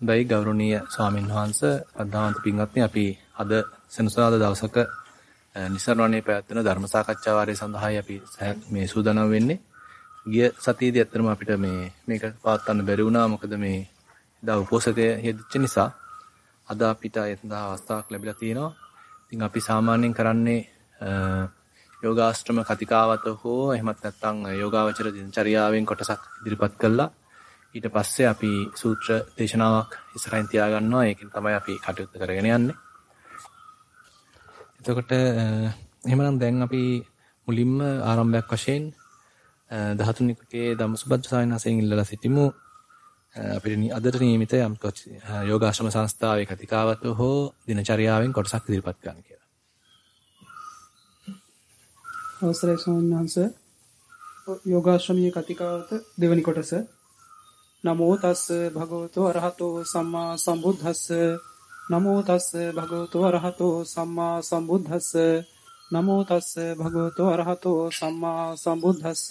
හොඳයි ගෞරවනීය ස්වාමීන් වහන්සේ අදාන්ත පින්වත්නි අපි අද සෙනසුරාදා දවසක නිසරණවනේ පැවැත්වෙන ධර්ම සාකච්ඡා වාරය සඳහායි අපි මේ සූදානම් වෙන්නේ. ගිය සතියේදී ඇත්තටම අපිට මේක පවත්වන්න බැරි වුණා. මොකද මේ එදා උපෝසථය යෙදිච්ච නිසා අද අපිට එතනදා අවස්ථාවක් ලැබිලා තියෙනවා. ඉතින් අපි සාමාන්‍යයෙන් කරන්නේ යෝගාශ්‍රම කතිකාවත හෝ එහෙමත් නැත්නම් යෝගාවචර දිනචරියාවෙන් කොටසක් ඉදිරිපත් කළා. ඊට පස්සේ අපි සූත්‍ර දේශනාවක් ඉස්සරහින් තියාගන්නවා. ඒකෙන් තමයි අපි කටයුතු කරගෙන යන්නේ. එතකොට එහෙමනම් දැන් අපි මුලින්ම ආරම්භයක් වශයෙන් 13 කුටියේ ධම්මසුබද්ද සායනසෙන් ඉල්ලලා සිටිමු. අපිට අදට නියමිත යම් යෝගාශ්‍රම සංස්ථාවේ කතිකාවත හෝ දිනචරියාවෙන් කොටසක් ඉදිරිපත් කරන්න කියලා. අවසරයි ස්වාමීන් වහන්සේ. යෝගාශ්‍රමීය කතිකාවත දෙවනි කොටස. නමෝ තස්ස භගවතෝ අරහතෝ සම්මා සම්බුද්දස්ස. නමෝ තස්ස භගවතෝ අරහතෝ සම්මා සම්බුද්දස්ස. නමෝ තස්ස භගවතෝ අරහතෝ සම්මා සම්බුද්දස්ස.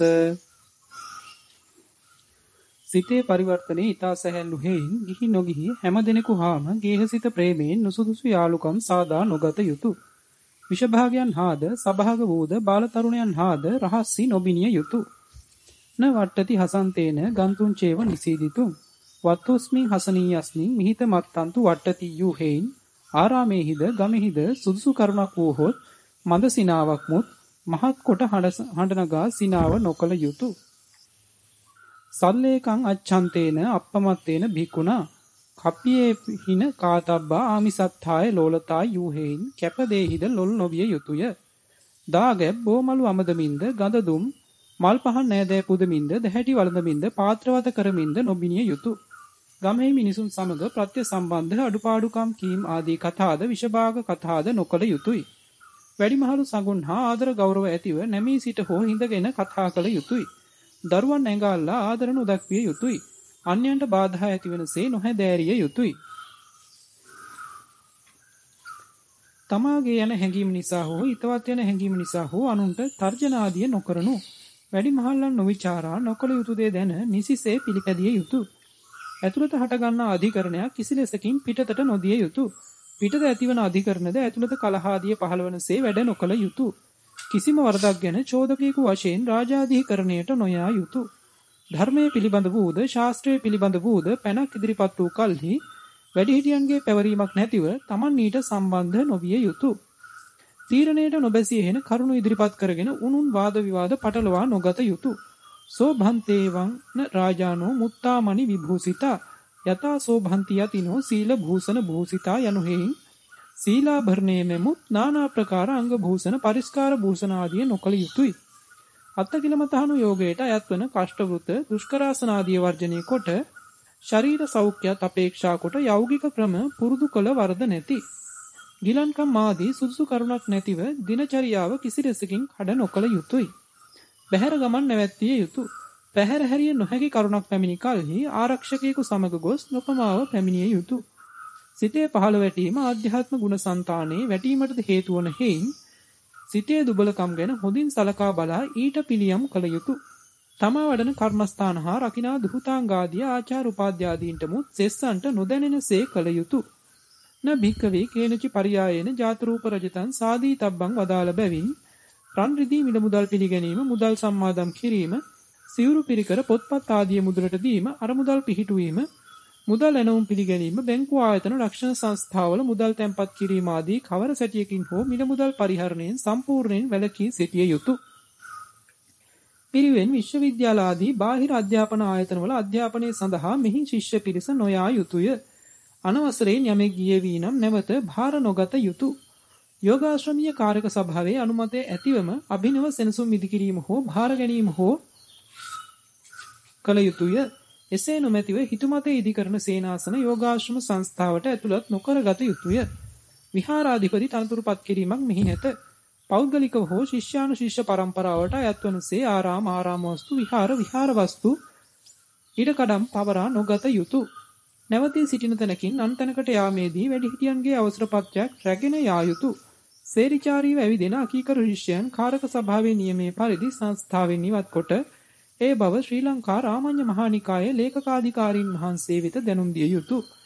සිතේ පරිවර්තනයේ ඊතා සැහැල්ලු හේයින් ගිහි නොගිහි හැම දිනෙකු හාම ගේහසිත ප්‍රේමයෙන් නුසුදුසු යාලුකම් සාදා නොගත යුතුය. විෂභාගයන් හාද සභාග වූද බාලතරුණයන් හාද රහස්සි නොබිනිය යුතුය. න වට්ටති හසන්තේන ගන්තුන් චේව නිසීදිතු වත්තුස්මින් හසනීයස්මින් මිහිත මත්තන්තු වට්ටති යූ හේයින් ආරාමේහිද ගමෙහිද සුදුසු කරුණක් වූහොත් මද සිනාවක් මුත් මහත් කොට හඬනගා සිනාව නොකල යුතුය. සල්ලේකං අච්ඡන්තේන අප්පමත්තේන භික්ඛුනා කප්පියේ හින කාතබ්බා ආමිසත්ථාය ලෝලතා යූ හේයින් කැපදේහිද ලොල් නොවිය යුතුය. දාගැබ් බෝමලු අමදමින්ද ගඳදුම් මල් පහන් නෑදෑ පුදමින්ද දැහැටි වළඳමින්ද පාත්‍රවත කරමින්ද නොබිනිය යුතුය. ගමෙහි මිනිසුන් සමග ප්‍රත්‍ය සම්බන්ධ අඩුපාඩුකම් කීම් ආදී කතාද විෂභාග කතාද නොකළ යුතුය. වැඩිමහලු සඟුන් හා ආදර ගෞරව ඇතිව නැමී සිට හෝ හිඳගෙන කතා කළ යුතුය. දරුවන් ඇඟාල්ලා ආදර නොදක්විය යුතුය. අන්‍යයන්ට බාධා ඇතිවනසේ නොහැදෑරිය යුතුය. තමාගේ යන හැඟීම නිසා හෝ හිතවත් යන හැඟීම නිසා හෝ අනුන්ට තර්ජන ආදිය නොකරනු. වැඩිමහල්ලන් නොවිචාරා නොකළ යුතු දේ දැන නිසිසේ පිළිපැදිය යුතුය. ඇතුළත හටගන්නා අධිකරණයක් කිසිලෙසකින් පිටතට නොදිය යුතුය. පිටත ඇතිවන අධිකරණද ඇතුළත කලහාදිය පහළවනසේ වැඩ නොකළ යුතුය. කිසිම වරදක් ගැන චෝදකයෙකු වශයෙන් රාජාධිකරණයට නොයා යුතුය. ධර්මයේ පිළිබඳ වූද ශාස්ත්‍රයේ පිළිබඳ වූද පැනක් ඉදිරිපත් වූ කල්හි වැඩිහිටියන්ගේ පැවරීමක් නැතිව Taman ඊට සම්බන්ධ නොවිය යුතුය. තීරණයට නොබැසී එහෙන කරුණු ඉදිරිපත් කරගෙන උනුන් වාද විවාද පටලවා නොගත යුතුය. සෝභන්තේවං රාජානෝ මුත්තාමණි විභූසිතා යතා සෝභන්ති යතිනෝ සීල භූෂණ භූසිතා යනු හේයින් සීලාභරණයේ මෙමුත් নানা ප්‍රකාර අංග භූෂණ පරිස්කාර භූෂණ ආදී නොකළ යුතුය. අත්තකිලමතහනු යෝගයට අයත් වන කෂ්ඨවෘත දුෂ්කරාසන ආදී වර්ජනය කොට ශරීර සෞඛ්‍යත් අපේක්ෂා කොට යෞගික ක්‍රම පුරුදු කළ වරද නැති. ගිලන්කම් ආදී සුදුසු කරුණක් නැතිව දිනචරියාව කිසිලෙසකින් කඩ නොකළ යුතුය. බහැර ගමන් නැවැත්විය යුතුය. පැහැර හැරිය නොහැකි කරුණක් පැමිණි කලෙහි ආරක්ෂකයෙකු සමග ගොස් නොපමාව පැමිණිය යුතුය. සිතේ පහළ වැටීම ආධ්‍යාත්ම ගුණ වැටීමටද හේතු වන හේයින් සිතේ දුබලකම් ගැන හොඳින් සලකා බලා ඊට පිළියම් කළ යුතුය. තමා වඩන කර්මස්ථාන හා රකිනා දුහුතාංගාදී ආචාර උපාධ්‍යාදීන්ට මුත් සෙස්සන්ට නොදැනෙනසේ කළ යුතුය. න භික්කවේ කේනචි පරියායේන ජාතරූප රජතන් සාදී තබ්බං වදාළ බැවින් රන් රිදී මිල මුදල් පිළිගැනීම මුදල් සම්මාදම් කිරීම සිවුරු පිරිකර පොත්පත් ආදී මුදලට දීම අර මුදල් පිහිටුවීම මුදල් ඇනවුම් පිළිගැනීම බැංකු ආයතන රක්ෂණ සංස්ථාවල මුදල් තැන්පත් කිරීම ආදී කවර සැටියකින් හෝ මිල මුදල් පරිහරණයෙන් සම්පූර්ණයෙන් වැළකී සිටිය යුතුය. පිරිවෙන් විශ්වවිද්‍යාල ආදී බාහිර අධ්‍යාපන ආයතනවල අධ්‍යාපනය සඳහා මෙහි ශිෂ්‍ය පිරිස නොයා යුතුය. අනවසරයෙන් යමෙක් ගියේ වීනම් නැවත භාර නොගත යුතුය. යෝගාශ්‍රමීය කාර්යක සභාවේ අනුමතය ඇතිවම අභිනව සෙනසුම් ඉදිකිරීම හෝ භාර ගැනීම හෝ කළ යුතුය. එසේ නොමැතිව හිතුමතේ ඉදිකරන සේනාසන යෝගාශ්‍රම සංස්ථාවට ඇතුළත් නොකරගත යුතුය. විහාරාධිපති තනතුරුපත් කිරීමක් මෙහි නැත. පෞද්ගලිකව හෝ ශිෂ්‍යානුශිෂ්‍ය පරම්පරාවට අයත්වනසේ ආරාම වස්තු විහාර වස්තු ඉඩකඩම් පවරා නොගත යුතුය. නැවතී සිටින තැනකින් අන් තැනකට යාමේදී වැඩිහිටියන්ගේ අවසරපත්‍රයක් රැගෙන යා යුතුය. සේරිචාරීව ඇවිදෙන අකීකරු ශිෂ්‍යයන් කාරක සභාවේ නියමයේ පරිදි සංස්ථාවෙන් ඉවත් කොට ඒ බව ශ්‍රී ලංකා රාමඤ්ඤ මහා නිකායේ ලේකකාධිකාරීන් වහන්සේ වෙත දැනුම් දිය යුතුය.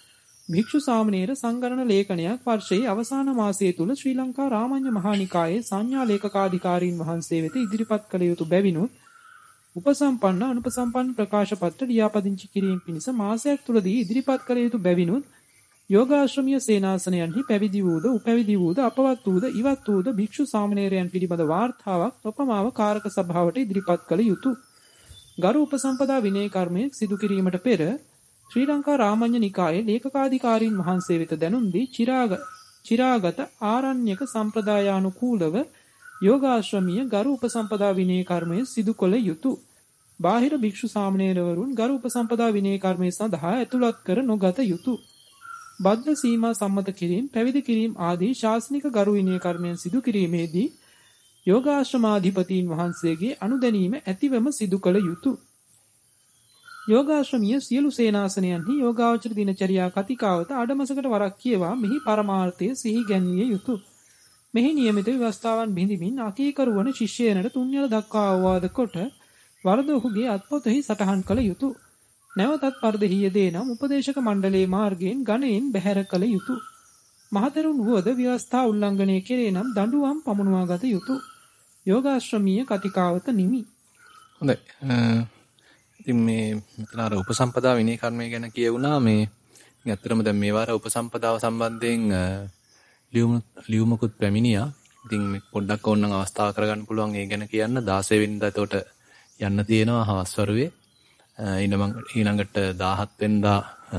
භික්ෂු සාමණේර සංගණන ලේඛනයක් වර්ෂයේ අවසාන මාසයේ තුල ශ්‍රී ලංකා රාමඤ්ඤ මහානිකායේ සංඥා ලේකකාධිකාරීන් වහන්සේ වෙත ඉදිරිපත් කළ යුතු බැවිනුත් උපසම්පන්න අනුපසම්පන්න ප්‍රකාශ පත්‍ර ලියාපදිංචි කිරීම පිණිස මාසයක් තුලදී ඉදිරිපත් කළ යුතු බැවිනුත් යෝගාශ්‍රමීය සේනාසනයන්හි පැවිදි වූද උපැවිදි වූද අපවත් වූද ඉවත් වූද භික්ෂු සාමණේරයන් පිළිබඳ වාර්තාවක් ප්‍රපමාව කාරක සභාවට ඉදිරිපත් කළ යුතු. ගරු උපසම්පදා විනය කර්මය සිදු කිරීමට පෙර ශ්‍රී ලංකා රාමඤ්ඤ නිකායේ ලේකකාධිකාරීන් වහන්සේ වෙත දැනුම් දී චිරාගත ආරණ්‍යක සම්ප්‍රදායානුකූලව යෝගාශ්‍රමීය ගරු උපසම්පදා විනය කර්මය සිදු කළ යුතු. බාහිර භික්ෂු සාමණේරවරුන් ගරු උපසම්පදා විනය කර්මය සඳහා ඇතුළත් කර නොගත යුතු. බද්ධ සීමා සම්මත කිරීම, පැවිදි කිරීම ආදී ශාසනික ගරු විනය කර්මයන් සිදු කිරීමේදී යෝගාශ්‍රමාධිපතීන් වහන්සේගේ අනුදැනීම ඇතිවම සිදු කළ යුතු. යෝගාශ්‍රමීය සියලු සේනාසනයන්හි යෝගාචර දිනචරියා කතිකාවත අඩමසකට වරක් කියවා මෙහි පරමාර්ථය සිහි ගැන්විය යුතු. මෙහි නියමිත ව්‍යවස්ථාවන් බිඳිමින් අකීකරු වන ශිෂ්‍යයනට තුන්යල දක්වා අවවාද කොට වරද ඔහුගේ අත්පොතෙහි සටහන් කළ යුතු. නැවතත් පරදෙහි යෙදේ නම් උපදේශක මණ්ඩලයේ මාර්ගයෙන් ගණයෙන් බැහැර කළ යුතු. මහතෙරුන් වුවද ව්‍යවස්ථා උල්ලංඝනය කෙරේ නම් දඬුවම් පමුණවා ගත යුතු. යෝගාශ්‍රමීය කතිකාවත නිමි. හොඳයි. ඉතින් මේ මෙතන අර උපසම්පදා විනය කර්මය ගැන කියවුණා මේ ඇත්තටම දැන් මේ වාර උපසම්පදාව සම්බන්ධයෙන් ලියුමකුත් පැමිණියා. ඉතින් මේ පොඩ්ඩක් ඕනනම් අවස්ථාව කරගන්න පුළුවන් ඒ ගැන කියන්න 16 වෙනිදා එතකොට යන්න තියෙනවා හවස් වරුවේ. ඊළඟට 17 වෙනිදා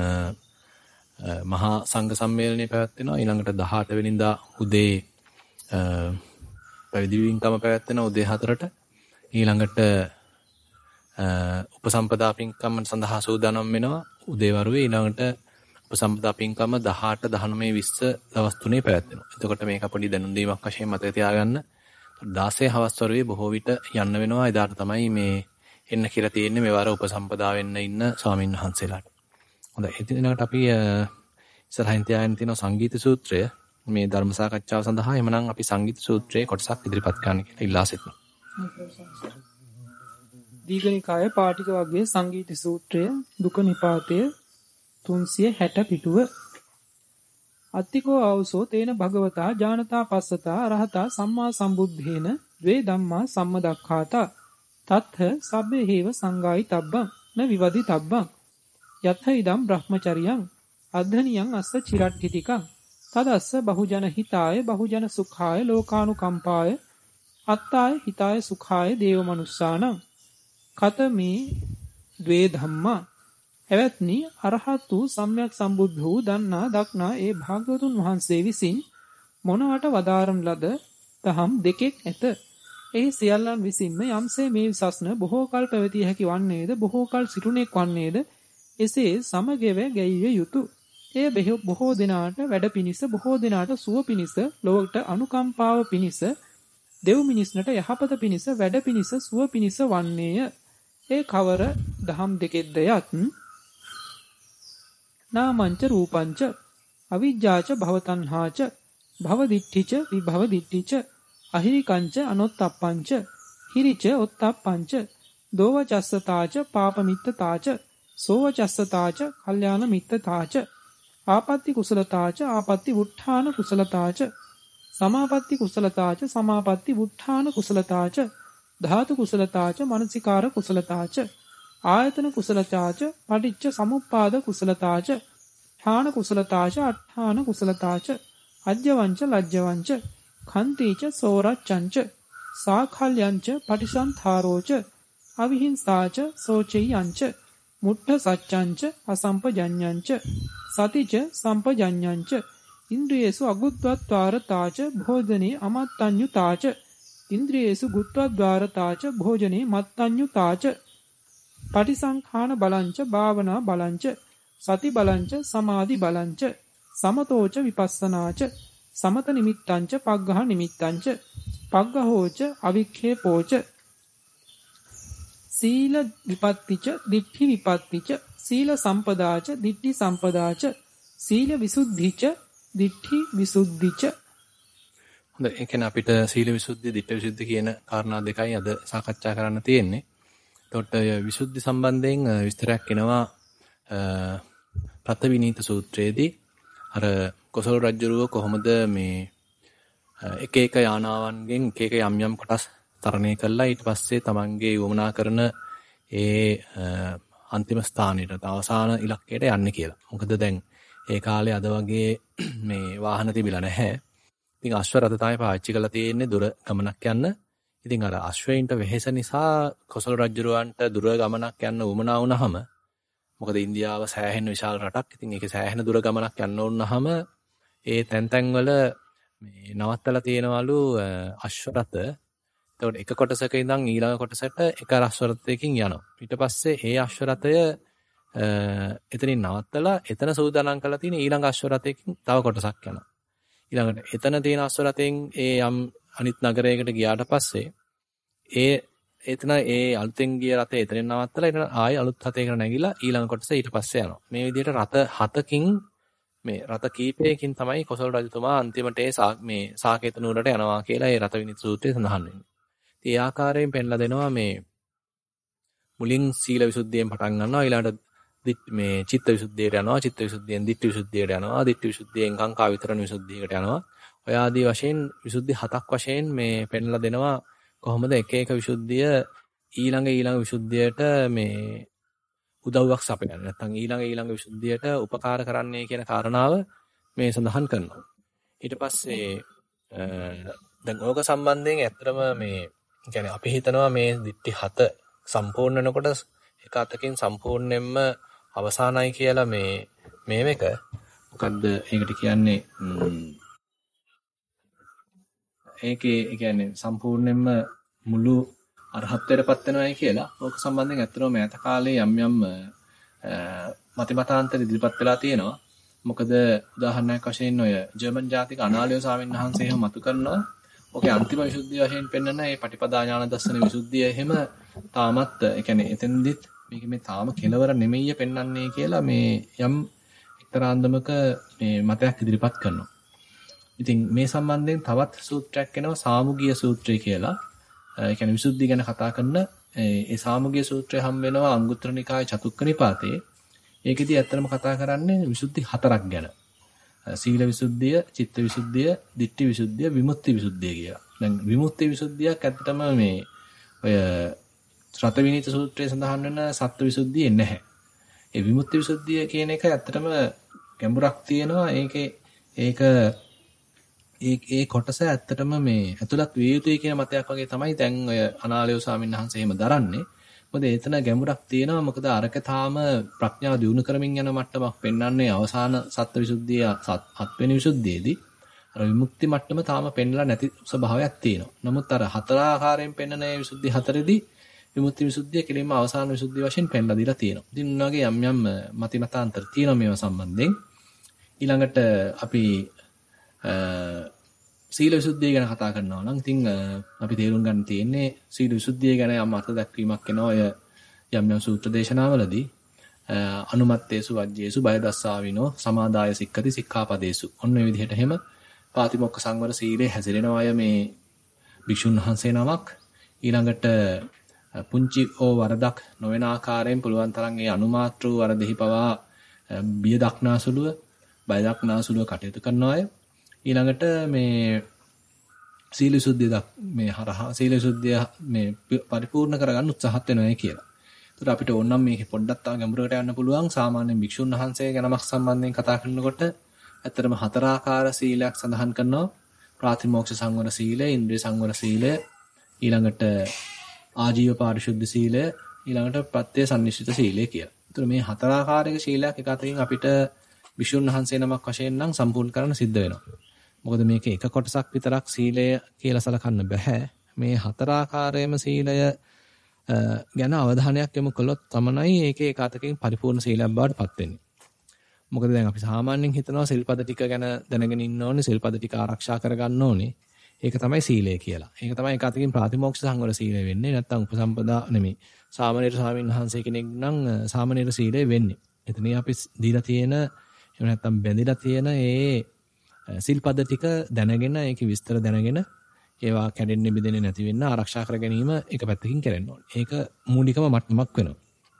මහා සංඝ සම්මේලනය පැවැත්වෙනවා. ඊළඟට 18 වෙනිදා උදේ පැවිදි වින්කම පැවැත්වෙනවා උදේ 4ට. ඊළඟට උපසම්පදා පින්කම සඳහා සූදානම් වෙනවා උදේවරුේ. ඊළඟට උපසම්පදා පින්කම 18 19 20 දවස් තුනේ පැවැත්වෙනවා. එතකොට මේක පොඩි දැනුම් දීමක් වශයෙන් මතක තියාගන්න. 16 හවස් වරුවේ බොහෝ විට යන්න වෙනවා. එදාට තමයි මේ එන්න කියලා තියෙන්නේ මේ වාර උපසම්පදා වෙන්න ඉන්න ස්වාමින් වහන්සේලාට. හොඳයි. ඊළඟට අපි ඉස්සරහින් තියාගෙන තියෙන සංගීත සූත්‍රය මේ ධර්ම සාකච්ඡාව සඳහා එමනම් අපි සංගීත සූත්‍රයේ කොටසක් ඉදිරිපත් කරන්න කියලා ඉල්ලා සිටිනවා. දීඝනිකාය පාටික වර්ගයේ සංගීත සූත්‍රය දුක නිපාතය 360 පිටුව. අත්තිකෝ ආවසෝ තේන භගවතා ඥානතා පස්සතා අරහතා සම්මා සම්බුද්ධේන ද්වේ ධම්මා සම්මදක්ඛාතා තත්ථ සබ්බේ හේව සංගායි තබ්බං න විවදි තබ්බං යත්ථ ඉදම් බ්‍රහ්මචරියං අද්ධනියං අස්ස චිරට්ඨිතිකං තදස්ස බහුජන හිතාය බහුජන සුඛාය ලෝකානුකම්පාය අත්තාය හිතාය සුඛාය දේව මනුස්සානං කතමේ ද්වේ ධම්මා. එවත්නි අරහත් වූ සම්්‍යක් සම්බුද්ධ වූ දන්නා දක්නා ඒ භාග්‍යවතුන් වහන්සේ විසින් මොනවට වදාරන ලද දහම් දෙකෙක් ඇත. ඒ සියල්ලන් විසින්ම යම්සේ මේ විසස්න බොහෝ කල් පැවතිය හැකි වන්නේද බොහෝ කල් සිටුණෙක් වන්නේද එසේ සමගෙව ගැයිය යුතු. එය බොහෝ දිනාට වැඩ පිනිස බොහෝ දිනාට සුව පිනිස ලොවට අනුකම්පාව පිනිස දෙව් මිනිස්නට යහපත පිනිස වැඩ පිනිස සුව පිනිස වන්නේය. ඒ කවර දහම් දෙකෙක්ද යත් නාමංච රූපංච අවිජ්ජාච භවතණ්හාච භවදිට්ඨිච විභවදිට්ඨිච අහිරිකංච අනොත්තප්පංච හිරිච ඔත්තප්පංච දෝවචස්සතාච පාපමිත්තතාච සෝවචස්සතාච කල්යාණ මිත්තතාච ආපත්‍ති කුසලතාච ආපත්‍ති වුට්ඨාන කුසලතාච සමාපත්‍ති කුසලතාච සමාපත්‍ති වුට්ඨාන කුසලතාච ධාතු කුසලතාච මනසිකාර කුසලතාච ආයතන කුසලතාච පටිච්ච සමුප්පාද කුසලතාච ඨාන කුසලතාච අට්ඨාන කුසලතාච අජ්ජවංච ලජ්ජවංච khantīච සෝරච්ඡංච සාඛල්යංච පටිසන්ධාරෝච අවිහිංසාච සෝචෙයංච මුට්ඨ සච්ඡංච අසම්පජඤ්ඤංච සතිච සම්පජඤ්ඤංච ඉන්ද්‍රියේසු අගුත්වද්වාරතාච භෝජනේ අමත්තඤ්ඤුතාච ඉන්ද්‍රියේසු ගුත්වද්වාරතාච භෝජනේ මත්තඤ්ඤුතාච පටිසංඛාන බලංච භාවනා බලංච සති බලංච සමාධි බලංච සමතෝච විපස්සනාච සමත නිමිත්තංච පග්ඝහ නිමිත්තංච පග්ඝහෝච අවික්ඛේපෝච සීල විපත්තිච දිට්ඨි විපත්තිච සීල සම්පදාච දිට්ඨි සම්පදාච සීල විසුද්ධිච දිට්ඨි විසුද්ධිච. හොඳයි. ඒ කියන්නේ අපිට සීල විසුද්ධි දිට්ඨි විසුද්ධි කියන කාරණා දෙකයි අද සාකච්ඡා කරන්න තියෙන්නේ. එතකොට විසුද්ධි සම්බන්ධයෙන් විස්තරයක් එනවා ප්‍රතවිනීත සූත්‍රයේදී. අර කොසල් රජුරුව කොහොමද මේ එක එක යානාවන්ගෙන් එක එක යම් යම් කොටස් තරණය කළා ඊට පස්සේ තමන්ගේ වමනා කරන ඒ අන්තිම ස්ථානයට අවසාන ඉලක්කයට යන්නේ කියලා. මොකද දැන් ඒ කාලේ අද වගේ මේ වාහන තිබිලා නැහැ. ඉතින් අශ්ව රථ තමයි පාවිච්චි කරලා තියෙන්නේ දුර ගමනක් යන්න. ඉතින් අර අශ්වයින්ට වෙහෙස නිසා කොසල් රජුරවන්ට දුර ගමනක් යන්න උවමනා වුණාම මොකද ඉන්දියාව සෑහෙන විශාල රටක්. ඉතින් ඒකේ සෑහෙන දුර ගමනක් යන්න වුණාම ඒ තැන් වල මේ නවත්තලා තියෙනවලු අශ්ව රථ. එතකොට එක කොටසක ඉඳන් ඊළඟ කොටසට එක අශ්ව රථයකින් යනවා. ඊට පස්සේ ඒ අශ්ව රථය එතනින් නවත්තලා එතන සූදානම් කරලා තියෙන ඊළඟ අශ්ව රථයකින් තව කොටසක් යනවා. ඊළඟට එතන තියෙන අශ්ව රථයෙන් ඒ යම් අනිත් නගරයකට ගියාට පස්සේ එතන ඒ අලුතෙන් ගිය රථය එතනින් නවත්තලා ඊට ආයෙ අලුත් රථයකට නැගිලා ඊළඟ කොටස ඊට පස්සේ යනවා. මේ විදිහට රථ 7කින් මේ රථ කීපයකින් තමයි කොසල් රජතුමා අන්තිමට මේ සාකේත නුවරට යනවා කියලා ඒ රථ විනිත් සූත්‍රයේ සඳහන් වෙන්නේ. ඉතින් ඒ ආකාරයෙන් පෙන්ලා දෙනවා මේ මුලින් සීල විසුද්ධියෙන් පටන් ගන්නවා ඊළඟට මේ චිත්ත විසුද්ධියට යනවා චිත්ත විසුද්ධියෙන් දිට්ඨි විසුද්ධියට යනවා දිට්ඨි විසුද්ධියෙන් කාංකා විතරණ විසුද්ධියකට යනවා. ඔය ආදී වශයෙන් විසුද්ධි 7ක් වශයෙන් මේ පෙන්ලා දෙනවා කොහොමද එක එක විසුද්ධිය ඊළඟ විසුද්ධියට මේ උදව්වක් සපයන්නේ නැත්නම් ඊළඟ විසුද්ධියට උපකාර කරන්නේ කියන කාරණාව මේ සඳහන් කරනවා. ඊට පස්සේ දැන් ඕක සම්බන්ධයෙන් ඇත්තටම මේ කියන්නේ අපි හිතනවා මේ දිට්ඨි 7 සම්පූර්ණ වෙනකොට එක අතකින් සම්පූර්ණයෙන්ම අවසానයි කියලා මේක මොකද්ද ඒකට කියන්නේ ඒකේ කියන්නේ සම්පූර්ණයෙන්ම මුළු අරහත්ත්වයටපත් වෙනවායි කියලා ඕක සම්බන්ධයෙන් ඇත්තටම මෑත කාලේ යම් මතිමතාන්තර ඉදිරිපත් වෙලා තියෙනවා. මොකද උදාහරණයක් වශයෙන් ඔය ජර්මන් ජාතික අනාලියෝ ස්වාමීන් වහන්සේ එහෙම මතු කරනවා. ඔකේ අන්තිම විසුද්ධිය වශයෙන් පෙන්වන මේ පටිපදා ඥාන දර්ශන විසුද්ධිය එහෙම තාමත් ඒ කියන්නේ එතෙන්දිත් මේක මේ තාම කෙලවර නෙමෙයි පෙන්වන්නේ කියලා මේ යම් එක්තරා අන්දමක මේ මතයක් ඉදිරිපත් කරනවා. ඉතින් මේ සම්බන්ධයෙන් තවත් සූත්‍රයක් එනවා සාමුගිය සූත්‍රය කියලා. ඒ කියන්නේ විසුද්ධිය ගැන කතා කරන ඒ සාමුගිය සූත්‍රය හම් වෙනවා අංගුත්තර නිකායේ චතුක්ක නිපාතේ. ඒකෙදී ඇත්තටම කතා කරන්නේ විසුද්ධි 4ක් ගැන. සීල විසුද්ධිය, චිත්ත විසුද්ධිය, ditthi විසුද්ධිය, විමුක්ති විසුද්ධිය කියලා. දැන් විමුක්ති විසුද්ධියක් ඇත්තටම මේ ඔය ශ්‍රත විනීත සූත්‍රයේ සඳහන් වෙන සත්ත්ව විසුද්ධිය නැහැ. ඒ විමුක්ති විසුද්ධිය කියන එක ඇත්තටම ගැඹුරක් තියෙනවා. ඒ කොටස ඇත්තටම මේ ඇතුළත් විය යුතුයි කියන මතයක් වගේ තමයි දැන් ඔය අනාලයෝ ස්වාමීන් වහන්සේ එහෙම දරන්නේ. මොකද එතන ගැඹුරක් තියෙනවා. මොකද අරක තාම ප්‍රඥාව දියුණු කරමින් යන මට්ටමක් පෙන්වන්නේ අවසාන සත්ත්ව විසුද්ධිය 7 වෙනි විසුද්ධියේදී. අර විමුක්ති මට්ටම තාම පෙන්වලා නැති ස්වභාවයක් තියෙනවා. නමුත් අර හතර ආකාරයෙන් පෙන්වන මේ විසුද්ධි 4දී විමුක්ති විසුද්ධිය කෙලින්ම අවසාන විසුද්ධිය වශයෙන් පෙන්ලා දීලා තියෙනවා. ඉතින් මේ වගේ යම් මතිමතාන්තර තියෙනවා මේවා සම්බන්ධයෙන්. ඊළඟට අපි සීල විසුද්ධිය ගැන කතා කරනවා නම් ඉතින් අපි තේරුම් ගන්න තියෙන්නේ සීල විසුද්ධිය ගැන යම් අර්ථ දක්වීමක් වෙනවා ඔය යම් සූත්‍ර දේශනාවලදී අනුමත්තේසු වජ්ජේසු බය දස්සාවිනෝ සමාදාය සික්ඛති සික්ඛාපදේසු ඔන්න ඔය විදිහට එහෙම පාතිමොක්ඛ සංවර සීලේ හැසිරෙනවා අය මේ භික්ෂුන් වහන්සේ නමක් ඊළඟට පුංචි වරදක් නොවන ආකාරයෙන් පුළුවන් තරම් ඒ අනුමාත්‍ර වූ වරදෙහි පවා බිය දක්නාසුලුව බය දක්නාසුලුව කටයුතු කරනවා අය ඊළඟට මේ සීල විසුද්ධිය මේ හරහා සීල විසුද්ධිය මේ පරිපූර්ණ කරගන්න උත්සාහත් වෙනවා කියලා. ඒතර අපිට ඕනනම් මේක පොඩ්ඩක් තව ගැඹුරකට යන්න පුළුවන්. සාමාන්‍යයෙන් භික්ෂුන් වහන්සේ ගැනමක් සම්බන්ධයෙන් කතා කරනකොට ඇත්තටම 4 ආකාර සීලයක් සඳහන් කරනවා. ප්‍රාතිමෝක්ෂ සංවර සීලය, ඉන්ද්‍රිය සංවර සීලය, ඊළඟට ආජීව පාරිශුද්ධ සීලය, ඊළඟට ප්‍රත්‍ය සම්නිශ්චිත සීලය කියලා. ඒතර මේ 4 ආකාරයක සීලයක් එක අතකින් අපිට භික්ෂුන් වහන්සේ නමක් වශයෙන් නම් සම්පූර්ණ කරන්න සිද්ධ වෙනවා. මොකද මේක එක කොටසක් විතරක් සීලය කියලා සලකන්න බෑ. මේ 4 ආකාරයේම සීලය ගැන අවධානයක් යොමු කළොත් තමයි ඒකේ එක අතකින් පරිපූර්ණ සීලයක් බවට පත් වෙන්නේ. මොකද දැන් අපි සාමාන්‍යයෙන් හිතනවා සිල්පද ටික ගැන දැනගෙන ඉන්න ඕනේ, සිල්පද ටික ආරක්ෂා කරගන්න ඕනේ. ඒක තමයි සීලය කියලා. ඒක තමයි එක අතකින් ප්‍රාතිමෝක්ෂ සංවර සීලය වෙන්නේ. නැත්තම් උපසම්පදා නෙමෙයි. සාමණේර ස්වාමීන් වහන්සේ කෙනෙක් නම් සාමණේර සීලය වෙන්නේ. එතනින් අපි දීලා තියෙන එහෙම නැත්තම් බැඳිලා තියෙන ඒ සිල්පද ටික දැනගෙන ඒකේ විස්තර දැනගෙන ඒවා කැඩෙන්නේ බෙදෙන්නේ නැති වෙන්න ආරක්ෂා කර ගැනීම එක පැත්තකින් කරන්න ඕනේ. ඒක මූලිකම මට්ටමක් වෙනවා.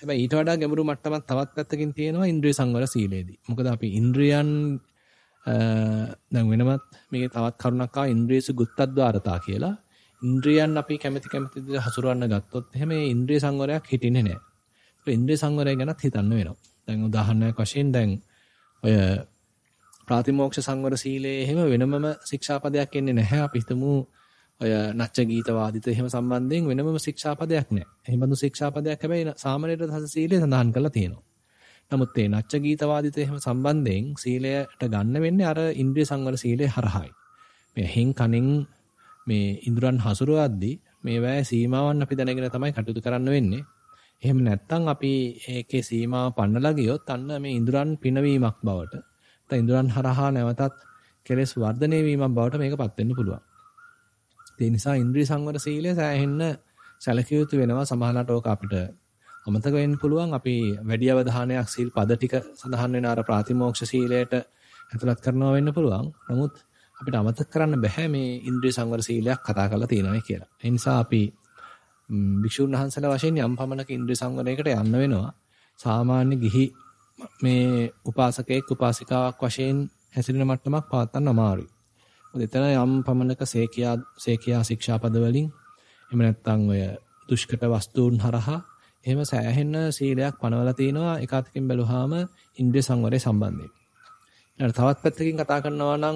හැබැයි ඊට වඩා ගැඹුරු මට්ටමක් තවත් පැත්තකින් තියෙනවා ඉන්ද්‍රිය සංවර සීලේදී. මොකද අපි ඉන්ද්‍රියන් දැන් වෙනමත් මේකේ තවත් කරුණක් ආවා ඉන්ද්‍රියසු ගුත්තද්වාරතා කියලා. ඉන්ද්‍රියන් අපි කැමැති විදිහට හසුරවන්න ගත්තොත් එහෙම මේ ඉන්ද්‍රිය සංවරයක් හිටින්නේ නැහැ. ඒක ඉන්ද්‍රිය සංවරය ගැනත් හිතන්න වෙනවා. දැන් උදාහරණයක් වශයෙන් දැන් ඔය ප්‍රාතිමෝක්ෂ සංවර සීලයේ එහෙම වෙනමම ශික්ෂාපදයක් එන්නේ නැහැ. අපි හිතමු ඔය නච්ච ගීත වාදිත එහෙම සම්බන්ධයෙන් වෙනමම ශික්ෂාපදයක් නැහැ. එහෙමදු ශික්ෂාපදයක් හැබැයි සාමණේර දස සීලයේ සඳහන් කරලා තියෙනවා. නමුත් මේ නච්ච ගීත වාදිත එහෙම සම්බන්ධයෙන් සීලයට ගන්න වෙන්නේ අර ඉන්ද්‍රිය සංවර සීලයේ හරහායි. මේ හින් කනින් මේ ඉන්ද්‍රයන් හසුරුවද්දී මේ වැය සීමාවන් අපි දැනගෙන තමයි කටයුතු කරන්න වෙන්නේ. එහෙම නැත්නම් අපි ඒකේ සීමාව පන්නලා ගියොත් අන්න මේ ඉන්ද්‍රයන් පිනවීමක් බවට නැත්නම් ඉන්ද්‍රයන් හරහා නැවතත් කෙලෙස් වර්ධනය වීමක් බවට මේකපත් වෙන්න පුළුවන්. ඒ නිසා ඉන්ද්‍රිය සංවර සීලය සෑහෙන්න සැලකිය යුතු වෙනවා. සමහරවිට ඕක අපිට අමතක වෙන්න පුළුවන්. අපි වැඩි අවධානයක් සීල් පද ටික සඳහන් වෙන අර ප්‍රාතිමෝක්ෂ සීලයට ඇතුළත් කරනවා වෙන්න පුළුවන්. නමුත් අපිට අමතක කරන්න බෑ මේ ඉන්ද්‍රිය සංවර සීලයක් කතා කරලා තියෙනවා කියලා. ඒ නිසා අපි භික්ෂුන් වහන්සේලා වශයෙන් යම් පමණක ඉන්ද්‍රිය සංවරයකට යන්න වෙනවා. සාමාන්‍ය ගිහි මේ උපාසකෙක් උපාසිකාවක් වශයෙන් හැසිරෙන මට්ටමක් පවත්වන්න අමාරුයි. මොකද එතන යම් පමණක සේකියා ශික්ෂාපද වලින් එහෙම නැත්නම් ඔය දුෂ්කර වස්තුන් හරහා එහෙම සෑහෙන සීලයක් පනවලා තිනවා. එක අතකින් බැලුවාම ඉන්ද්‍රිය සංවරය සම්බන්ධයෙන්. ඊට තවත් පැත්තකින් කතා කරනවා නම්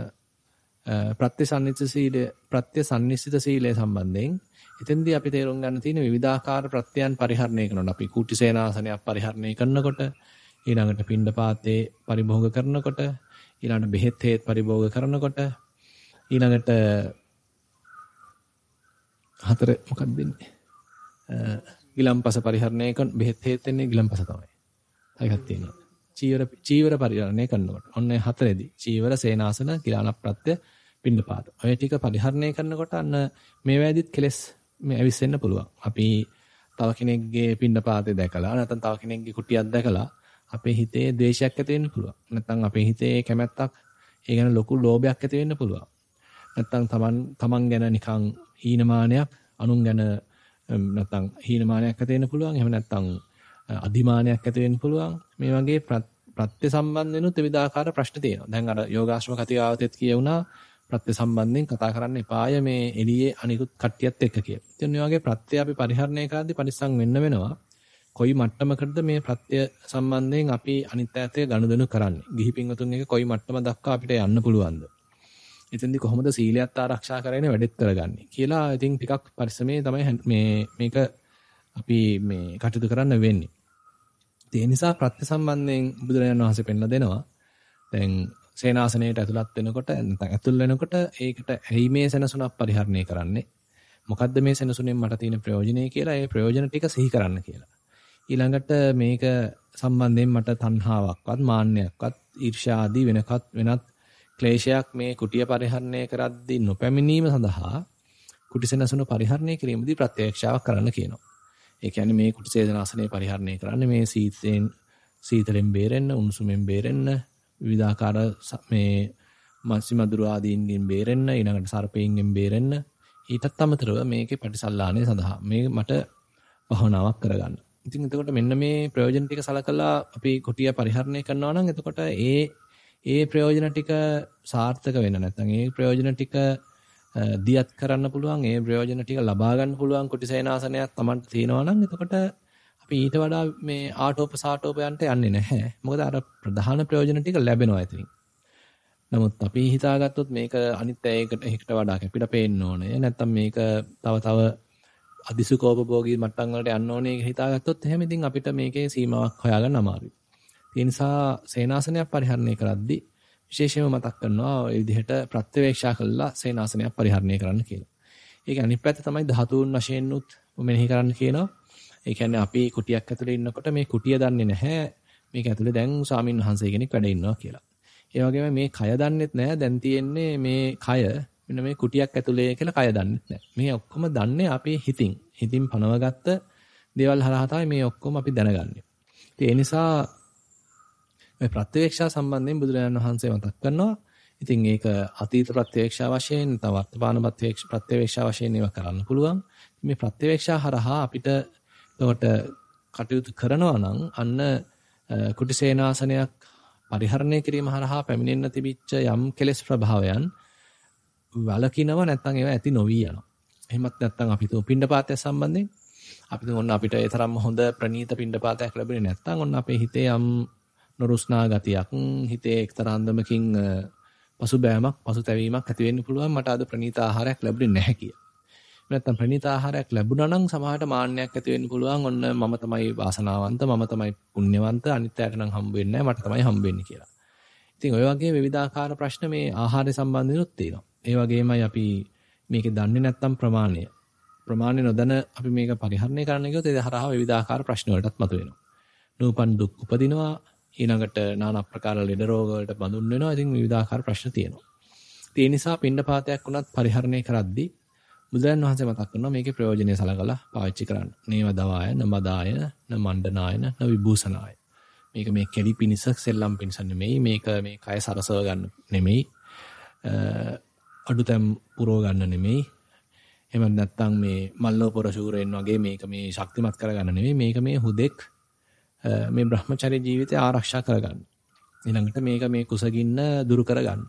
ප්‍රත්‍යසන්නිසිත සීලය සම්බන්ධයෙන් එතෙන්දී අපි තේරුම් ගන්න තියෙන විවිධාකාර ප්‍රත්‍යයන් පරිහරණය කරනවා. අපි කුටි සේනාසනයක් පරිහරණය කරනකොට ඊළඟට පිණ්ඩපාතේ පරිභෝග කරනකොට ඊළඟට බෙහෙත් හේත් පරිභෝග කරනකොට ඊළඟට හතර මොකක්ද වෙන්නේ? ගිලම්පස පරිහරණය කරන බෙහෙත් හේත් වෙන්නේ ගිලම්පස තමයි. ඒකක් තියෙනවා. චීවර පරිහරණය කරනකොට. ඔන්න හතරේදී චීවර සේනාසන ගිලාන ප්‍රත්‍ය පිණ්ඩපාත. ඔය ටික පරිහරණය කරනකොට අන්න මේ වේදිත් කෙලස් මේ ඇවිස්සෙන්න පුළුවන්. අපි තව කෙනෙක්ගේ පිණ්ඩපාතේ දැකලා නැත්නම් තව කෙනෙක්ගේ කුටියක් දැකලා අපේ හිතේ ද්වේෂයක් ඇති වෙන්න පුළුවන්. නැත්නම් අපේ හිතේ කැමැත්තක් ඒ ගැන ලොකු ලෝභයක් ඇති වෙන්න පුළුවන්. නැත්නම් තමන් ගැන නිකන් හීනමානයක් අනුන් ගැන නැත්නම් හීනමානයක් ඇති වෙන්න පුළුවන්. එහෙම නැත්නම් අධිමානයක් ඇති වෙන්න පුළුවන්. මේ වගේ ප්‍රත්‍ය සම්බන්ධෙනුත් විවිධාකාර ප්‍රශ්න තියෙනවා. දැන් අර යෝගාශ්‍රම කතිකාවතෙත් කියුණා ප්‍රත්‍ය සම්බන්ධයෙන් කතා කරන්න එපාය මේ එළියේ අනිකුත් කට්ටියත් එක්ක කියලා. ඉතින් මේ වගේ ප්‍රත්‍ය අපි පරිහරණය කරද්දී පරිස්සම් වෙන්න වෙනවා. කොයි මට්ටමකටද මේ ප්‍රත්‍ය සම්බන්ධයෙන් අපි අනිත් ඈතේ ගනුදෙනු කරන්නේ? ගිහි පින්වතුන් එක කොයි මට්ටම දක්වා අපිට යන්න පුළුවන්ද? එතෙන්දී කොහොමද සීලයත් ආරක්ෂා කරගෙන වැඩෙත් කරගන්නේ කියලා ඉතින් ටිකක් පරිස්සමේ තමයි මේක අපි මේ කටයුතු කරන්න වෙන්නේ. ඒ නිසා ප්‍රත්‍ය සම්බන්ධයෙන් බුදුරජාණන් වහන්සේ පෙන්ලා දෙනවා. දැන් සේනාසනයට ඇතුළත් වෙනකොට නැත්නම් ඇතුල් වෙනකොට ඒකට ඇයි මේ සෙනසුනක් පරිහරණය කරන්නේ? මොකද්ද මේ සෙනසුනෙන් මට තියෙන ප්‍රයෝජනය කියලා ඒ ප්‍රයෝජන ටික සිහි කරන්න කියලා. ඊළඟට මේක සම්බන්ධයෙන් මට තණ්හාවක්වත් මාන්නයක්වත් ඊර්ෂ්‍යා ආදී වෙනත් ක්ලේශයක් මේ කුටිය පරිහරණය කරද්දී නොපැමිණීම සඳහා කුටිසෙනසුන පරිහරණය කිරීමේදී ප්‍රත්‍යක්ෂාවක් කරන්න කියනවා. ඒ කියන්නේ මේ කුටිසේනාසනය පරිහරණය කරන්නේ මේ සීතලෙන් බේරෙන්න, උණුසුමෙන් බේරෙන්න, විවිධාකාර මේ මස්සිමදුරු ආදීන්ගෙන් බේරෙන්න, ඊළඟට සර්පයින්ගෙන් බේරෙන්න. ඊටත් අමතරව මේකේ පටිසල්ලාණය සඳහා මේ මට භවනාවක් කරගන්න. ඉතින් එතකොට මෙන්න මේ ප්‍රයෝජන ටික සලකලා අපි කුටිය පරිහරණය කරනවා නම් එතකොට ඒ ප්‍රයෝජන ටික සාර්ථක වෙන්න නැත්නම් ඒ ප්‍රයෝජන ටික දියත් කරන්න පුළුවන් ඒ ප්‍රයෝජන ටික ලබා ගන්න පුළුවන් කුටිසේනාසනයක් Tamanට තියෙනවා නම් එතකොට අපි ඊට වඩා මේ ආටෝපසාටෝපයන්ට යන්නේ නැහැ. මොකද අර ප්‍රධාන ප්‍රයෝජන ටික ලැබෙනවා ඉතින්. නමුත් අපි හිතාගත්තොත් මේක අනිත් ඒකට වඩා කැපිලා පේන්න ඕනේ. නැත්නම් මේක තව අදිසුකෝපභෝගී මට්ටම් වලට යන්න ඕනේ කියලා හිතාගත්තොත් එහෙම ඉතින් අපිට මේකේ සීමාවක් හොයාගන්න අමාරුයි. ඒ නිසා සේනාසනයක් පරිහරණය කරද්දී විශේෂයෙන්ම මතක් කරනවා ඔය විදිහට ප්‍රත්‍යවේක්ෂා කළා සේනාසනයක් පරිහරණය කරන්න කියලා. ඒක අනිත් පැත්ත තමයි ධාතුන් වශයෙන් උත් මෙනෙහි කරන්න කියනවා. ඒ කියන්නේ අපි කුටියක් ඇතුලේ ඉන්නකොට මේ කුටිය දන්නේ නැහැ. මේක ඇතුලේ දැන් ස්වාමින් වහන්සේ කෙනෙක් වැඩ ඉන්නවා කියලා. ඒ වගේම මේ කය දන්නෙත් නැහැ. දැන් තියෙන්නේ මේ කය මෙන්න මේ කුටියක් ඇතුලේ කියලා කය දන්නෙත් නැහැ. මේ ඔක්කොම දන්නේ අපේ හිතින්. හිතින් පනවගත්ත දේවල් හරහා තමයි මේ ඔක්කොම අපි දැනගන්නේ. ඒ නිසා මේ ප්‍රත්‍යවේක්ෂා සම්බන්ධයෙන් බුදුරජාණන් වහන්සේ මතක් කරනවා. ඉතින් ඒක අතීත ප්‍රත්‍යවේක්ෂා වශයෙන්, වර්තමාන ප්‍රත්‍යවේක්ෂා වශයෙන් ඒවා කරන්න පුළුවන්. මේ ප්‍රත්‍යවේක්ෂා හරහා අපිට එතකොට කටයුතු කරනවා නම් අන්න කුටිසේනාසනයක් පරිහරණය කිරීම හරහා පැමිණෙන්න තිබිච්ච යම් කෙලෙස් ප්‍රභාවයන් වලකිනව නැත්නම් ඒවා ඇති නොවි යනවා. එහෙමත් නැත්නම් අපි තුමු පිණ්ඩපාතය සම්බන්ධයෙන් අපි තුමු ඔන්න අපිට ඒ තරම්ම හොඳ ප්‍රණීත පිණ්ඩපාතයක් ලැබුණේ නැත්නම් ඔන්න අපේ හිතේ යම් නොරුස්නා ගතියක් හිතේ එක්තරා අන්දමකින් පසුබෑමක් පසුතැවීමක් ඇති වෙන්න පුළුවන් මට අද ප්‍රණීත ආහාරයක් ලැබුණේ නැහැ කිය. නැත්නම් ප්‍රණීත ආහාරයක් ලැබුණා නම් සමහරට මාන්නයක් ඇති වෙන්න පුළුවන් ඔන්න මම තමයි වාසනාවන්ත මම තමයි පුණ්‍යවන්ත අනිත් අයට නම් හම්බ වෙන්නේ නැහැ මට තමයි හම්බ වෙන්නේ කියලා. ඉතින් ඔය වගේ විවිධාකාර ප්‍රශ්න මේ ආහාරය සම්බන්ධිනුත් තියෙනවා. ඒ වගේමයි අපි මේකේ දන්නේ නැත්නම් ප්‍රමාණය නොදැන අපි මේක පරිහරණය කරන්න ගියොත් ඒ හරහා විවිධාකාර ප්‍රශ්න වලටත් මතුවෙනවා. නූපන් දුක් උපදිනවා ඊළඟට নানা ප්‍රකාර ලෙඩ රෝග වලට බඳුන් වෙනවා. ඉතින් විවිධාකාර ප්‍රශ්න තියෙනවා. ඒ නිසා පිණ්ඩපාතයක් වුණත් පරිහරණය කරද්දී බුදුරජාණන් වහන්සේ මතක් කරනවා මේකේ ප්‍රයෝජනෙ සලකලා පාවිච්චි කරන්න. නේව දවාය, නමදාය, නමණ්ඩනාය, නවිභූෂනාය. මේක මේ කෙලි පිනිස සෙල්ලම් පිනිස නෙමෙයි. මේක මේ කය සරසව ගන්න නෙමෙයි. අඩුතැම් පුරව ගන්න නෙමෙයි. එහෙම නැත්නම් මේ මල්ලෝපොර ශූරයන් වගේ මේක මේ ශක්තිමත් කරගන්න නෙමෙයි. මේක මේ හුදෙක් මේ Brahmacharya ජීවිතය ආරක්ෂා කරගන්න. ඊළඟට මේක මේ කුසගින්න දුරු කරගන්න.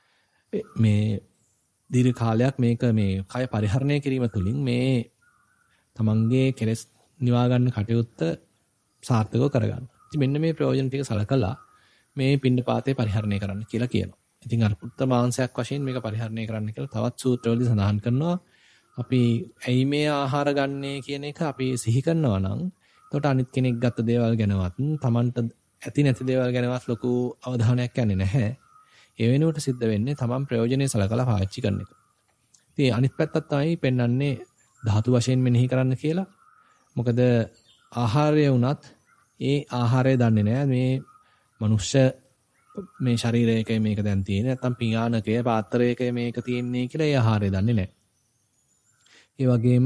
මේ දීර්ඝ කාලයක් මේක මේ කය පරිහරණය කිරීම තුළින් මේ තමන්ගේ කෙලෙස් නිවා ගන්න කටයුත්ත සාර්ථකව කරගන්න. ඉතින් මෙන්න මේ ප්‍රයෝජන ටික සලකලා මේ පිණ්ඩපාතේ පරිහරණය කරන්න කියලා කියනවා. ඉතින් අර පුත්ත මාංශයක් වශයෙන් මේක පරිහරණය කරන්න කියලා තවත් සූත්‍රවලදී සඳහන් කරනවා. අපි ඇයි මේ ආහාර ගන්නේ කියන එක අපි සිහි කරනවා නම් එතකොට අනිත් කෙනෙක් ගත්ත දේවල් ගැනවත් තමන්ට ඇති නැති දේවල් ගැනවත් ලොකු අවධානයක් යන්නේ නැහැ. ඒ වෙනුවට සිද්ධ වෙන්නේ තමන් ප්‍රයෝජනෙයි සලකලා පාවිච්චි කරන එක. ඉතින් අනිත් පැත්තත් තමයි පෙන්වන්නේ ධාතු වශයෙන් මෙනෙහි කරන්න කියලා. මොකද ආහාරය වුණත් ඒ ආහාරය දන්නේ නැහැ මේ මනුෂ්‍ය මේ ශරීරයකයි මේක දැන් තියෙන්නේ නැත්නම් පිඟානකය පාත්‍රයකය මේක තියෙන්නේ කියලා ඒ ආහාරය දන්නේ නැහැ. ඒ වගේම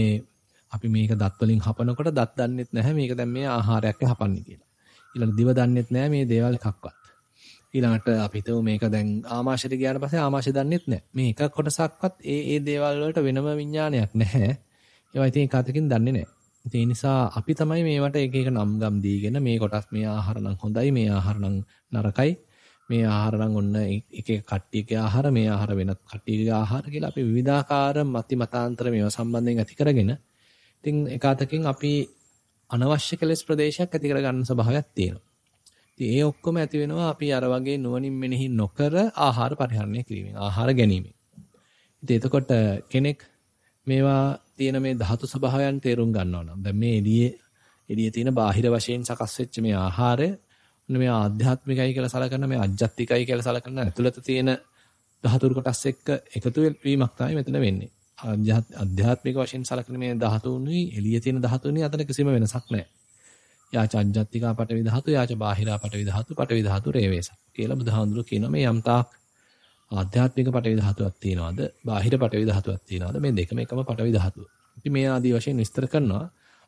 අපි මේක දත් වලින් හපනකොට දත් දන්නෙත් නැහැ මේක දැන් මේ ආහාරයක් හපන්නේ කියලා. ඊළඟ දිව දන්නෙත් නැහැ මේ දේවල් එකක්වත්. ඊළඟට අපි හිතුව මේක දැන් ආමාශයට ගියාට පස්සේ ආමාශය දන්නෙත් නැහැ. මේ එක කොටසක්වත් ඒ දේවල් වලට වෙනම විඥානයක් නැහැ. ඒවා ඉතින් එක අතකින් දන්නේ නැහැ. ඒ නිසා අපි තමයි මේවට එක එක නම් ගම් දීගෙන මේ කොටස් මේ ආහාර නම් හොඳයි මේ ආහාර නම් නරකයි මේ ආහාර නම් ඔන්න එක එක කට්ටියගේ ආහාර මේ ආහාර වෙනත් කට්ටියගේ ආහාර කියලා අපි විවිධාකාර මතිමතාන්තර මේවා සම්බන්ධයෙන් ඇති කරගෙන ඉතින් එක අතකින් අපි අනවශ්‍ය කෙලෙස් ප්‍රදේශයක් ඇති කරගන්න ස්වභාවයක් තියෙනවා. ඉතින් ඒ ඔක්කොම ඇති වෙනවා අපි අර වගේ නුවණින් මෙනෙහි නොකර ආහාර පරිහරණය කිරීමෙන් ආහාර ගැනීමෙන්. ඉතින් එතකොට කෙනෙක් මේවා තියෙන මේ ධාතු ස්වභාවයන් තේරුම් ගන්නවා නම් දැන් මේ එළියේ තියෙන බාහිර වශයෙන් සකස් වෙච්ච මේ ආහාරය මේ ආධ්‍යාත්මිකයි කියලා සලකන මේ අජ්ජත්තිකයි කියලා සලකන ඇතුළත තියෙන ධාතු කොටස් එක්ක එකතු වීමක් තමයි මෙතන වෙන්නේ. අධ්‍යාත්මික වශයෙන් සලකන මේ ධාතුන්ුයි එළියේ තියෙන ධාතුන්ුයි අතර කිසිම වෙනසක් නැහැ. යාච අජ්ජත්තිකා පටවි ධාතු යාච බාහිරා පටවි ධාතු රේවේස කියලා බුදුහාමුදුරුවෝ කියනවා මේ යම්තාක් ආධ්‍යාත්මික පටවි ධාතුවක් තියෙනවද බාහිර පටවි ධාතුවක් තියෙනවද මේ දෙකම එකම පටවි ධාතුව. ඉතින් මේ ආදී වශයෙන් විස්තර කරනවා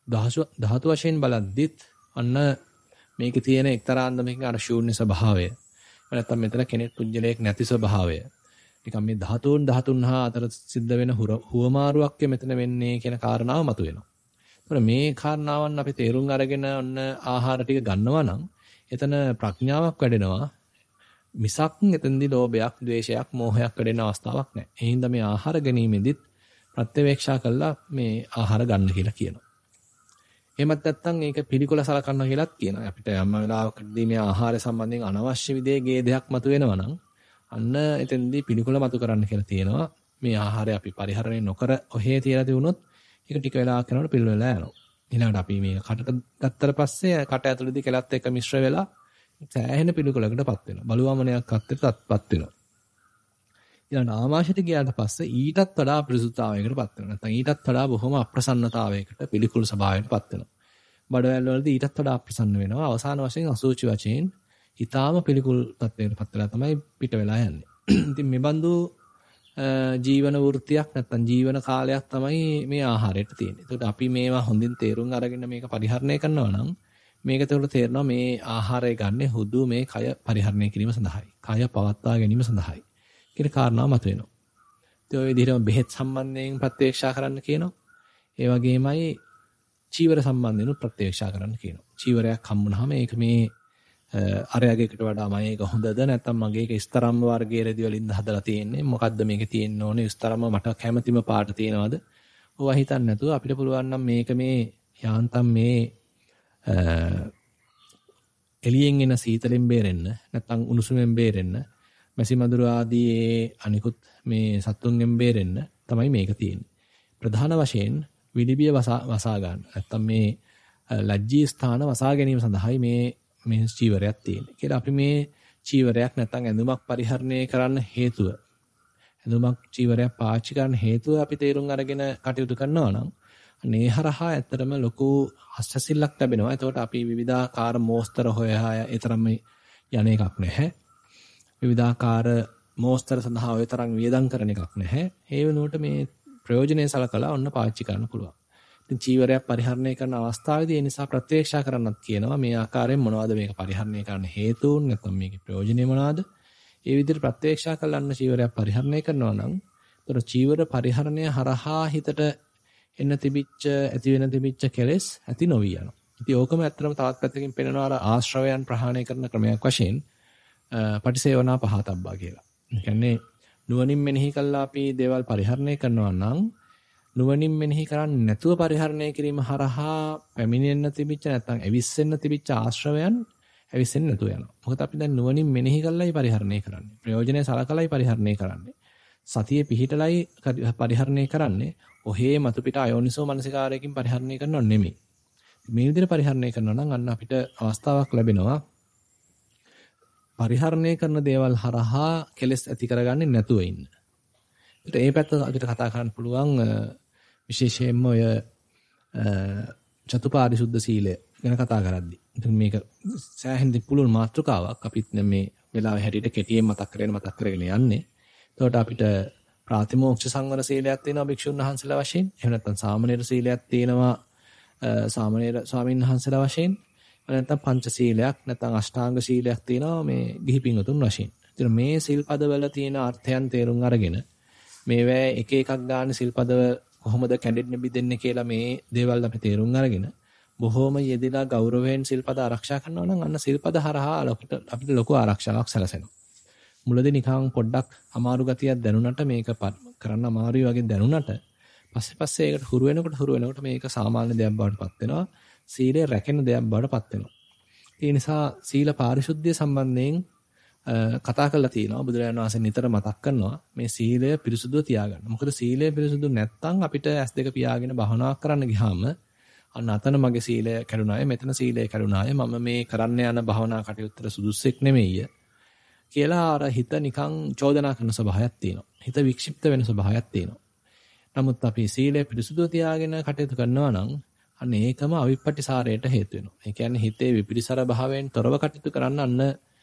ධාතු වශයෙන් බලද්දිත් අන්න මේකේ තියෙන එක්තරා අන්දමකින් අර ශූන්‍ය ස්වභාවය. නැත්නම් මෙතන කෙනෙක් පුජ්‍යලයක් නැති ස්වභාවය. නිකම් මේ ධාතුන් හා අතර සිද්ධ වෙන හුවමාරුවක් මෙතන වෙන්නේ කියන කාරණාව මතුවෙනවා. ඒතකොට මේ කාරණාවන් අපි තේරුම් අරගෙන ඔන්න ආහාර ටික ගන්නවා නම් එතන ප්‍රඥාවක් වැඩෙනවා. මිසක් එතෙන්දී ලෝභයක්, ද්වේෂයක්, මෝහයක් වැඩෙන අවස්ථාවක් නැහැ. ඒ හින්දා මේ ආහාර ගැනීමෙදිත් ප්‍රත්‍යවේක්ෂා කළා මේ ආහාර ගන්න කියලා කියනවා. එහෙමත් නැත්නම් ඒක පිළිකුල සලකනවා කියලාත් කියනවා. අපිට යම් වෙලාවකදී මේ ආහාරය සම්බන්ධයෙන් අනවශ්‍ය විදිහේ ගේදයක් මතුවෙනවා නම් අන්න එතෙන්දී පිළිකුල මතු කරන්න කියලා තියෙනවා. මේ ආහාරය අපි පරිහරණය නොකර ඔහේ තියලා තියුණොත් ඒක ටික වෙලාවක් යනකොට පිළිවෙල වෙලා යනවා. ඊළඟට අපි මේ කටට ගත්තට පස්සේ කට ඇතුළේදී කෙලත් එක්ක මිශ්‍ර වෙලා සෑහෙන පිළිකුලකටපත් වෙනවා. බලුවමනයක් අත්‍යතපත් වෙනවා. ඊළඟට ආමාශයට ගියාට පස්සේ ඊටත් වඩා අපිරිසුදුතාවයකටපත් වෙනවා. නැත්නම් ඊටත් වඩා බොහොම අප්‍රසන්නතාවයකට පිළිකුල් ස්වභාවයකටපත් වෙනවා. බඩවැල් වලදී ඊටත් වඩා අප්‍රසන්න වෙනවා. අවසාන වශයෙන් අසුචි වශයෙන් ඊටාම පිළිකුල් තත්ත්වයකටපත් වෙලා තමයි පිට වෙලා යන්නේ. ඉතින් මේ බඳු ජීවන වෘත්තියක් නැත්නම් ජීවන කාලයක් තමයි මේ ආහාරයට තියෙන්නේ. ඒකට අපි මේවා හොඳින් තේරුම් අරගෙන මේක පරිහරණය කරනවා නම් මේක තුළ තේරෙනවා මේ ආහාරය ගන්න හුදු මේ කය පරිහරණය කිරීම සඳහායි. කය පවත්වා ගැනීම සඳහායි. කියන කාරණාව මතුවෙනවා. ඒ ඔය විදිහටම බෙහෙත් සම්බන්ධයෙන් ප්‍රත්‍යක්ෂා කරන්න කියනවා. ඒ වගේමයි චීවර සම්බන්ධයෙන් ප්‍රත්‍යක්ෂ කරන්න කියනවා. චීවරයක් හම්බුනහම ඒක මේ අරයගේකට වඩා මම ඒක හොඳද නැත්නම් මගේ ඒක ස්තරම්ම වර්ගයේ රෙදි වලින්ද හදලා තියෙන්නේ මොකද්ද මේකේ තියෙන්න ඕනේ ස්තරම්ම මට කැමැතිම පාට තියෙනවද ඕවා හිතන්න නැතුව අපිට පුළුවන් නම් මේක මේ යාන්තම් මේ එළියෙන් එන සීතලෙන් බේරෙන්න නැත්නම් උණුසුමෙන් බේරෙන්න මැසි මදුරු ආදී අනිකුත් මේ සත්තුන්ගෙන් බේරෙන්න තමයි මේක තියෙන්නේ ප්‍රධාන වශයෙන් විලිබිය වසා ගන්න නැත්නම් මේ ලැජ්ජී ස්ථාන වසා ගැනීම සඳහායි මේ චීවරයක් තියෙන්නේ කියලා අපි මේ චීවරයක් නැත්නම් ඇඳුමක් පරිහරණය කරන්න හේතුව ඇඳුමක් චීවරයක් පාවිච්චි කරන්න හේතුව අපි තේරුම් අරගෙන කටයුතු කරනවා නම් අනේ හරහා ඇත්තටම ලොකු අස්වැසිල්ලක් ලැබෙනවා. එතකොට අපි විවිධාකාර මෝස්තර හොයා ඒතරම් යන එකක් නැහැ. විවිධාකාර මෝස්තර සඳහා ඔය තරම් වියදම් කරන එකක් නැහැ. ඒ වෙනුවට මේ ප්‍රයෝජනෙයි සලකලා ඔන්න පාවිච්චි කරන්න පුළුවන්. ඉතින් චීවරයක් පරිහරණය කරන අවස්ථාවේදී ඒ නිසා ප්‍රත්‍යක්ෂ කරන්නත් කියනවා මේ ආකාරයෙන් මොනවද මේක පරිහරණය කරන්න හේතුන් නැත්නම් මේකේ ප්‍රයෝජනෙ මොනවද? ඒ විදිහට ප්‍රත්‍යක්ෂ කරලන්න චීවරයක් පරිහරණය කරනවා නම් ඒතර චීවර පරිහරණය හරහා හිතට එන්න තිබිච්ච ඇති වෙන තිබිච්ච කෙලෙස් ඇති නොවි යනවා. ඉතින් ඕකම ඇත්තටම තවත් පැත්තකින් පෙන්නනවා අර ආශ්‍රවයන් ප්‍රහාණය කරන ක්‍රමයක් වශයෙන් පටිසේවනා පහතබ්බා කියලා. ඒ කියන්නේ නුවණින් මෙනෙහි කළා අපි දේවල් පරිහරණය කරනවා නම් නුවණින් මෙනෙහි කරන්නේ නැතුව පරිහරණය කිරීම හරහා පැමිණෙන්න තිබිච්ච නැත්නම් ඇවිස්සෙන්න තිබිච්ච ආශ්‍රවයන් ඇවිස්සෙන්නේ නැතුව යනවා. මොකද අපි දැන් නුවණින් මෙනෙහි කළායි පරිහරණය කරන්නේ. ප්‍රයෝජනෙ සලකලායි පරිහරණය කරන්නේ. සතියේ පිහිටලයි පරිහරණය කරන්නේ. ඔහේ මතු පිට අයෝනිසෝ මනසිකාරයකින් පරිහරණය කරනව නෙමෙයි. මේ විදිහට පරිහරණය කරනවා නම් අන්න අපිට අවස්ථාවක් ලැබෙනවා පරිහරණය කරන දේවල් හරහා කෙලස් ඇති කරගන්නේ නැතුව ඉන්න. ඒත් මේ පැත්ත අපිට කතා කරන්න පුළුවන් විශේෂයෙන්ම ඔය චතුපාරිශුද්ධ සීලය ගැන කතා කරද්දී. ඉතින් මේක සෑහෙන පුළුල් මාතෘකාවක්. අපිත් මේ වෙලාවේ හැටියට කෙටියෙන් මතක් කරගෙන යන්නේ. එතකොට අපිට ප්‍රාතිමෝක්ෂ සංවර සීලයක් තියෙනවා භික්ෂුන් වහන්සේලා වශයෙන්. එහෙම නැත්නම් සාමණේර සීලයක් තියෙනවා සාමණේර ස්වාමීන් වහන්සේලා වශයෙන්. නැත්නම් පංච සීලයක් නැත්නම් අෂ්ටාංග සීලයක් තියෙනවා මේ ගිහි පින්වතුන් වශයෙන්. ඉතින් මේ සිල්පදවල තියෙන අර්ථයන් තේරුම් අරගෙන මේවැ එක එකක් ගන්න සිල්පදව කොහොමද කැඩෙන්නේ බිඳෙන්නේ කියලා මේ දේවල් අපි තේරුම් අරගෙන බොහෝම යෙදලා ගෞරවයෙන් සිල්පද ආරක්ෂා කරනවා නම් අන්න සිල්පද හරහා අපිට ලොකු ආරක්ෂාවක් සැලසෙනවා. මුලදී නිකන් පොඩ්ඩක් අමාරු ගතියක් දැනුණට මේක කරන්න අමාරුයි වගේ දැනුණට පස්සේ ඒකට හුරු වෙනකොට මේක සාමාන්‍ය දෙයක් බවට පත් වෙනවා. සීලය රැකෙන දෙයක් බවට පත් වෙනවා. ඒ නිසා සීල පාරිශුද්ධිය සම්බන්ධයෙන් කතා කරලා තියෙනවා. බුදුරජාණන් වහන්සේ නිතර මතක් කරනවා මේ සීලය පිරිසුදුව තියාගන්න. මොකද සීලය පිරිසුදු නැත්නම් අපිට S2 පියාගෙන භවනා කරන්න ගියාම අන්න අතන මගේ සීලය කැඩුනාය, මෙතන සීලය කැඩුනාය, මම මේ කරන්න යන භවනා කටයුත්තට සුදුස්සෙක් නෙමෙයි කියලා අර හිත නිකන් චෝදනා කරන ස්වභාවයක් තියෙනවා. හිත වික්ෂිප්ත වෙන ස්වභාවයක් තියෙනවා. නමුත් අපි සීලය පිරිසුදුව තියාගෙන කටයුතු කරනවා නම් අන්න ඒකම අවිප්පටිසාරයට හේතු වෙනවා. ඒ කියන්නේ හිතේ විපිරිසර භාවයෙන් තොරව කටයුතු කරන්න අන්න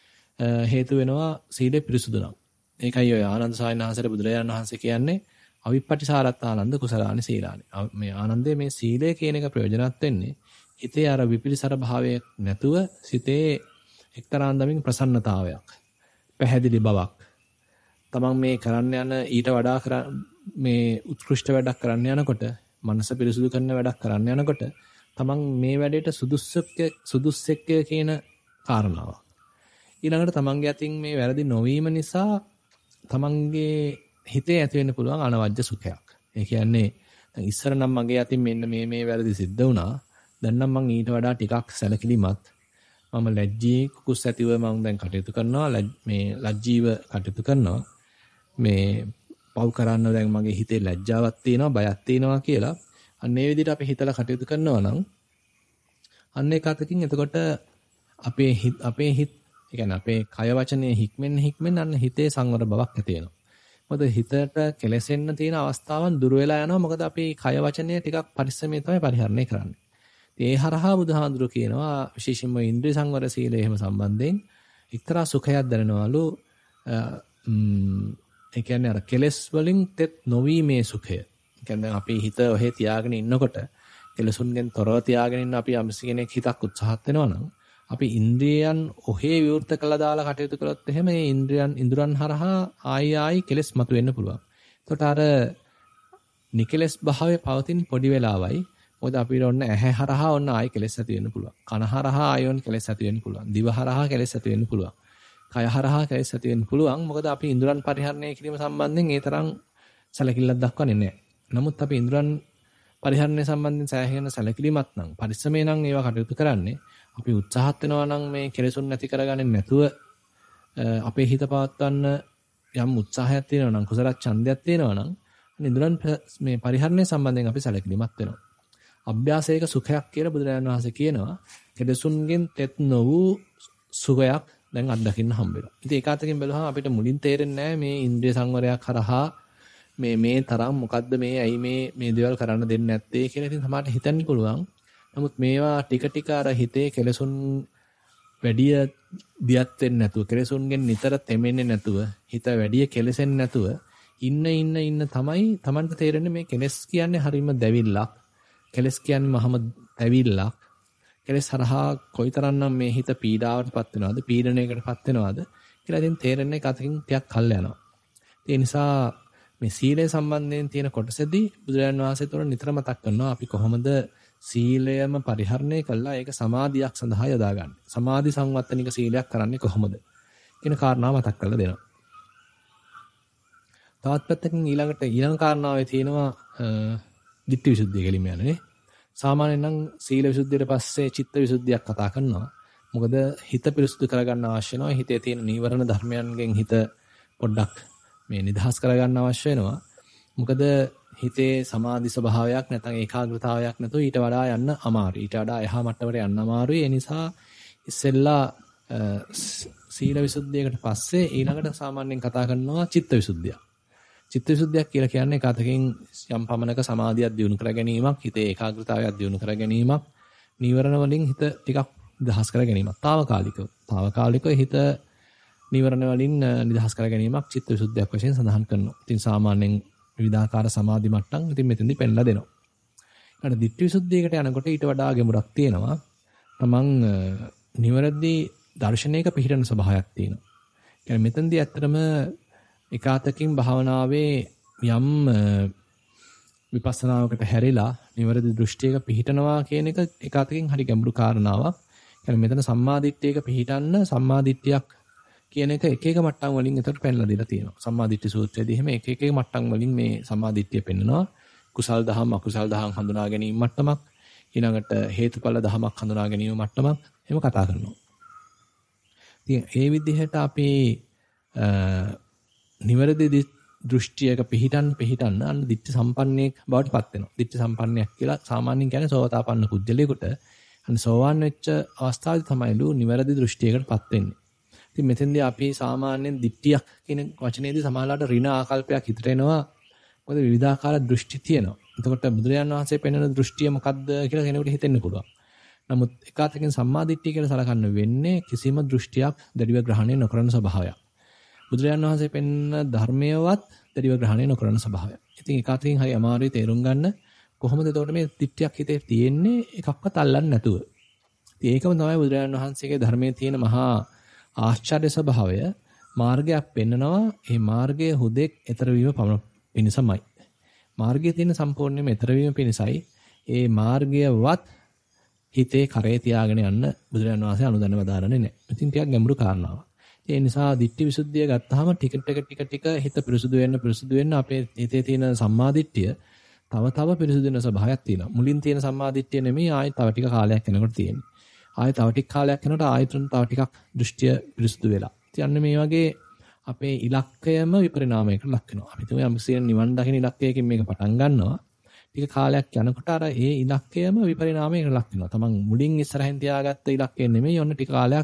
හේතු වෙනවා සීලය පිරිසුදු නම්. ඒකයි ඔය ආනන්ද සායන වහන්සේට බුදුරජාණන් වහන්සේ කියන්නේ අවිප්පටිසාරත් ආනන්ද කුසලානි සීලානි. මේ ආනන්දේ මේ සීලය කියන එක ප්‍රයෝජනවත් වෙන්නේ හිතේ අර විපිරිසර භාවය නැතුව සිතේ එක්තරා අන්දමින් ප්‍රසන්නතාවයක්, පැහැදිලි බවක්. තමන් මේ කරන්න යන ඊට වඩා මේ උත්කෘෂ්ඨ වැඩක් කරන්න යනකොට, මනස පිරිසුදු කරන වැඩක් කරන්න යනකොට තමන් මේ වැඩේට සුදුස්සෙක් කියන කාරණාවක්. ඊළඟට තමන්ගේ අතින් මේ වැරදි නොවීම නිසා තමන්ගේ හිතේ ඇති වෙන්න පුළුවන් අනවජ්‍ය සුඛයක්. ඒ කියන්නේ දැන් ඉස්සර නම් මගේ අතින් මෙන්න මේ වැරදි සිද්ධ වුණා. දැන් නම් මං ඊට වඩා ටිකක් සැලකිලිමත්. මම ලැජ්ජී කුකුස් ඇතිව මම දැන් කටයුතු කරනවා. මේ ලැජ්ජීව කටයුතු කරනවා. මේ පව් කරන්න දැන් මගේ හිතේ ලැජ්ජාවක් තියෙනවා, බයක් තියෙනවා කියලා. අන්න ඒ විදිහට අපි හිතලා කටයුතු කරනවා නම් අන්න ඒක අතකින් එතකොට අපේ හිත ඒ කියන්නේ අපේ කය වචනේ හික්මෙන් අන්න හිතේ සංවර බවක් ඇති වෙනවා. මොකද හිතට කෙලෙසෙන්න තියෙන අවස්ථාවන් දුර වෙලා යනවා. මොකද අපි කය වචනේ ටිකක් පරිස්සමෙන් තමයි පරිහරණය කරන්නේ. ඒ හරහා බුදුහාඳුර කියනවා විශේෂයෙන්ම ඉන්ද්‍රිය සංවර සීලය එහෙම සම්බන්ධයෙන් එක්තරා සුඛයක් දැනෙනවලු. ඒ කියන්නේ අර කෙලෙස් වලින් තෙත් නොවීමේ සුඛය. ඒ කියන්නේ අපි හිත ඔහෙ තියාගෙන ඉන්නකොට කෙලෙසුන්ගෙන් තොරව තියාගෙන ඉන්න අපි යම්සි කෙනෙක් හිතක් උත්සාහත් වෙනවා නම් අපි ඉන්ද්‍රියයන් ඔහේ විවෘත කළා දාලා කටයුතු කළොත් එහෙම මේ ඉන්ද්‍රයන් හරහා ආයි කෙලස් මතුවෙන්න පුළුවන්. එතකොට අර නිකලස් භාවයේ පවතින පොඩි වෙලාවයි මොකද අපිට ඔන්න ඇහැ හරහා ඔන්න ආයෙ කෙලෙස් ඇති වෙන්න පුළුවන්. කන හරහා ආයෙ ඔන්න කෙලෙස් ඇති වෙන්න පුළුවන්. දිව හරහා කෙලෙස් ඇති වෙන්න පුළුවන්. කය හරහා කෙලෙස් ඇති වෙන්න පුළුවන්. මොකද අපි ඉන්ද්‍රයන් පරිහරණය කිරීම සම්බන්ධයෙන් ඒ තරම් සැලකිල්ලක් දක්වන්නේ නැහැ. නමුත් අපි ඉන්ද්‍රයන් පරිහරණය සම්බන්ධයෙන් සෑහෙන සැලකිලිමත් නම් පරිස්සමෙන් නම් ඒවා කටයුතු කරන්නේ. අපි උත්සාහත් වෙනවා නම් මේ කෙලෙසුන් නැති කරගන්නේ නැතුව අපේ හිත පවත්වන්න යම් උත්සාහයක් තියෙනවා නම් කුසල ඡන්දයක් තියෙනවා නම් ඉන්ද්‍රයන් මේ පරිහරණය සම්බන්ධයෙන් අපි සැලකිලිමත් වෙනවා. අභ්‍යාසයක සුඛයක් කියලා බුදුරජාණන් වහන්සේ කියනවා. කෙලෙසුන්ගෙන් තෙත් නොවූ සුඛයක් දැන් අත්දකින්න හම්බ වෙනවා. ඉතින් ඒක අතකින් බැලුවහම අපිට මුලින් තේරෙන්නේ නැහැ මේ ඉන්ද්‍රිය සංවරයක් හරහා මේ තරම් මොකද්ද මේ ඇයි මේ දේවල් කරන්න දෙන්නේ නැත්තේ කියලා ඉතින් සමහරට හිතන්න පුළුවන්. නමුත් මේවා ටික ටික අර හිතේ කෙලෙසුන් වැඩිය දියත් වෙන්නේ නැතුව කෙලෙසුන්ගෙන් නිතර තෙමෙන්නේ නැතුව හිත වැඩිය කෙලෙසෙන්නේ නැතුව ඉන්න තමයි Tamanට තේරෙන්නේ මේ කෙලෙස් කියන්නේ හරීම දැවිල්ලක්. කෙලෙස් කියන්නේ මහම දැවිල්ලක්. කෙලෙස් හරහා කොයිතරම්නම් මේ හිත පීඩාවටපත් වෙනවද පීඩණයකටපත් වෙනවද කියලා ඉතින් තේරෙන්නේ කතකින් ටිකක් කල් යනවා. ඒ නිසා මේ සීලය සම්බන්ධයෙන් තියෙන කොටසෙදී බුදුරජාණන් වහන්සේ තුන නිතර මතක් කරනවා අපි කොහොමද සීලයම පරිහරණය කළා ඒක සමාධියක් සඳහා යොදාගන්නේ. සමාධි සංවත්තනික සීලයක් කරන්නේ කොහොමද කියන කාරණාව මතක් කරලා දෙනවා. තවත් පැත්තකින් ඊළඟ කාරණාවේ තියෙනවා ditthi visuddhiය කියලා කියන්නේ. සාමාන්‍යයෙන් නම් සීල විසුද්ධියට පස්සේ චිත්ත විසුද්ධියක් කතා කරනවා. මොකද හිත පිරිසුදු කරගන්න අවශ්‍ය වෙනවා. හිතේ තියෙන නීවරණ ධර්මයන්ගෙන් හිත පොඩ්ඩක් මේ නිදහස් කරගන්න අවශ්‍ය වෙනවා. මොකද හිතේ සමාධි ස්වභාවයක් නැත්නම් ඒකාග්‍රතාවයක් නැතුව ඊට වඩා යන්න අමාරුයි. ඊට වඩා එහා මට්ටමට යන්න අමාරුයි. ඒ නිසා ඉස්සෙල්ලා සීල විසුද්ධියකට පස්සේ ඊළඟට සාමාන්‍යයෙන් කතා කරනවා චිත්ත විසුද්ධිය. චිත්ත විසුද්ධියක් කියලා කියන්නේ එකතකින් යම් පමණක සමාධියක් දියුණු කර ගැනීමක්, හිතේ ඒකාග්‍රතාවයක් දියුණු කර ගැනීමක්, නීවරණ වලින් හිත ටිකක් නිදහස් කර ගැනීමක්. තාවකාලිකව හිත නීවරණ වලින් නිදහස් කර ගැනීමක් චිත්ත විසුද්ධියක් වශයෙන් සඳහන් කරනවා. ඉතින් සාමාන්‍යයෙන් විවිධාකාර සමාධි මට්ටම් ඉතින් මෙතෙන්දි පෙන්ලා දෙනවා. ඊට ditthi විසුද්ධියකට යනකොට ඊට වඩා ගැඹුරක් තියෙනවා. තමන් නිවැරදි දර්ශනයක පිහිටන ස්වභාවයක් තියෙනවා. يعني මෙතෙන්දි ඇත්තටම එකාතකින් භාවනාවේ යම් විපස්සනාවකට හැරිලා නිවැරදි දෘෂ්ටියක පිහිටනවා කියන එක එකාතකින් හරි ගැඹුරු කාරණාවක්. يعني මෙතන සම්මාදිට්ඨියක පිහිටන්න සම්මාදිට්ඨියක් කියන එක එක මට්ටම් වලින් එතකොට පෙන්ලා දීලා තියෙනවා. සම්මාදිට්ඨි සූත්‍රයේදී එහෙම එක මට්ටම් වලින් මේ සම්මාදිට්ඨිය පෙන්නනවා. කුසල් දහම් අකුසල් දහම් හඳුනා ගැනීම මට්ටමක්, ඊළඟට හේතුඵල දහමක් හඳුනා ගැනීම මට්ටමක් එහෙම කතා කරනවා. ඉතින් ඒ විදිහට අපි නිවැරදි දෘෂ්ටියක පිහිටන්න අන්න ditthi සම්පන්නයෙක් බවට පත් වෙනවා. ditthi සම්පන්නයක් කියලා සාමාන්‍යයෙන් කියන්නේ සෝවාතාපන්න කුජලයකට. අන්න සෝවාන් වෙච්ච අවස්ථාවේ තමයිලු නිවැරදි දෘෂ්ටියකටපත් වෙන්නේ. ඉතින් මෙතෙන්දී අපි සාමාන්‍යයෙන් ditthියක් කියන වචනේදී සමාලාට ඍණ ආකල්පයක් හිතට එනවා. මොකද විවිධාකාර දෘෂ්ටි තියෙනවා. එතකොට බුදුරජාණන් වහන්සේ පෙන්වන දෘෂ්ටිය මොකක්ද කියලා කෙනෙකුට හිතෙන්න පුළුවන්. නමුත් එකාතකින් සම්මාදිට්ඨිය කියලා සලකන්න වෙන්නේ කිසිම දෘෂ්ටියක් දැඩිව ග්‍රහණය නොකරන ස්වභාවයක්. බුදුරජාණන් වහන්සේ පෙන්වන ධර්මයවත් දැඩිව ග්‍රහණය නොකරන ස්වභාවයක්. ඉතින් එකාතකින් හරි අමාරුයි තේරුම් ගන්න කොහොමද එතකොට මේ දිට්ඨියක් හිතේ තියෙන්නේ එකක්වත් අල්ලන්නේ නැතුව. ඉතින් ඒකම තමයි බුදුරජාණන් වහන්සේගේ ධර්මයේ තියෙන මහා ආශ්චර්ය ස්වභාවය. මාර්ගයක් පෙන්නනවා. ඒ මාර්ගයේ හුදෙක් ඊතර වීම පිණිසමයි. මාර්ගයේ තියෙන සම්පූර්ණයෙන්ම ඊතර වීම පිණිසයි. ඒ මාර්ගයවත් හිතේ කරේ තියාගෙන යන්න බුදුරජාණන් වහන්සේ අනුදැන වදාරන්නේ නැහැ. ඉතින් ටිකක් ගැඹුරු කාරණාවක්. ඒ නිසා ditthi visuddhiය ගත්තාම ටික හිත පිරිසුදු වෙන්න අපේ හිතේ තියෙන සම්මාදිට්ඨිය තව පිරිසුදු වෙන ස්වභාවයක් තියෙනවා. මුලින් තියෙන සම්මාදිට්ඨිය නෙමෙයි ආයෙ තව ටික කාලයක් යනකොට තියෙන්නේ. ආයෙ තව ටික කාලයක් යනකොට ආයෙත් තව ටිකක් දෘෂ්ටිය පිරිසුදු වෙලා. ඉතින් මේ වගේ අපේ ඉලක්කයම විපරිණාමයකට ලක් වෙනවා. අපි තුමේ යම්කිසි නිවන් දකින ඉලක්කයකින් මේක පටන් ගන්නවා. ටික කාලයක් යනකොට අර ඒ ඉලක්කයම විපරිණාමයකට ලක් වෙනවා. තමන් මුලින් ඉස්සරහින් තියාගත්ත ඉලක්කය නෙමෙයි ඔන්න ටික කාලයක්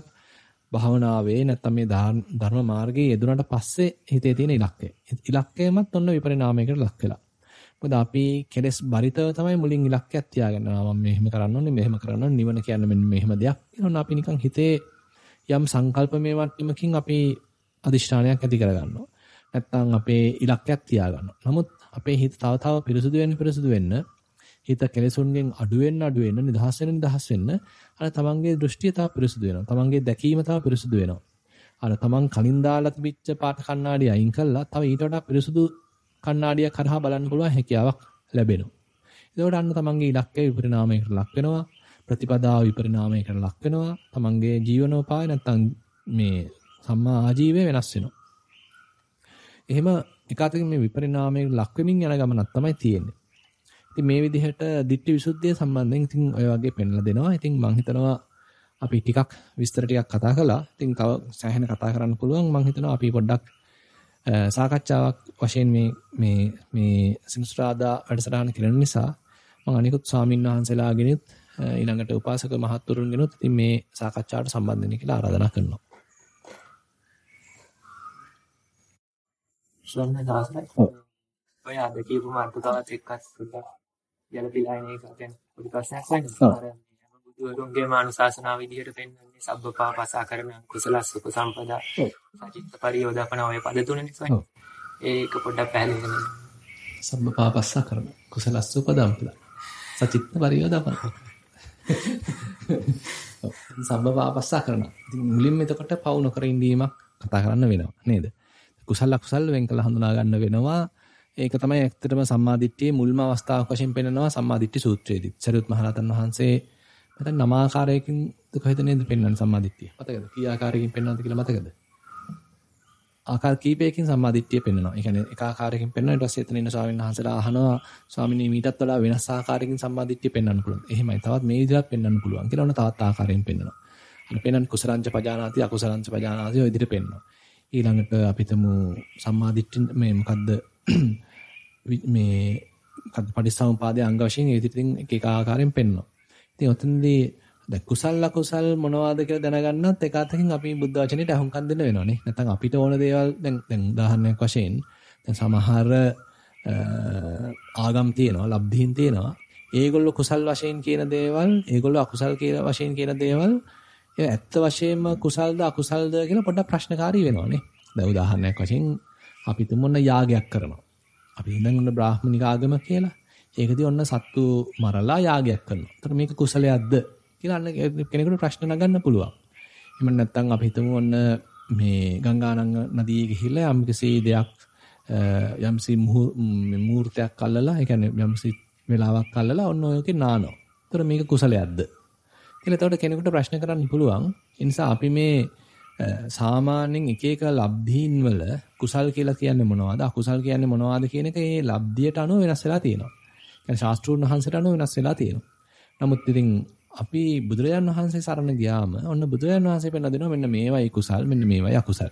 භාවනාවේ නැත්තම් මේ ධර්ම මාර්ගයේ යෙදුනට පස්සේ හිතේ තියෙන ඉලක්කය. ඉලක්කයමත් ඔන්න විපරිණාමයකට ලක් වෙලා. මොකද අපි කෙලස් බරිතව තමයි මුලින් ඉලක්කයක් තියාගන්නවා. මම මෙහෙම කරන්න ඕනේ, මෙහෙම කරන්න ඕනේ, නිවන කියන්නේ මෙන්න මෙහෙම දෙයක්. ඊළඟ අපි නිකන් හිතේ යම් සංකල්පමය වට්ටමකින් අපි අදිෂ්ඨානයක් ඇති කරගන්නවා. නැත්තම් අපේ ඉලක්කයක් තියාගන්නවා. නමුත් අපේ හිත තව පිරිසුදු වෙන්න හිත කෙලෙසුන්ගෙන් අඩු වෙන්න නිදහස් වෙන්න අර තමන්ගේ දෘෂ්ටිය තව පිරිසුදු වෙනවා. තමන්ගේ දැකීම තව පිරිසුදු වෙනවා. අර තමන් කලින් දාලා තිබිච්ච පාට කණ්ණාඩිය අයින් කළා තව ඊට වඩා පිරිසුදු කණ්ණාඩියක් කරහා බලන්න පුළුවන් හැකියාවක් ලැබෙනවා. එතකොට අන්න තමන්ගේ ඉලක්කය විපරිණාමයකට ලක් වෙනවා. ප්‍රතිපදාව විපරිණාමයකට ලක් වෙනවා. තමන්ගේ ජීවනෝපාය නැත්තම් මේ සම්මා ආජීවය වෙනස් වෙනවා. එහෙම එකwidehatකින් මේ විපරිණාමයකට ලක් වෙමින් යන ගමනක් තමයි තියෙන්නේ. ඉතින් මේ විදිහට ditthi visuddhiය සම්බන්ධයෙන් ඉතින් ඔය වගේ පෙන්ලා දෙනවා. ඉතින් මම හිතනවා අපි ටිකක් විස්තර ටිකක් කතා කළා. ඉතින් තව සෑහෙන කතා කරන්න පුළුවන්. මම හිතනවා අපි පොඩ්ඩක් සාකච්ඡාවක් වශයෙන් මේ සිනස්රාදා වැඩසටහන කරන නිසා මම අනිකුත් ස්වාමීන් වහන්සේලාගෙනුත් ඊළඟට උපාසක මහත්තුරුන්ගෙනුත් ඉතින් මේ සාකච්ඡාවට සම්බන්ධ වෙන්න කියලා ආරාධනා කරනවා. ස්වාමීන් වහන්සේ ඔය අද කියපු මාතෘකාවත් එක්කත් සුද්ධ යලපිලා ඉන්නේ කියන්නේ පොඩි ප්‍රශ්නයක් වයින්. බුදුරුන්ගේ මානුශාසනාව විදිහට පෙන්වන්නේ සබ්බපාපසා කරන කුසලස් උපසම්පදා සචිත්ත පරියෝදාපන ඔය පද තුනනේ ස්වාමීන්. ඒක පොඩ්ඩක් පැහැදිලි කරන්න. සබ්බපාපස්සා කරන කුසලස් උපදම්පලා සචිත්ත පරියෝදාපන. සබ්බපාපස්සා කරන. ඉතින් මුලින්ම එතකොට පවු නොකර ඉඳීමක් කතා කරන්න වෙනවා නේද? කුසල අකුසල වෙන් කළ හඳුනා ගන්න වෙනවා. ඒක තමයි ඇත්තටම සම්මාදිට්ඨියේ මුල්ම අවස්ථාවක් වශයෙන් පෙන්නනවා සම්මාදිට්ඨි සූත්‍රයේදී. සරියුත් මහ රහතන් වහන්සේ මට නම ආකාරයකින් කොහෙද නේද පෙන්වන්නේ සම්මාදිට්ඨිය? මතකද? කී ආකාරයකින් පෙන්වනවද කියලා මතකද? ආකාර කීපයකින් සම්මාදිට්ඨිය පෙන්වනවා. ඒ කියන්නේ එක ආකාරයකින් පෙන්වනවා. ඊට පස්සේ එතන ඉන්න ස්වාමීන් වහන්සේලා අහනවා ස්වාමිනේ මීටත් වඩා වෙනස් ආකාරයකින් සම්මාදිට්ඨිය පෙන්වන්න පුළුවන්. එහෙමයි. තවත් මේ විදිහට පෙන්වන්න පුළුවන් කියලා ඔන්න තවත් ආකාරයෙන් පෙන්වනවා. අර පෙන්වන්නේ කුසලංච පජානාති අකුසලංච පජානාති ඔය විදිහට පෙන්වනවා. ඊළඟට අපිටම සම්මාදිට්ඨි මේ මොකද්ද මේ පටිච්චසමුපාදයේ අංග වශයෙන් ඒ විදිහට එක එක ආකාරයෙන් පෙන්වනවා. ඉතින් ඔතනදී දැන් කුසල අකුසල් මොනවද කියලා දැනගන්නත් එක අතකින් අපි බුද්ධ වචනේට අහුම්කම් දෙන්න වෙනවනේ. නැත්නම් අපිට ඕන දේවල් දැන් උදාහරණයක් වශයෙන් දැන් සමහර ආගම් තියෙනවා, ලබ්ධීන් තියෙනවා. ඒගොල්ලෝ කුසල් වශයෙන් කියන දේවල්, ඒගොල්ලෝ අකුසල් කියලා වශයෙන් කියන දේවල් ඒ ඇත්ත වශයෙන්ම කුසල්ද අකුසල්ද කියලා පොඩ්ඩක් ප්‍රශ්නකාරී වෙනවනේ. දැන් උදාහරණයක් වශයෙන් අපි තුමුන්න යාගයක් කරනවා. අපි දැන් ඔන්න බ්‍රාහ්මණික ආගම කියලා. ඒකදී ඔන්න සත්තු මරලා යාගයක් කරනවා. ඒතර මේක කුසලයක්ද කියලා අන්න කෙනෙකුට ප්‍රශ්න නගන්න පුළුවන්. එහෙම නැත්නම් අපි හිතමු ඔන්න මේ ගංගානංග නදියේ ගිහිල්ලා යම්කිසි දෙයක් යම්සි මූර්තයක් අල්ලලා, ඒ කියන්නේ යම්සි වෙලාවක් අල්ලලා ඔන්න ඔයකේ නානවා. ඒතර මේක කුසලයක්ද කියලා එතකොට කෙනෙකුට ප්‍රශ්න කරන්න පුළුවන්. ඒ නිසා අපි මේ සාමාන්‍යයෙන් එක එක ලබ්ධීන් වල කුසල් කියලා කියන්නේ මොනවද අකුසල් කියන්නේ මොනවද කියන එක ඒ ලබ්ධියට අනුව වෙනස් වෙලා තියෙනවා. يعني ශාස්ත්‍රූන් වහන්සේට අනුව වෙනස් වෙලා තියෙනවා. නමුත් ඉතින් අපි බුදුරජාණන් වහන්සේ සරණ ගියාම ඔන්න බුදුරජාණන් වහන්සේ පෙන්නලා දෙනවා මෙන්න මේවයි කුසල් මෙන්න මේවයි අකුසල්.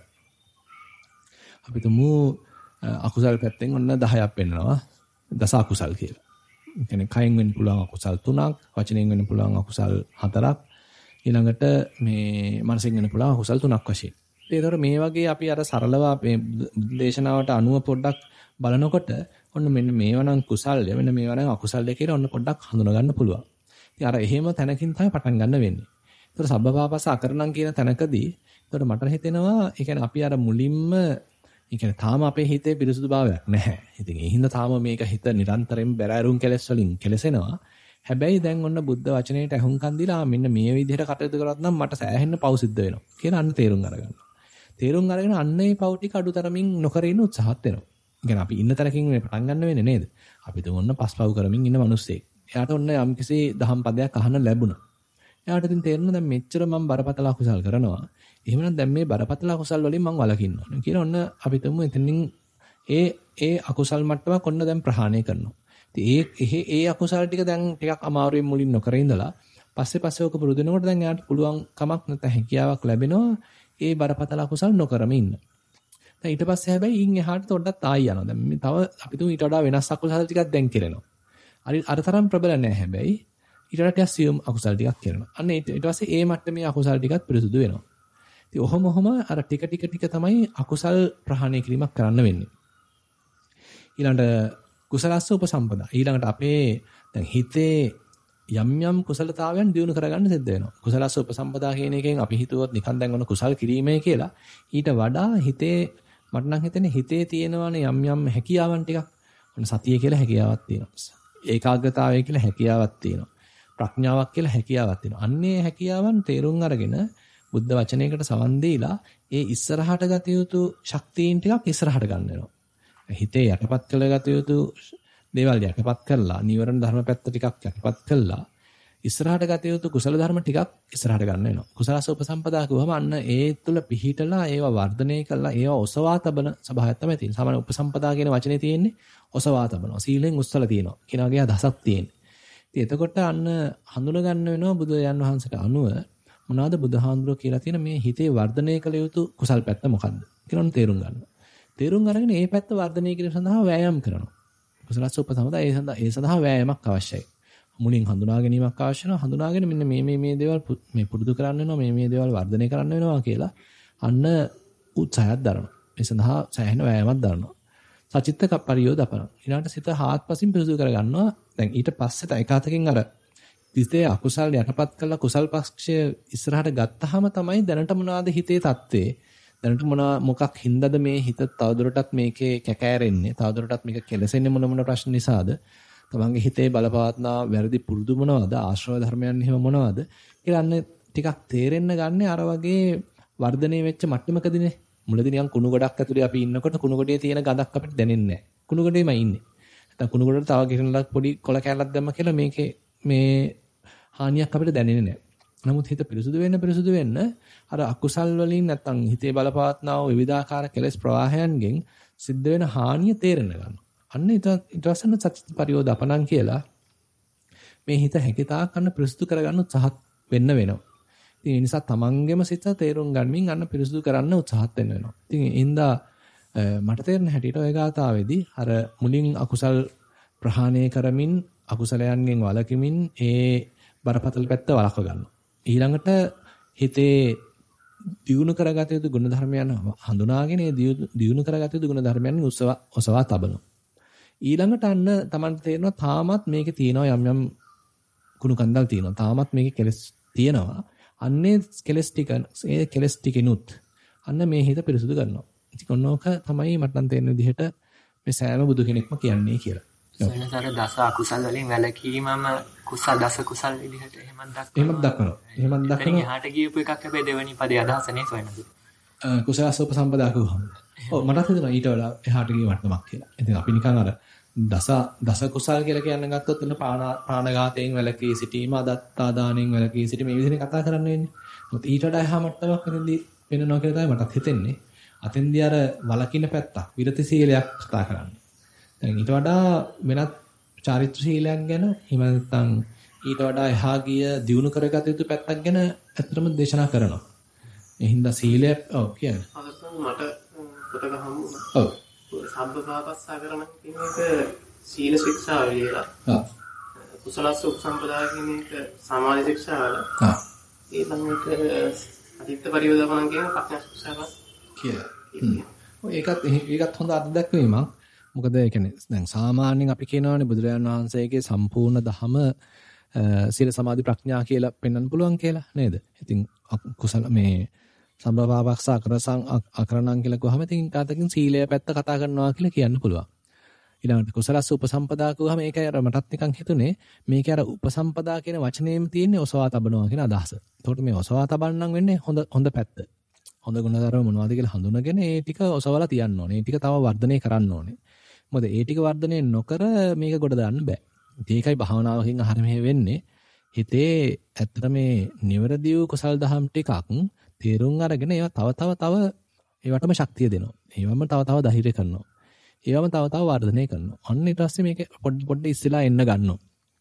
අපි තුමු අකුසල් පැත්තෙන් ඔන්න 10ක් පෙන්නනවා. දස අකුසල් කියලා. කියන්නේ කයෙන් වෙන්න පුළුවන් අකුසල් 3ක්, වචනෙන් වෙන්න පුළුවන් අකුසල් 4ක්, ඊළඟට මේ මනසෙන් වෙන්න පුළුවන් අකුසල් 3ක් වශයෙන්. ඒතර මේ වගේ අපි අර සරලව අපේ දේශනාවට අනුව පොඩ්ඩක් බලනකොට ඔන්න මෙන්න මේවා නම් කුසල්ය මෙන්න මේවා නම් අකුසල්ය කියලා ඔන්න පොඩ්ඩක් හඳුනා ගන්න පුළුවන්. ඉතින් අර එහෙම තැනකින් තමයි පටන් ගන්න වෙන්නේ. ඒතර සබ්බපාපස අකරණම් කියන තැනකදී ඒතර මට හිතෙනවා ඒ කියන්නේ අපි අර මුලින්ම ඒ කියන්නේ තාම අපේ හිතේ පිරිසුදු භාවයක් නැහැ. ඉතින් ඒ හින්දා තාම මේක හිත නිරන්තරයෙන් බැරෑරුම් කෙලස් වලින් කෙලසෙනවා. හැබැයි දැන් ඔන්න බුද්ධ වචනේට අහුම්කම් දීලා මෙන්න මේ විදිහට කටයුතු කරත් නම් මට සෑහෙන්න පව් සිද්ධ වෙනවා කියලා අන්න තේරුම් අරගන්නවා. තේරුම් අරගෙන අන්න ඒ පව් ටික අඩුතරමින් නොකර ඉන්න උත්සාහත් වෙනවා. ඒ කියන්නේ අපි ඉන්න තරකින් මේ පටන් ගන්න වෙන්නේ නේද? අපි තුන් ඔන්න පස්පව් කරමින් ඉන්න මිනිස්සෙක්. එයාට ඔන්න යම්කිසි දහම් පදයක් අහන්න ලැබුණා. එයාට ඉතින් තේරෙනවා දැන් මෙච්චර මම බරපතල අකුසල් කරනවා. එහෙමනම් දැන් මේ බරපතල අකුසල් වලින් මම වළකින්න ඕනේ කියලා ඔන්න අපි තුමු එතනින් ඒ අකුසල් මට්ටමක් ඔන්න දැන් ප්‍රහාණය කරනවා. ඉතින් ඒ අකුසල් ටික දැන් ටිකක් අමාරුවෙන් මුලින් නොකර ඉඳලා පස්සේ ඔක පුරුදු වෙනකොට දැන් එයාට පුළුවන් කමක් නැත්නම් හැකියාවක් ලැබෙනවා ඒ බරපතල අකුසල් නොකරම ඉන්න. දැන් ඊට පස්සේ හැබැයි ඉන් එහාට පොඩ්ඩක් ආයි යනවා. දැන් මේ තව අපි තුමු ඊට වඩා වෙනස් අකුසල් ටිකක් දැන් කරනවා. අර තරම් ප්‍රබල නැහැ හැබැයි ඊට වඩා ටිකක් සියුම් අකුසල් ටිකක් කරනවා. අන්න ඊට පස්සේ ඒ මට්ටමේ අකුසල් ටිකත් පිරිසුදු වෙනවා. ඉතින් ඔහොම අර ටික තමයි අකුසල් ප්‍රහාණය කිරීමක් කරන්න වෙන්නේ. ඊළඟට කුසලස්ස උපසම්පදා. ඊළඟට අපේ දැන් හිතේ යම් කුසලතාවයන් දියුණු කරගන්න සිද්ධ වෙනවා. කුසලස්ස උපසම්පදා කියන එකෙන් අපි හිතුවොත් නිකන් දැන් ඔන්න කුසල් කිරීමේ කියලා ඊට වඩා හිතේ මට නම් හිතෙන්නේ හිතේ තියෙනවනේ යම් හැකියාවන් ටිකක්. ඔන්න සතිය කියලා හැකියාවක් තියෙනවා. ඒකාග්‍රතාවය කියලා හැකියාවක් තියෙනවා. ප්‍රඥාවක් කියලා හැකියාවක් තියෙනවා. අන්නේ හැකියාවන් තේරුම් අරගෙන බුද්ධ වචනයකට සවන් දීලා ඒ ඉස්සරහට ගත යුතු ශක්තියින් ටිකක් ඉස්සරහට ගන්න වෙනවා. හිතේ යටපත් කළ ගත යුතු දේවල් යටපත් කළා, නීවරණ ධර්ම පැත්ත ටිකක් යටපත් කළා. ඉස්සරහට ගත යුතු කුසල ධර්ම ටිකක් ඉස්සරහට ගන්න වෙනවා. කුසලස උපසම්පදා කිව්වම අන්න ඒ තුළ පිහිටලා ඒවා වර්ධනය කළා ඒවා ඔසවා තබන ස්වභාවයක් තමයි තියෙන්නේ. සාමාන්‍ය උපසම්පදා කියන වචනේ තියෙන්නේ ඔසවා තබනවා. සීලෙන් උස්සලා තියෙනවා. කෙනාගේ අදහසක් තියෙන්නේ. ඉතින් එතකොට අන්න හඳුන ගන්න වෙනවා බුදුරජාන් වහන්සේට අනුව මොනවාද බුදුහාඳුරෝ කියලා තියෙන මේ හිතේ වර්ධනය කළ යුතු කුසල් පැත්ත මොකද්ද කියලා තේරුම් ගන්නවා. තේරුම් අරගෙන මේ පැත්ත වර්ධනය කිරීම සඳහා වෑයම් කරනවා. කුසලස උපසම්පදා ඒ සඳහා වෑයමක් අවශ්‍යයි. මුලින් හඳුනා ගැනීමක් අවශ්‍ය වෙනවා. හඳුනාගෙන මෙන්න මේ දේවල් මේ පුරුදු කරන්න වෙනවා. මේ දේවල් වර්ධනය කරන්න වෙනවා කියලා අන්න උත්සාහයක් දරනවා. මේ සඳහා සෑහෙන වෑයමක් දරනවා. සචිත්ත පරියෝදපන. ඊළඟට සිත හාත්පසින් පිරිසුදු කරගන්නවා. දැන් ඊට පස්සේ තව එකතකින් අර තිස්තේ අකුසල් යටපත් කළා කුසල් පක්ෂය ඉස්සරහට ගත්තාම තමයි දැනට මොනවාද හිතේ தત્ත්වේ. දැනට මොකක් හින්දාද මේ හිත තවදුරටත් මේකේ කැකෑරෙන්නේ. තවදුරටත් මේක කෙලසෙන්නේ මොන ප්‍රශ්න නිසාද? තමන්ගේ හිතේ බලපවත්නා වැරදි පුරුදු මොනවද ආශ්‍රව ධර්මයන් එහෙම මොනවද කියලා අන්න ටිකක් තේරෙන්න ගන්න අර වගේ වර්ධනය වෙච්ච මට්ටමකදීනේ මුලදී නිකන් කුණු ගොඩක් ඇතුලේ අපි ඉන්නකොට කුණු ගොඩේ තියෙන ගඳක් අපිට දැනෙන්නේ නැහැ කුණු ගොඩේම ඉන්නේ නැත්නම් කුණු ගොඩට තව කිරණලක් පොඩි කොළ කැලක් දැම්ම කියලා මේකේ මේ හානියක් අපිට දැනෙන්නේ නැහැ නමුත් හිත පිරිසුදු වෙන්න අර අකුසල් වලින් නැත්නම් හිතේ බලපවත්නා වූ විවිධාකාර කෙලෙස් ප්‍රවාහයන්ගෙන් සිද්ධ වෙන හානිය තේරෙන්න ගන්නවා අන්න ඊට පස්සේ සත්‍ය පරියෝදපණන් කියලා මේ හිත හැකියතාක් ගන්න පිරිසුදු කරගන්න උත්සාහත් වෙන්න වෙනවා. ඉතින් ඒ නිසා තමන්ගෙම සිත තේරුම් ගන්නමින් අන්න පිරිසුදු කරන්න උත්සාහත් වෙන්න වෙනවා. ඉතින් ඒ හින්දා මට තේරෙන හැටියට ඔය ගාතාවේදී අර මුලින් අකුසල් ප්‍රහාණය කරමින් අකුසලයන්ගෙන් වළකිමින් ඒ බරපතල පැත්ත වළක්ව ගන්නවා. ඊළඟට හිතේ දියුණු කරගත යුතු ගුණ ධර්මයන් හඳුනාගෙන ඒ දියුණු කරගත යුතු ගුණ ධර්මයන් ඔසවා තබනවා. ඊළඟට අන්න Tamanට තේරෙනවා තාමත් මේකේ තියෙනවා යම් කුණු කන්දල් තියෙනවා. තාමත් මේකේ කෙලස් තියෙනවා. අන්නේ කෙලස් ටිකිනුත් අන්න මේ හිත පිරිසුදු කරනවා. ඉතින් ඔන්නෝක තමයි මට නම් තේරෙන විදිහට මේ සෑම බුදු කෙනෙක්ම කියන්නේ කියලා. සෙනසාර දස අකුසල වලින් වැළකීමම දස කුසල් විදිහට එහෙමත් දක්වනවා. එහෙමත් දක්වනවා. එහාට ගියපු එකක් හැබැයි දෙවෙනි පදේ අදහස නේ සොයනද. කුසලස උපසම්පදා කිව්වම. ඔව් මට හිතෙනවා ඊට වඩා එහාට ගිය මට්ටමක් කියලා. ඉතින් අපි නිකන් අර දස කුසල් කියලා කියන්න ගත්තොත් එන්න ප්‍රාණඝාතයෙන් වැළකී සිටීම, අදත්තා දාණයෙන් වැළකී සිටීම මේ විදිහට කතා කරන්න වෙන්නේ. මොකද ඊට වඩා එහා මට්ටමක් වෙනදී වෙනවා කියලා තමයි මටත් හිතෙන්නේ. අතෙන්දී අර වලකින පැත්තක්, විරති සීලයක් කතා කරන්නේ. දැන් ඊට වඩා වෙනත් චාරිත්‍ර සීලයක් ගැන එහෙම නැත්නම් ඊට වඩා එහා ගිය දියුණු කරගත යුතු පැත්තක් ගැන අත්‍තරම දේශනා කරනවා. ඒ හින්දා සීලය ඔව් කියන්නේ. මට පොතක හම්බුණා. ඔව්. සම්පපාපස්සා කරන කියන එක සීල ශික්ෂා වේලා. ආ. කුසලස්ස උපසම්පදා කියන එක සමාධි ශික්ෂා වල. ආ. ඊළඟට අදිත්ත පරිවර්තන කියන ප්‍රඥා ශික්ෂාව කියලා. ඒකත් හොඳ අත්දැකීමක්. මොකද ඒ කියන්නේ දැන් සාමාන්‍යයෙන් අපි කියනවානේ බුදුරජාණන් වහන්සේගේ සම්පූර්ණ ධම සීල සමාධි ප්‍රඥා කියලා පෙන්වන්න පුළුවන් කියලා නේද? ඉතින් කුසල මේ සම්බපාපක්ෂා අකරණම් කියලා කිව්වහම ඉතින් කාටකින් සීලය පැත්ත කතා කරනවා කියලා කියන්න පුළුවන්. ඊළඟට කුසලස්ස උපසම්පදා කිව්වහම ඒකයි අර මටත් නිකන් හිතුනේ මේකේ අර උපසම්පදා කියන වචනේම තියෙන්නේ ඔසවා තබනවා කියන අදහස. එතකොට මේ ඔසවා තබන්නම් වෙන්නේ හොඳ පැත්ත. හොඳ ගුණධර්ම මොනවද කියලා හඳුනගෙන ඒ ටික ඔසවලා තියන්න ඕනේ. ඒ ටික තව වර්ධනය කරන්න ඕනේ. මොකද ඒ ටික වර්ධනය නොකර මේක ගොඩ දාන්න බෑ. ඒකයි භාවනාවකින් අහර මෙහෙ වෙන්නේ. හිතේ ඇත්තට මේ නිවැරදි වූ කුසල් දහම් ටිකක් තේරුම් අරගෙන ඒවා තව ඒවටම ශක්තිය දෙනවා. ඒවම තව ධෛර්ය කරනවා. ඒවම තව වර්ධනය කරනවා. අන්න ඊට පස්සේ මේක පොඩ්ඩ ඉස්සෙලා එන්න ගන්නවා.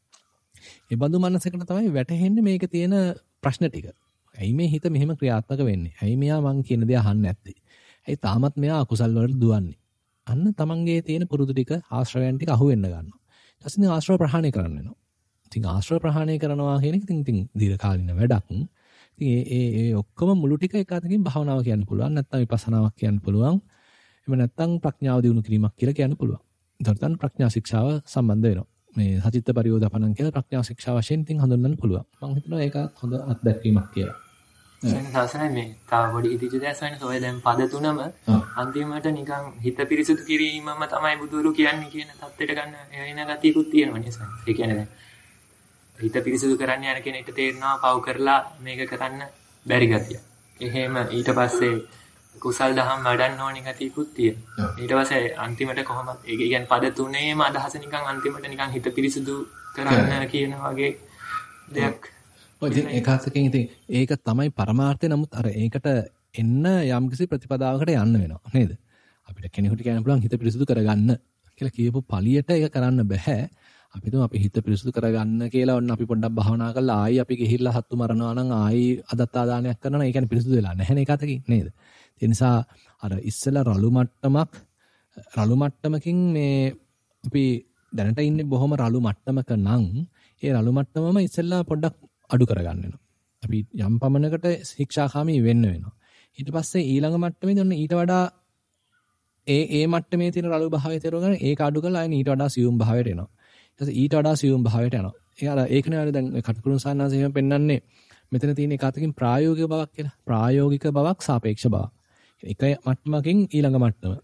ඒ බඳු මනසකට තමයි වැටහෙන්නේ මේකේ තියෙන ප්‍රශ්න ටික. ඇයි මේ හිත මෙහෙම ක්‍රියාත්මක වෙන්නේ? ඇයි මෙයා මං කියන දේ අහන්නේ නැත්තේ? ඇයි තාමත් මෙයා අකුසල් වලට දුවන්නේ? අන්න තමන්ගේ තියෙන පුරුදු ටික ආශ්‍රවයන් ටික අහු වෙන්න ගන්නවා. ඊට පස්සේ ආශ්‍රව ප්‍රහාණය කරන්න වෙනවා. ඉතින් ආශ්‍රව ප්‍රහාණය කරනවා කියන එක ඉතින් දීර්ඝකාලීන වැඩක්. ඉතින් ඒ ඔක්කොම මුළු ටික එක අතකින් භාවනාව කියන්න පුළුවන්. නැත්නම් විපස්සනාවක් කියන්න පුළුවන්. එහෙම නැත්නම් ප්‍රඥාව දියුණු කිරීමක් කියලා කියන්න පුළුවන්. එතකොට ප්‍රඥා ශික්ෂාව සම්බන්ධ වෙනවා. මේ සචිත්ත පරියෝදපණන් කියලා ප්‍රඥා ශික්ෂා වශයෙන් ඉතින් හඳුන්වන්න පුළුවන්. මම හිතනවා ඒක හොඳ අත්දැකීමක් කියලා. සෙනසාරයි මේ තාම පොඩි ඉදිරි දැස් වෙනස ඔය දැන් පද තුනම අන්තිමට නිකන් හිත පිරිසුදු කිරීමම තමයි බුදුරු කියන්නේ කියන தත්ත්වයට ගන්න එන ගතියකුත් තියෙනවා නේද? ඒ කියන්නේ දැන් හිත පිරිසුදු කරන්න යන කෙනෙක්ට තේරෙනවා පව් කරලා මේක කරන්න බැරි ගතිය. එහෙම ඊට පස්සේ කුසල් දහම් වඩන්න ඕනි ගතියකුත් තියෙනවා. ඊට පස්සේ අන්තිමට කොහොමද ඒ කියන්නේ පද තුනේම අදහස නිකන් අන්තිමට නිකන් හිත පිරිසුදු කරන්න කියන වගේ දෙයක්. ඔය ඉතින් ඒකත්කින් ඉතින් ඒක තමයි පරමාර්ථය. නමුත් අර ඒකට එන්න යම්කිසි ප්‍රතිපදාවකට යන්න වෙනවා නේද? අපිට කෙනෙකුට කියන්න පුළුවන් හිත පිරිසුදු කරගන්න කියලා කියපු පළියට ඒක කරන්න බෑ. අපි තුම අපි හිත පිරිසුදු කරගන්න කියලා ඔන්න අපි පොඩ්ඩක් භාවනා කරලා ආයි අපි ගිහිල්ලා සත්තු මරනවා නම් ආයි අදත්තා දානයක් කරනවා නම් ඒ කියන්නේ පිරිසුදු වෙලා නැහැ නේ ඒකතකින් නේද? ඒ නිසා අර ඉස්සෙල්ලා රළු මට්ටමකින් මේ අපි දැනට ඉන්නේ බොහොම රළු මට්ටමක නම් ඒ රළු මට්ටමම ඉස්සෙල්ලා පොඩ්ඩක් අඩු කරගන්න වෙනවා. අපි යම් පමණකට ශික්ෂාකාමී වෙන්න වෙනවා. ඊට පස්සේ ඊළඟ මට්ටමේදී ඔන්න ඊට වඩා ඒ මට්ටමේ තියෙන රළු භාවය තේරුම් ඒක අඩු කරලා ආයෙ ඊට වඩා සියුම් භාවයට එනවා. ඊට වඩා සියුම් භාවයට යනවා. ඒකනේ අර දැන් කටුකුරුන් සාන්නාසය එහෙම පෙන්වන්නේ මෙතන තියෙන එකතකින් ප්‍රායෝගික බවක් කියලා. ප්‍රායෝගික බවක් සාපේක්ෂ බවක්. එක මට්ටමකින් ඊළඟ මට්ටම.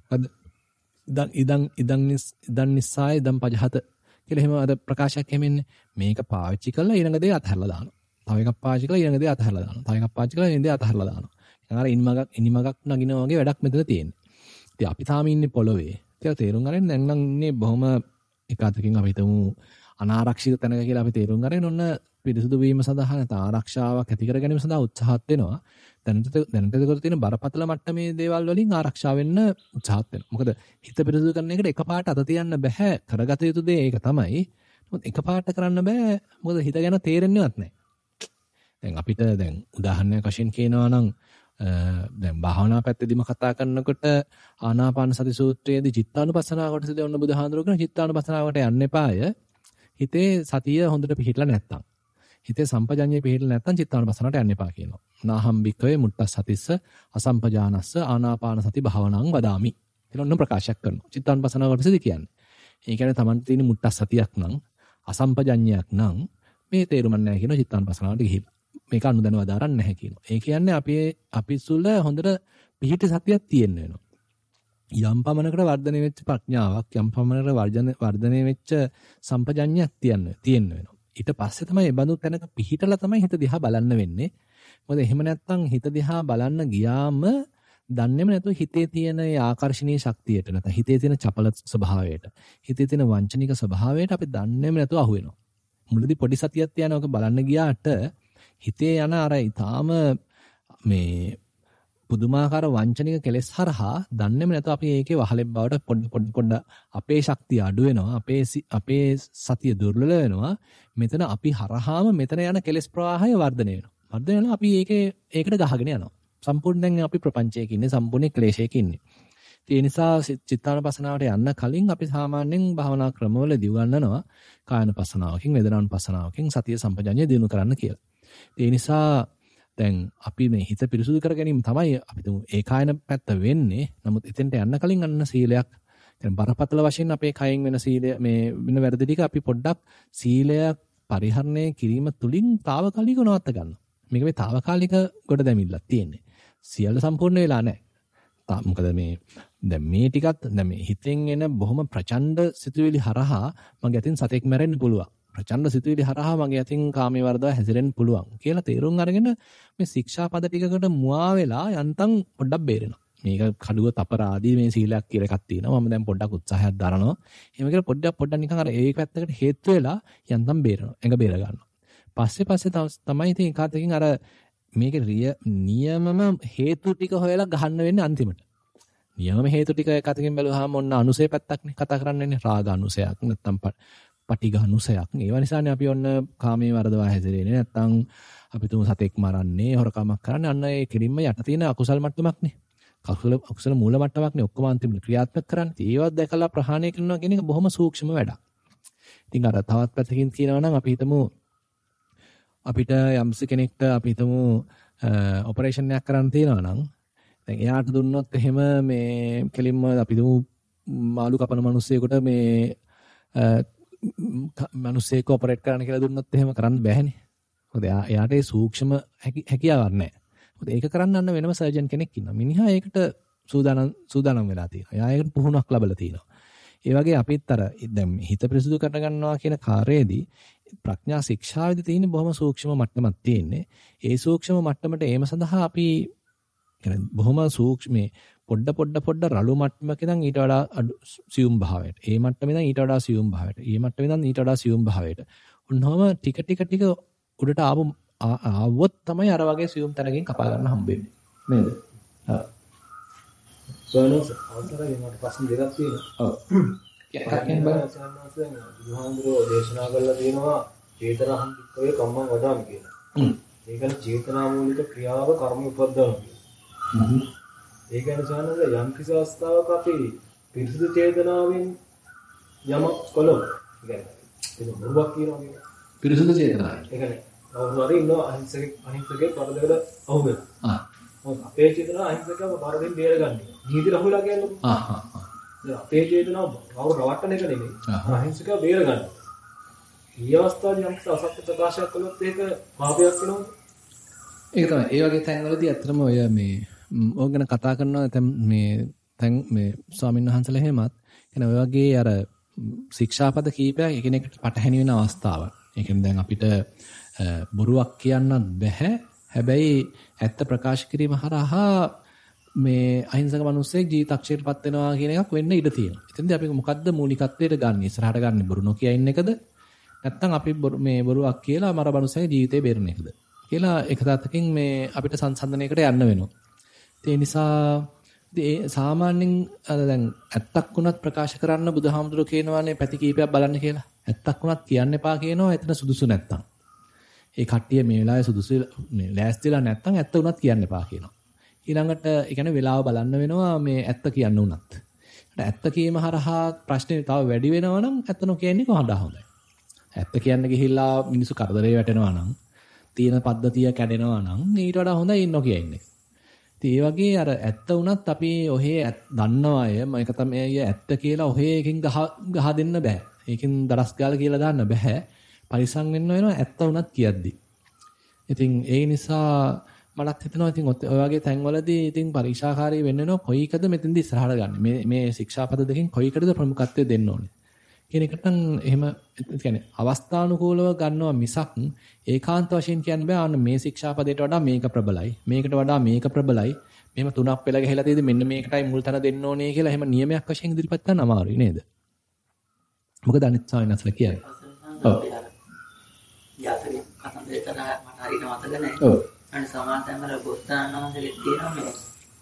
ඉදන් නිස්සාය ඉදන් පජහත කියලා එහෙම අර ප්‍රකාශයක් එමෙන්නේ. මේක පාවිච්චි කරලා ඊළඟ දේ අතහැරලා දානවා. තව එකක් පාවිච්චි කරලා ඊළඟ දේ අතහැරලා දානවා. තව එකක් පාවිච්චි කරලා ඊළඟ දේ අතහැරලා දානවා. අර ඉනිමගක් නගිනා වගේ වැඩක් මෙතන තියෙන්නේ. ඉතින් අපි තාම ඉන්නේ පොළවේ. කියලා තේරුම් ගන්න දැන් නම් ඉන්නේ බොහොම එකතකින් අපි හිතමු අනාරක්ෂිත තැනක කියලා අපි තේරුම් ගන්න ඔන්න පිරිසුදු වීම සඳහා නැත්නම් ආරක්ෂාවක් ඇති කර ගැනීම සඳහා උත්සාහත් වෙනවා. දැනට ඒකට තියෙන බරපතල මට්ටමේ දේවල් වලින් ආරක්ෂා වෙන්න උත්සාහත් වෙනවා. මොකද හිත පිරිසුදු කරන එකට එකපාරට අත තියන්න බෑ. කරගත යුතු දේ ඒක තමයි. මොකද එකපාරට කරන්න බෑ. මොකද හිත ගැන තේරෙන්නේවත් නැහැ. දැන් අපිට දැන් උදාහරණයක් වශයෙන් කියනවා නම් දැන් භාවනා පැත්තදීම කතා කරනකොට ආනාපාන සති සූත්‍රයේදී චිත්තානුපස්සනාව කොටසදී ඔන්න බුදුහාඳුර කරන චිත්තානුපස්සනාවට යන්න එපාය. හිතේ සතිය හොඳට පිහිටලා නැත්තම්. හිතේ සම්පජඤ්ඤය පිහිටලා නැත්තම් චිත්තානුපස්සනාවට යන්න එපා කියනවා. නාහම් භික්ඛවේ මුට්ටස්සතිස්ස අසම්පජානස්ස ආනාපාන සති භාවනාං වදාමි. කියලා ඔන්න ප්‍රකාශයක් කරනවා. චිත්තානුපස්සනාව කොටසදී කියන්නේ. ඒ කියන්නේ Tamanට තියෙන මුට්ටස්සතියක් නම් අසම්පජඤ්ඤයක් නම් මේ තේරුම නැහැ කියන චිත්තානුපස්සනාවට ගිහිල්ලා. මේක අනුදැනව දාරන්න නැහැ කියනවා. ඒ කියන්නේ අපි සුල හොඳට පිහිට සතියක් තියෙන්න වෙනවා. යම් පමණකට වර්ධනය වෙච්ච ප්‍රඥාවක් යම් පමණකට වර්ධනය වෙච්ච සම්පජඤ්ඤයක් තියෙන්න වෙනවා. ඊට පස්සේ තමයි මේ බඳු තැනක පිහිටලා තමයි හිත දිහා බලන්න වෙන්නේ. මොකද එහෙම නැත්නම් හිත දිහා බලන්න ගියාම දන්නේම නැතුව හිතේ තියෙන ඒ ආකර්ෂණීය ශක්තියට නැත්නම් හිතේ තියෙන චපල ස්වභාවයට හිතේ තියෙන වංචනික ස්වභාවයට අපි දන්නේම නැතුව අහු වෙනවා. මුලදී පොඩි සතියක් තියනක බලන්න ගියාට හිතේ යන අර ඊටාම මේ පුදුමාකාර වංචනික කෙලෙස් හරහා දන්නේම නැතුව අපි ඒකේ වහලෙක් බවට පොඩ අපේ ශක්තිය අඩු වෙනවා අපේ සතිය දුර්වල වෙනවා මෙතන අපි හරහාම මෙතන යන කෙලෙස් ප්‍රවාහය වර්ධනය වෙනවා අපි ඒකට ගහගෙන යනවා සම්පූර්ණයෙන් අපි ප්‍රපංචයක ඉන්නේ සම්පූර්ණ ක්ලේශයක ඉන්නේ ඒ නිසා චිත්තානුපස්සනාවට යන්න කලින් අපි සාමාන්‍යයෙන් භාවනා ක්‍රමවලදී උගන්වනවා කායනුපස්සනාවකින් වේදනානුපස්සනාවකින් සතිය සම්පජඤ්ඤය දිනු කරන්න කියලා ඒ නිසා දැන් අපි මේ හිත පිරිසුදු කර ගැනීම තමයි අපි තුමු ඒකායන පැත්ත වෙන්නේ. නමුත් එතෙන්ට යන්න කලින් අන්න සීලයක් දැන් බරපතල වශයෙන් අපේ කයෙන් වෙන සීලය මේ වෙන වැරදි ටික අපි පොඩ්ඩක් සීලයක් පරිහරණය කිරීම තුලින් తాවකාලිකව නවත්ත ගන්නවා. මේක මේ తాවකාලික ගොඩ දැමිල්ලක් තියෙන්නේ. සියල්ල සම්පූර්ණ වෙලා නැහැ. මොකද මේ දැන් මේ ටිකත් දැන් මේ හිතෙන් එන බොහොම ප්‍රචණ්ඩ සිතුවිලි හරහා මගේ අතින් සතෙක් මැරෙන්න පුළුවන්. ප්‍රචණ්ඩ සිතුවිලි හරහා මගේ අතින් කාමයේ වර්ධව හැසිරෙන්න පුළුවන් කියලා තේරුම් අරගෙන මේ ශික්ෂාපද ටිකකට මුවා වෙලා යන්තම් පොඩ්ඩක් බේරෙනවා. මේක කඩුව තපරාදී මේ සීලයක් කියලා එකක් තියෙනවා. මම දැන් පොඩ්ඩක් උත්සාහයක් දරනවා. එහෙම කියලා පොඩ්ඩක් නිකන් අර ඒ පැත්තකට හේතු වෙලා යන්තම් බේරෙනවා. එඟ බේර ගන්නවා. පස්සේ තමයි ඉතින් ඒකතකින් අර මේකේ නියමම හේතු ටික හොයලා ගහන්න වෙන්නේ අන්තිමට. නියමම හේතු ටික එකතකින් බැලුවාම ඔන්න අනුසය පැත්තක්නේ කතා කරන්නේ. රාග අනුසයක් නැත්තම් පටිඝ අනුසයක්. ඒවා නිසානේ අපි ඔන්න කාමයේ වර්ධව හැසිරෙන්නේ. නැත්තම් අපි තුමු සතෙක් මරන්නේ, හොරකමක් කරන්නේ. අන්න ඒ කෙලින්ම යට තියෙන අකුසල් මට්ටමක්නේ. අකුසල මූල මට්ටමක්නේ ඔක්කොම අන්තිමට ක්‍රියාත්මක කරන්නේ. ඒවත් දැකලා ප්‍රහාණය කරනවා කියන එක බොහොම සූක්ෂම වැඩක්. ඉතින් අර තවත් පැත්තකින් කියනවා නම් අපි හිතමු අපිට යම්ස කෙනෙක්ට අපි හිතමු ඔපරේෂන් එකක් කරන්න තියෙනවා නම් දැන් එයාට දුන්නොත් එහෙම මේ කෙලින්ම අපි හිතමු මාළු කපන මිනිස්සෙකුට මේ මිනිස්සෙක් ඔපරේට් කරන්න කියලා දුන්නොත් එහෙම කරන්න බෑනේ. මොකද එයාට ඒ සූක්ෂම හැකියාවක් නැහැ. මොකද ඒක කරන්න අන්න වෙනම සර්ජන් කෙනෙක් ඉන්නවා. මිනිහා ඒකට සූදානම් වෙලා තියෙනවා. එයා ඒකට පුහුණුවක් ලැබලා තියෙනවා. ඒ වගේ අපිත් අර දැන් හිත පිරිසුදු කර ගන්නවා කියන කාර්යයේදී ප්‍රඥා ශික්ෂාවේදී තියෙන බොහොම සූක්ෂම මට්ටමක් තියෙන්නේ. ඒ සූක්ෂම මට්ටමට ඒම සඳහා අපි කියන්නේ බොහොම සූක්ෂම මේ පොඩ රළු මට්ටමක ඉඳන් ඊට වඩා සියුම් භාවයට. ඒ මට්ටමේ ඉඳන් ඊට වඩා සියුම් භාවයට. ඒ මට්ටමේ ඉඳන් ඊට වඩා සියුම් භාවයට. උන්වම ටික උඩට ආවොත් තමයි අර වගේ සියුම් තැනකින් කපා ගන්න හම්බෙන්නේ. නේද? හා. සෝනස් අවතරේ මට ප්‍රශ්න දෙකක් තියෙනවා. ඔව්. එකකින් බලන්න බුදුහාමුදුරෝ දේශනා කළා තියෙනවා චේතනාහං වික්කවේ කම්මං වදාමි කියලා. ඒ කියන්නේ චේතනා මූලික ක්‍රියාව කර්ම උපද්දවනවා කියලා. ඒ කියන්නේ සානද යම් කිසි අවස්ථාවක අපි පිරිසුදු චේතනාවෙන් යමක් කළොත් කියන්නේ ඒක බොරුවක් කියනවා කියන්නේ පිරිසුදු චේතනාව. ඒ කියන්නේ කවුරු හරි ඉන්නවා අහිංසකේ පරදකට අහු වෙනවා. මොකද අපේ චේතනාව අහිංසකව පරදෙන් බේරගන්නේ. නීති රහුලා කියන්නේ. දැන් අපේ චේතනාව කවුරු රවට්ටන එක නෙමෙයි. අහිංසකව බේරගන්න. මේ අවස්ථාවේ යම් කිසි අසත්‍ය ප්‍රකාශයක් කළොත් ඒක පාපයක් වෙනවද? ඒක තමයි. ඒ වගේ තැන්වලදී ඇත්තටම ඔය මේ ඕක ගැන කතා කරනවා මේ ස්වාමීන් වහන්සේලා එහෙමත් කියන ඔය වගේ අර ශික්ෂාපද කීපයක් එකිනෙකට පටහැනි වෙන අවස්ථාවක්. ඒ කියන්නේ දැන් අපිට බොරුවක් කියන්නත් බෑ. හැබැයි ඇත්ත ප්‍රකාශ කිරීම හරහා මේ අහිංසක මිනිස්සෙක් ජීවිතක්ෂයටපත් වෙනවා කියන එකක් වෙන්න ඉඩ තියෙනවා. එතෙන්දී අපි මොකද්ද මූලිකත්වයට ගන්න? ඉස්සරහට ගන්න බොරු නොකිය ඉන්න එකද? නැත්නම් අපි මේ බොරුවක් කියලා මර මිනිස්සගේ ජීවිතේ බේරන එකද? කියලා එක තත්ත්වකින් මේ අපිට සංසන්දනයකට යන්න වෙනවා. ඒ නිසා ඒ සාමාන්‍යයෙන් අර දැන් ඇත්තක් වුණත් ප්‍රකාශ කරන්න බුදුහාමුදුරුවෝ කියනවානේ පැති කීපයක් බලන්න කියලා. ඇත්තක් වුණත් කියන්න එපා කියනවා එතන සුදුසු නැත්තම්. ඒ කට්ටිය මේ වෙලාවේ සුදුසු මේ ලෑස්තිලා නැත්තම් ඇත්ත වුණත් කියන්න එපා කියනවා. ඊළඟට ඒ කියන්නේ වෙලාව බලන්න වෙනවා මේ ඇත්ත කියන්න උනත්. ඇත්ත කීම හරහා ප්‍රශ්නේ තව වැඩි වෙනවා නම් ඇත්ත නොකියන්නේ කොහොමද හොඳයි. ඇත්ත කියන්න ගිහිල්ලා මිනිස්සු කරදරේ වැටෙනවා නම් තියෙන පද්ධතිය කැඩෙනවා නම් ඊට වඩා හොඳයි නොකිය ඉන්නේ. ඉතින් ඒ වගේ අර ඇත්ත උනත් අපි ඔහේ දන්නවා අය මේක තමයි ඇත්ත කියලා ඔහේ එකකින් ගහ දෙන්න බෑ. ඒකෙන් දරස් ගාලා කියලා දාන්න බෑ. පරිසම් වෙන්න වෙනවා ඇත්ත උනත් කියද්දි. ඉතින් ඒ නිසා මලත් හිතනවා ඉතින් ඔය වගේ තැන්වලදී ඉතින් පරීක්ෂාකාරී වෙන්න වෙනවා කොයි එකද මෙතෙන්දී ඉස්සරහට ගන්න. මේ ශික්ෂාපද දෙකෙන් කොයි එකටද ප්‍රමුඛත්වය දෙන්න ඕනේ. කියන එකට නම් එහෙම කියන්නේ අවස්ථානුකූලව ගන්නවා මිසක් ඒකාන්ත වශයෙන් කියන්න බෑ අන්න මේ ශික්ෂාපදයට වඩා මේක ප්‍රබලයි. මේකට වඩා මේක ප්‍රබලයි. මෙහෙම තුනක් පෙළ ගහලා තියෙදි මෙන්න මේකටයි මුල් තැන දෙන්න ඕනේ කියලා එහෙම නියමයක් වශයෙන් ඉදිරිපත් කරන්න අමාරුයි නේද? මොකද අනිත් සායනස්ල කියන්නේ. ඔව්. යාත්‍රේ කතන්දරේ තරහ මට හරියට මතක නැහැ. ඔව්. අනේ සමාතන්වල බොස්තානවන්සලෙක් තියෙනවා මේ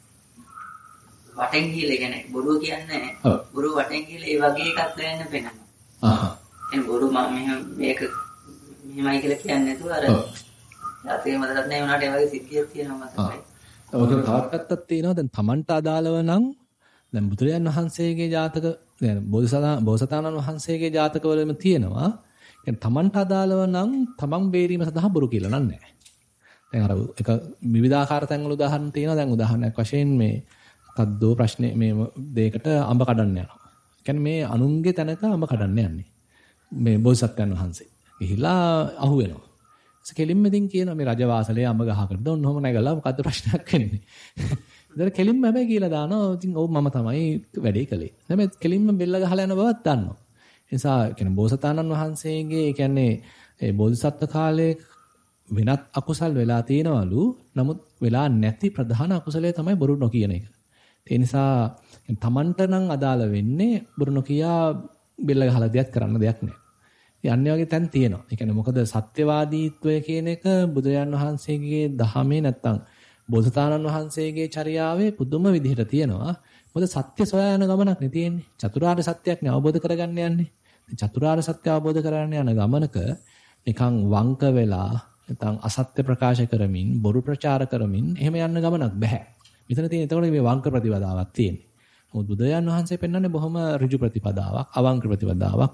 වටෙන් කියලා කියන්නේ බොරුව කියන්නේ නැහැ. බොරුව වටෙන් කියලා ඒ වගේ එකක් දැනෙන්න පෙනෙනවා. එහෙනම් බොරු මම මේක මෙහෙමයි කියලා කියන්නේ නැතුව අර යාත්‍රේ මතකත් නැහැ වුණාට ඒ වගේ සිද්ධියක් තියෙනවා මතකයි. ඔක තවත් පැත්තක් තියෙනවා දැන් Tamanට අදාළව නම් දැන් බුදුරජාන් වහන්සේගේ ජාතක දැන් බෝසතාණන් වහන්සේගේ ජාතකවලම තියෙනවා. කියන්නේ Tamanට අදාළව නම් Taman බේරීම සඳහා බොරු කියලා නෑ. දැන් අර එක විවිධාකාර තැන්වල උදාහරණ තියෙනවා. දැන් උදාහරණයක් වශයෙන් මේ තද්දෝ ප්‍රශ්නේ මේ දෙයකට අඹ කඩන්න යනවා. කියන්නේ මේ අනුන්ගේ තැනක අඹ කඩන්න යන්නේ. මේ බෝසත්යන් වහන්සේ. ගිහිලා අහු වෙනවා. ඒස කෙලින්ම ඉතින් කියනවා මේ රජවාසලේ අඹ ගහකට දොන්න ඔහොම නැගලා මොකද්ද ප්‍රශ්නයක් වෙන්නේ. ඉතින් කෙලින්ම හැබැයි කියලා දානවා. ඉතින් ඔව් මම තමයි වැඩේ කළේ. හැබැයි කෙලින්ම බෙල්ල ගහලා යන බවක් දන්නවා. ඒ නිසා කියන්නේ බෝසතාණන් වහන්සේගේ කියන්නේ ඒ බෝධිසත්ව කාලයේ වෙනත් අකුසල් වෙලා තියෙනවලු. නමුත් වෙලා නැති ප්‍රධාන අකුසලයේ තමයි බොරු නොකියන එක. ඒ නිසා තමන්ට නම් අදාළ වෙන්නේ බොරු නොකියා බෙල්ල ගහලා දෙයක් කරන්න දෙයක් නැහැ. ඉතින් අන්න වගේ තැන් තියෙනවා. ඒ කියන්නේ මොකද සත්‍යවාදීත්වය කියන එක බුදුරජාන් වහන්සේගේ දහමේ නැත්තම් බෝසතාණන් වහන්සේගේ චර්යාවේ පුදුම විදිහට තියෙනවා. මොකද සත්‍ය සොයා යන ගමනක් නේ තියෙන්නේ. චතුරාර්ය සත්‍යයක් නේ අවබෝධ කරගන්න යන්නේ. චතුරාර්ය සත්‍ය අවබෝධ කරගන්න යන ගමනක නිකන් වංක වෙලා නැත්තම් අසත්‍ය ප්‍රකාශ කරමින් බොරු ප්‍රචාර කරමින් එහෙම යන්න ගමනක් බෑ. මෙතන තියෙන එතකොට මේ වංක ප්‍රතිපදාවක් තියෙන්නේ. මොකද බුදුරජාන් වහන්සේ පෙන්වන්නේ බොහොම ඍජු ප්‍රතිපදාවක්, අවංක ප්‍රතිපදාවක්,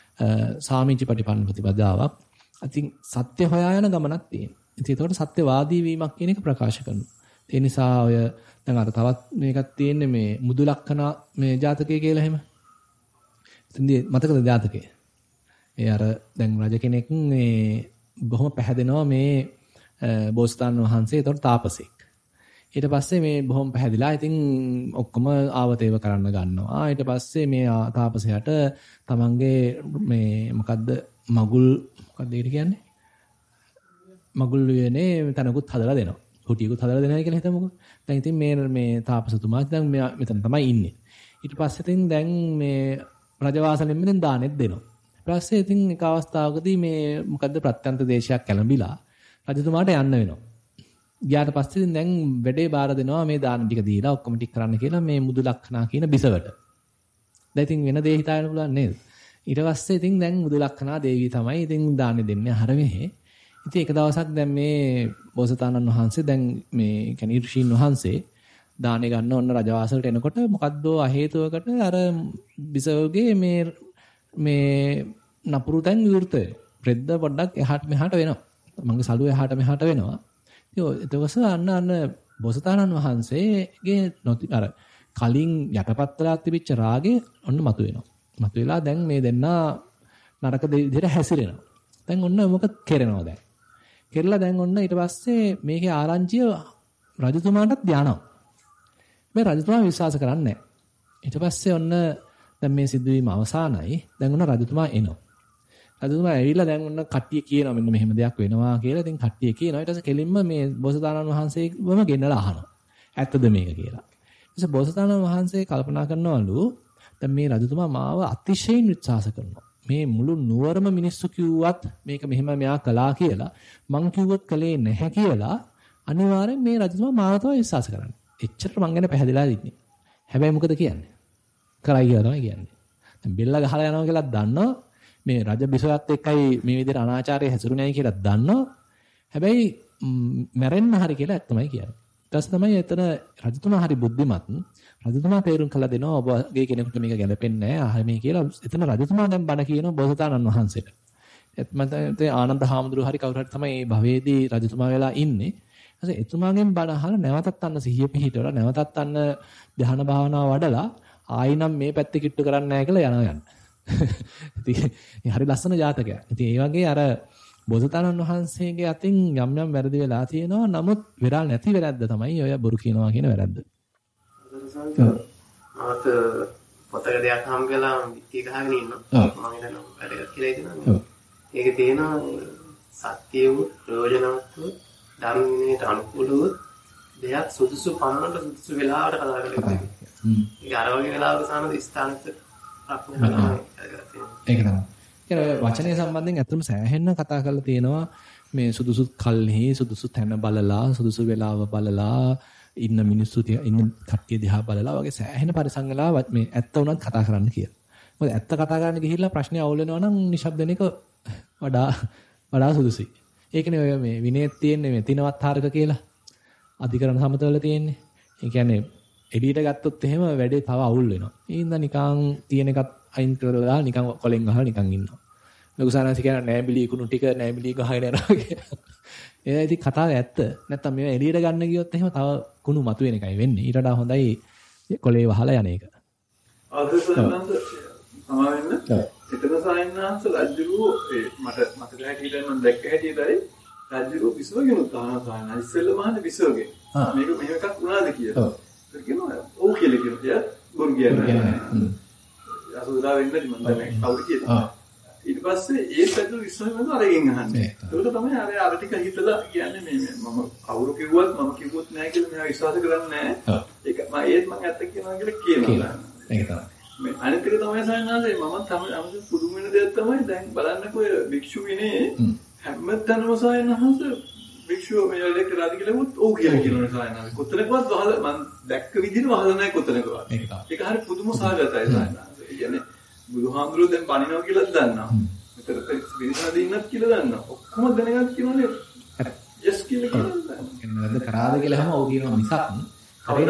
සාමීචි ප්‍රතිපන්න ප්‍රතිපදාවක්. ඉතින් සත්‍ය හොයා යන ගමනක් තියෙනවා. ඉතින් ඒතකොට සත්‍යවාදී වීමක් කියන එක ප්‍රකාශ කරනවා. ඒ නිසා ඔය දැන් අර තවත් මේකක් තියෙන්නේ මේ මුදුලක්කන මේ ජාතකය කියලා එහෙම. ඉතින්දී මතකද ජාතකය? ඒ අර දැන් රජ කෙනෙක් මේ බොහොම පැහැදෙනවා මේ බෝසතාණන් වහන්සේ ඒතකොට තාපසෙක්. ඊට පස්සේ මේ බොහොම පැහැදිලා ඉතින් ඔක්කොම ආවතේව කරන්න ගන්නවා. ඊට පස්සේ මේ තාපසයාට තමන්ගේ මේ මොකද්ද මගුල් මොකද්ද ඒකට කියන්නේ? මගුල් වේනේ තනකුත් හදලා දෙනවා. හොටියකුත් හදලා දෙනවා කියලා හිතමුකෝ. දැන් ඉතින් මේ තාපසතුමා දැන් මෙතන තමයි ඉන්නේ. ඊට පස්සේ ඉතින් දැන් මේ රජවාසලෙන් මෙතෙන් දානෙත් දෙනවා. ඊට පස්සේ ඉතින් එක අවස්ථාවකදී මේ මොකද්ද ප්‍රත්‍යන්ත දේශයක් කැළඹිලා රජතුමාට යන්න වෙනවා. ගියාට පස්සේ දැන් වැඩේ බාර දෙනවා මේ දාන ටික දීලා ඔක්කොම ටික කරන්න කියලා මේ මුදු ලක්ෂණා කියන බිසවට. දැන් ඉතින් වෙන දේ හිතාගෙන පුළුවන් නේද? ඊට පස්සේ ඉතින් දැන් මුදු ලක්ෂණා දේවිය තමයි ඉතින් දානෙ දෙන්නේ අහර මෙහෙ. ඉතින් එක දවසක් දැන් මේ බෝසතාණන් වහන්සේ දැන් මේ කියන්නේ ඍෂීන් වහන්සේ දානෙ ගන්න ඔන්න රජවාසලට එනකොට මොකද්ද අහේතුවකට අර බිසවගේ මේ නපුරු තැන් විවෘතයි. රෙද්ද පොඩ්ඩක් එහාට මෙහාට වෙනවා. මංග සලුව එහාට මෙහාට වෙනවා. ඉතින් ඊටවස අන්න බෝසතාණන් වහන්සේගේ අර කලින් යටපත්ලා තිබිච්ච රාගේ ඔන්න මතුවෙනවා. මතුවලා දැන් මේ දෙන්නා නරක විදිහට හැසිරෙනවා. දැන් ඔන්න මොකද කරනවා දැන්. කෙරලා දැන් ඔන්න ඊට පස්සේ මේකේ ආරංචිය රජතුමාටත් යනවා. මේ රජතුමා විශ්වාස කරන්නේ නැහැ. ඊට පස්සේ ඔන්න දැන් මේ සිදුවීම අවසానයි. දැන් ඔන්න රජතුමා එනවා. රජතුමා ඇවිල්ලා දැන් ඔන්න කට්ටිය කියනවා මෙන්න මෙහෙම දෙයක් වෙනවා කියලා. ඉතින් කට්ටිය කියනවා. ඊට පස්සේ කෙලින්ම මේ බෝසතාණන් වහන්සේවම ගෙන්නලා අහනවා. ඇත්තද මේක කියලා. ඊට පස්සේ බෝසතාණන් වහන්සේ කල්පනා කරනවලු දැන් මේ රජතුමා මාව අතිශයින් විශ්වාස කරනවා. මේ මුළු නුවරම මිනිස්සු කිව්වත් මේක මෙහෙම මෙයා කළා කියලා මං කිව්වොත් කලේ නැහැ කියලා අනිවාර්යෙන් මේ රජතුමා මාව තමයි විශ්වාස කරන්නේ. එච්චරට මං ගැන පැහැදිලා ඉන්නේ. හැබැයි මොකද කියන්නේ? කරයි කියලා තමයි කියන්නේ. දැන් බෙල්ල ගහලා යනවා කියලා දන්නවා. මේ රජ බිසවත් එක්කයි මේ විදිහට අනාචාරය හැසිරුණායි කියලා දන්නවා. හැබැයි මැරෙන්න හරි කියලා ඇත්තමයි කියන්නේ. ඊට පස්සේ තමයි එතන රජතුමා හරි බුද්ධිමත්. රජතුමා තේරුම් කළා දෙනවා ඔබගේ කෙනෙකුට මේක ගැලපෙන්නේ නැහැ. මේ කියලා එතන රජතුමා දැන් බණ කියනවා බෝසතාණන් වහන්සේට. එතන ආනන්ද හාමුදුරුවෝ හරි කවුරු හරි තමයි මේ භවයේදී රජතුමා වෙලා ඉන්නේ. ඊට එතුමාගෙන් බණ අහලා නැවතත් අන්න සිහිය පිහිටවලා නැවතත් අන්න ධ්‍යාන භාවනාව වඩලා ආයිනම් මේ පැත්තේ කිට්ටු කරන්නේ නැහැ කියලා යනවා යන්න. ඉතින් හරි ලස්සන ජාතකයක්. ඉතින් ඒ වගේ අර බෝසතාණන් වහන්සේගේ අතින් යම් යම් වැරදි වෙලා තියෙනවා. නමුත් වෙරල් නැති වැරද්ද තමයි ඔය බොරු කියනවා කියන වැරද්ද. මට පොතක දෙයක් හම් කළා විත්ති ගහගෙන ඉන්නවා. මම හිතනවා වැඩක් කියලා හිතනවා. ඒකේ තියෙනවා සත්‍යව ප්‍රයෝජනවත් ධර්මයට අනුකූලව දෙයක් සුදුසු පන්නට සුදුසු වෙලාවට කතා කරලා ඒක අර වගේ වෙලාවක සානද ස්ථානික ප්‍රඥාව ඒක තමයි. ඒ වචනේ සම්බන්ධයෙන් අතුම සෑහෙන්න කතා කරලා තියෙනවා මේ සුදුසු කල්හි සුදුසු තැන බලලා සුදුසු වෙලාව බලලා ඉන්න මිනිස්සු ඉන්න කට්ටිය දිහා බලලා වගේ සෑහෙන පරිසං වෙලා මේ ඇත්ත උනත් කතා කරන්න කියලා. මොකද ඇත්ත කතා කරන්න ගිහිල්ලා ප්‍රශ්නේ අවුල් වෙනවා නම් නිශ්ශබ්දන එක වඩා සුදුසුයි. ඒකනේ ඔය මේ විනයෙත් තියෙන්නේ මේ තිනවත්තරක කියලා. අධිකරණ සමතවල තියෙන්නේ. ඒ කියන්නේ එඩියට ගත්තොත් එහෙම වැඩේ තව අවුල් වෙනවා. ඒ හින්දා නිකන් තියෙන එකත් අයින් කරලා නිකන් කොලෙන් ගහලා නිකන් ඉන්නවා. ලොකු සානාසි කියන නෑබිලි කුණු ටික නෑබිලි ගහගෙන යනවා කියලා. ඒ ඉතින් කතාවේ ඇත්ත. නැත්තම් මේවා එළියට ගන්න ගියොත් එහෙම තව කුණු මතුවෙන එකයි වෙන්නේ. ඊට වඩා හොඳයි කොලේ වහලා යන එක. ආදර්ශනන්ද සමාවෙන්න. එතන සායනාංශ රජුරු මට මතක හැටියට මම දැක්ක හැටියටයි රජුරු විසවගෙන උත්සාහ කරනවා. ඉස්සෙල්ලා මහන්නේ විසවගෙන. මේක මෙහෙම එකක් වුණාද කියලා. ඒක කියනවා ඔව් කියලා කියනවා. බොරු කියන්නේ. අසුදා වෙන්නේ මම දැන් කවුරු කියනවා. ඊට පස්සේ ඒ පැතුරු විශ්වාසයෙන් අරගෙන අහන්නේ. ඒක තමයි අර ටික හිතලා කියන්නේ මේ මම කවුරු කිව්වත් මම කිව්වොත් නෑ කියලා මෙයා විශ්වාස කරන්නේ නෑ. ඒක මම ඇත්ත කියනවා කියලා කියනවා. ඒක තමයි. මේ අනිත් එක තමයි සයනාසේ මම තමයි අමුතු පුදුම වෙන දෙයක් තමයි දැන් බලන්නකෝ භික්ෂු විනේ හැමතැනම සයනහස භික්ෂුව මේ වැඩ කරාද කියලා වුත් ඔව් කියලා කියනවා සයනාසේ. කොතනකවත් වහල මම දැක්ක විදිහට වහල නෑ කොතනකවත්. ඒක හරි පුදුම සාගතයි සයනාසේ. ඒ කියන්නේ බුදුහාමුදුරුවෝ දැන් පණිනවා කියලා දන්නවා. මෙතන පිරිසාද ඉන්නත් කියලා දන්නවා. ඔක්කොම දැනගත් කියනෝනේ. යස් කියලා කියනවා. එන්නද කරාද කියලා හැම ඔව් කියනවා මිසක් කරේ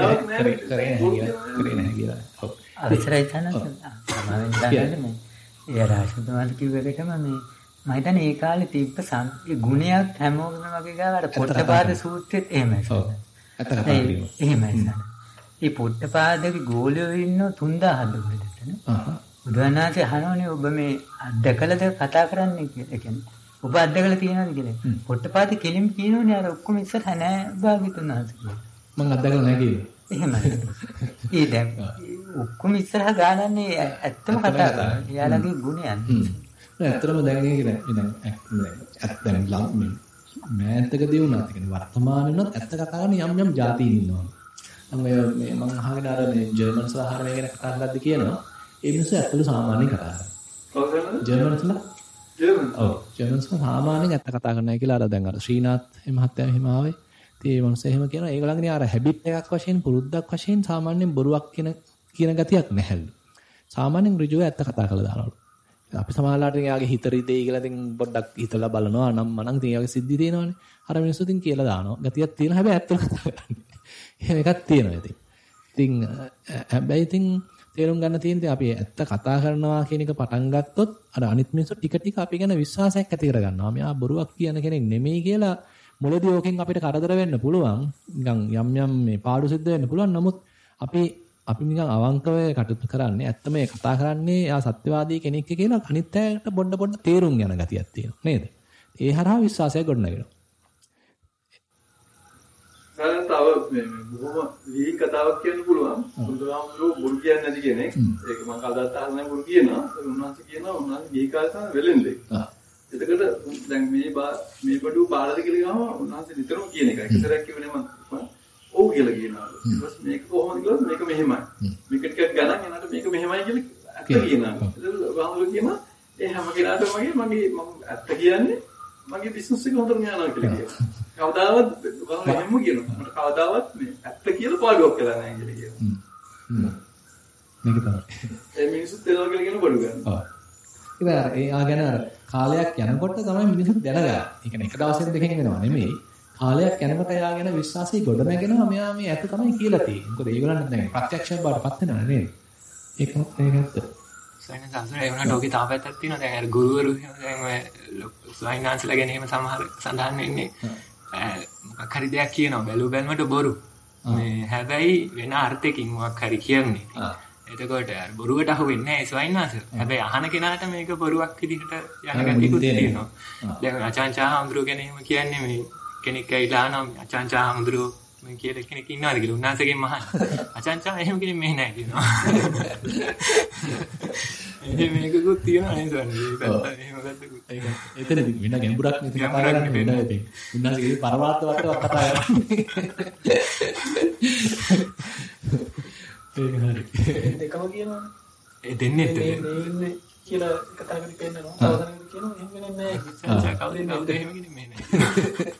නැහැ කියලා. ඔව්. අවසරයි තනස. සමාවෙන් දැනගන්න. ඒ රාජතුමාට කිව්ව එකටම මේ මම හිතන්නේ ඒ කාලේ තිබ්බ ගුණයක් හැමෝම වගේ ගාවට පොට්ටපාද සූත්‍රෙත් එහෙමයි. ඔව්. අත කතා කරනවා. එහෙමයි. මේ පොට්ටපාදගේ ගෝලියෝ ඉන්න 3000 දුරටනේ. බුදුනාසේ අහනෝනේ ඔබ මේ අද්දකලද කතා කරන්නේ කියලා. ඒ කියන්නේ ඔබ අද්දකල තියනවාද කියලා. පොට්ටපාද කෙලින් කියනෝනේ අර ඔක්කොම ඉස්සර නැහැ භාග්‍යතුන්වහන්සේ කියලා. මම අද්දකල නැහැ කියලා. එහෙමයි. ඒ දැන් ඔක්කොම ඉස්සරහ ගානන්නේ ඇත්තම කතා කරනවා. එයාලගේ ගුණයන්. ඇත්තටම දැන් ඒක දැන් මෑතකදී වුණත් කියන්නේ වර්තමානයේ වුණත් ඇත්ත කතා කරන යම් જાතීන් ඉන්නවා. මේ මම අහගෙන අර මේ ජර්මන් සහාර මේ ගැන කතා කරද්දී කියනවා ඒ මිනිස්සු ඇත්තට සාමාන්‍යයෙන් කතා කරනවා. කවුද? ජර්මන්ස්ලා? ඔව්. ජර්මන්ස්ලා සාමාන්‍යයෙන් ඇත්ත කතා කරන්නයි කියලා අර දැන් අර ශ්‍රීනාත් මේ මහත්තයා එහෙම ආවේ. ඉතින් ඒ මිනිස්සු එහෙම කියනවා ඒගොල්ලන්ගේ අර හැබිට් එකක් වශයෙන් පුරුද්දක් වශයෙන් සාමාන්‍යයෙන් බොරුවක් කියන ගතියක් නැහැලු. සාමාන්‍යයෙන් ඍජුව ඇත්ත කතා කරලා දානවලු. අපි සමහරලාට එයාගේ හිත රිදෙයි කියලා ඉතින් පොඩ්ඩක් හිතලා බලනවා නම් මනම් ඉතින් එයාගේ සිද්ධි තියෙනවානේ. අර මිනිස්සු ඉතින් කියලා දානවා. ගතියක් තියෙන හැබැයි ඇත්තම කතා කරන්නේ. එහෙම එකක් තියෙනවා ඉතින්. ඉතින් හැබැයි ඉතින් තේරුම් ගන්න තියෙන දේ අපි ඇත්ත කතා කරනවා කියන එක පටන් ගත්තොත් අර අනිත් මිනිස්සු ටික ටික අපි ගැන විශ්වාසයක් ඇති කරගන්නවා. මෙයා බොරුවක් කියන කෙනෙක් නෙමෙයි කියලා මුලදී ඕකෙන් අපිට කරදර වෙන්න පුළුවන්. නිකන් යම් මේ පාඩු සිද්ධ වෙන්න පුළුවන්. නමුත් අපි නිකන් අවංකව කටයුතු කරන්නේ ඇත්තම කතා කරන්නේ යා සත්‍යවාදී කෙනෙක් කියලා අනිත් අයට පොඩ තේරුම් යන ගතියක් තියෙනවා නේද? ඒ හරහා විශ්වාසය ගොඩනගෙනවා. දැන් තව බොහොම ලී කතාවක් කියන්න පුළුවන්. බුදුහාමුදුරුවෝ බුරු කියන්නේ නැති කෙනෙක්. ඒක මම කවදාවත් අහලා නැහැ බුරු කියනවා. උන්වහන්සේ කියනවා උන්වහන්සේ ගිහි කාලේ තමයි වෙලෙන්නේ. එතකොට දැන් මේ බඩු බාලද කියලා ගාම උන්වහන්සේ නිතරම කියන එක. එක සැරයක් කිව්වනේ මම ඔව් කියලා කියනවා. ඊට පස්සේ මේක කොහොමද කියලා මේක මෙහෙමයි. මේක ටිකක් ගණන් යනකොට මේක මෙහෙමයි කියලා ඇත්ත කියනවා. ඒක බාහුල කියනවා ඒ හැම කෙනාටම මම ඇත්ත කියන්නේ මගේ බිස්නස් එක හොඳට යනවා කියලා කියනවා. කවදාවත් බාහුල එහෙම කියනවා. මට කවදාවත් මේ ඇත්ත කියලා පාඩුවක් කරලා නැහැ කියලා කියනවා. මේක තමයි. ඒ මිනිස්සුත් එනවා කියලා කියන බඩු ගන්න. ඔව්. ඒ ආගෙන කාලයක් යනකොට තමයි මිනිස්සු දැනගන්නේ. ඒ කියන්නේ එක දවසෙන් දෙකකින් වෙනව නෙමෙයි. කාලයක් යනකොට එයාගෙන විශ්වාසය ගොඩනගෙනවා මෙයා මේ ඇත්ත තමයි කියලා තියෙන්නේ. මොකද ඒගොල්ලන්ට දැන් ප්‍රත්‍යක්ෂයෙන් බාටපත් වෙනවා නේද? ඒකත් සයින් සංසාරේ වුණාට ඔකේ තව පැත්තක් තියෙනවා. දැන් අර ගුරුවරු දැන් ඔය ස්වයින්නාන්සලා ගැන එහෙම සමහර සඳහන් වෙන්නේ මොකක් හරි දෙයක් කියනවා බැලු බැලමට බොරු. මේ හැබැයි වෙන අර්ථයකින් මොකක් හරි කියන්නේ. එතකොට බොරුවට අහු වෙන්නේ නැහැ ස්වයින්නාන්ස. හැබැයි අහන කෙනාට මේක බොරුවක් විදිහට යන ගතියකුත් තියෙනවා. දැන් අචාන්චා හඳුරු ගැන එහෙම කියන්නේ මේ කෙනෙක් ඇවිල්ලා අහනවා අචාන්චා හඳුරු මම කියලා කෙනෙක් ඉන්නවාද කියලා උන්වහන්සේගෙන් මහන්න. අචාන්චා එහෙම කෙනෙක් මෙහෙ නැහැ කියනවා. එහෙම මේකකුත් තියෙනවා නේද? එහෙම ගත්තකුත්. ඒක එතනදී වෙන ගැඹුරක් නෙති කතා කරන්නේ වෙන ඉතින්. උන්වහන්සේගේ පරමාර්ථ වට්ටක් කතා කරන්නේ. ඒක හරි. දෙකම කියනවා. ඒ දෙන්නේ ඉන්නේ කියලා කතා කරලා පෙන්නනවා. අවසානයේ කියනවා එහෙම වෙන්නේ නැහැ. කවුද එහෙම කෙනෙක් මෙහෙ නැහැ.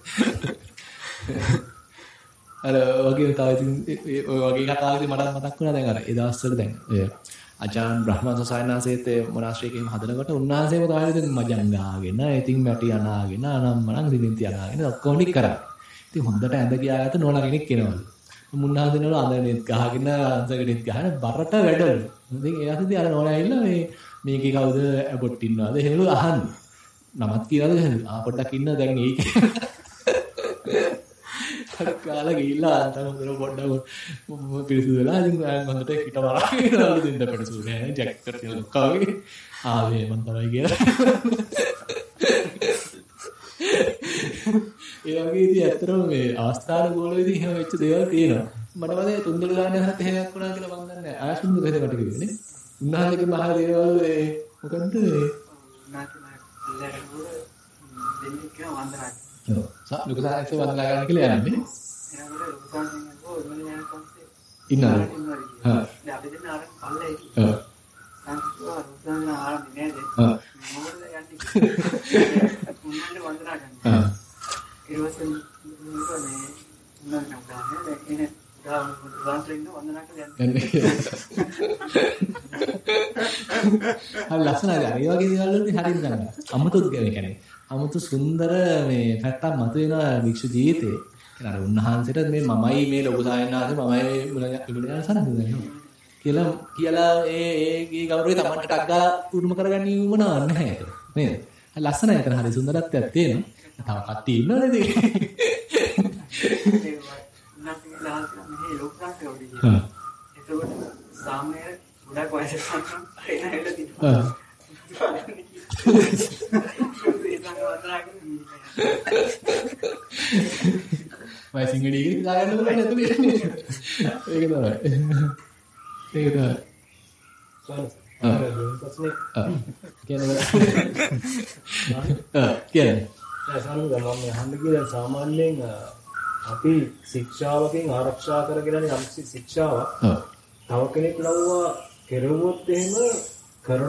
අර වගේ තව ඉතින් ඔය වගේ කතාවකදී මට මතක් වුණා දැන් අර ඒ දවස්වල දැන් ඔය අජාන් බ්‍රහ්මංස සයනාසේත් මොනාශ්‍රේකේම හදනකොට උන්වහන්සේම තමයි ඉතින් මජන් ගාගෙන ඉතින් මැටි අනාගෙන අනම්මනම් දිනින්ති අනාගෙන ඔක්කොම ටික කරා. ඉතින් හොඳට ඇඳ ගියාට නෝනා කෙනෙක් එනවලු. මුන්නාදේනවල අඳනෙත් ගහගෙන අංශකෙත් ගහන බරට වැඩලු. ඉතින් ඒ අතදී අර නෝනා ඇවිල්ලා මේකේ කවුද පොට් ඉන්නවද එහෙමලු අහන්නේ. නමත් කියලාද පොඩ්ඩක් ඉන්න දැන් ඒක කාලා ගිහිල්ලා අන්තර පොඩ්ඩක් පිරිසුදු වෙලා ඉතින් හොඳට හිට වරාගෙන දෙන්න පෙරසු නෑ ජැකට් එක තියලා කවගේ ආවේ මන් තමයි කියලා. ඒ වගේ ඉතින් ඇත්තටම මේ අවස්ථාන ගෝලෙදී එහෙම වෙච්ච දේවල් තියෙනවා. මට මතකයි තුන්දෙල ගානේ හරත් එහෙමයක් වුණා කියලා මම දන්නේ නෑ. ආශුන්ද කොහෙද මට කිව්වේ නේ? උන්වහන්සේගේ මහ දේවල් මොකද්ද මේ? දෙන්නේ කියන වන්දනා. ඔව්. ලොකු සාහිත්‍ය වන්දනා ගන්න කියලා යන්නේ. ඉන්නවා. හා. දැන් අපි දෙන්න අර පල්ලේ ඉති. ඔව්. සංස්කෘත රුද්‍රාංගන ආරම්භ නේද? ඔව්. මොකද යන්නේ? මුන්නට වන්දනා ගන්න. හා. ඊට පස්සේ මේ මුන්නට ගන්න දැන් ගාන රුද්‍රාංගන වන්දනා කරලා හරි ලස්සනයි. ඒ වගේ දේවල් වලදී හරියට ගන්න. අමුතුත් කියන්නේ අමුතු සුන්දර මේ පැත්තක් මතුවෙනවා වික්ෂු ජීවිතේ. අර උන්වහන්සේට මේ මමයි මේ ලොකු සායනාසේ මමයි මුලයන් සනහනවා කියලා ඒ ගෞරවය Tamanට ටක් ගාලා උරුම කරගන්න යුමනා නැහැ ඒක නේද? ලස්සනයි එතන හරි සුන්දරත්වයක් තියෙනවා. තව කට්ටිය ඉන්නවනේ ඉතින්. මේ ලෝකසාරය වගේ. ඒකවල සාමයේ ගොඩක් වයසට එනහෙට තිබුණා. මම සිංගඩියේ ගිහලා ගන්න බලන්න ඇතුලේ. ඒක තමයි. ඒක තමයි. කියන්නේ. කියන්නේ. සාමාන්‍යයෙන් මම අහන්න කියලා සාමාන්‍යයෙන් අපි ශික්ෂාවකින් ආරක්ෂා කරගෙන යන යම් ශික්ෂාවක් තව කෙනෙක් ලව්වා කෙරුවොත් එහෙම කරන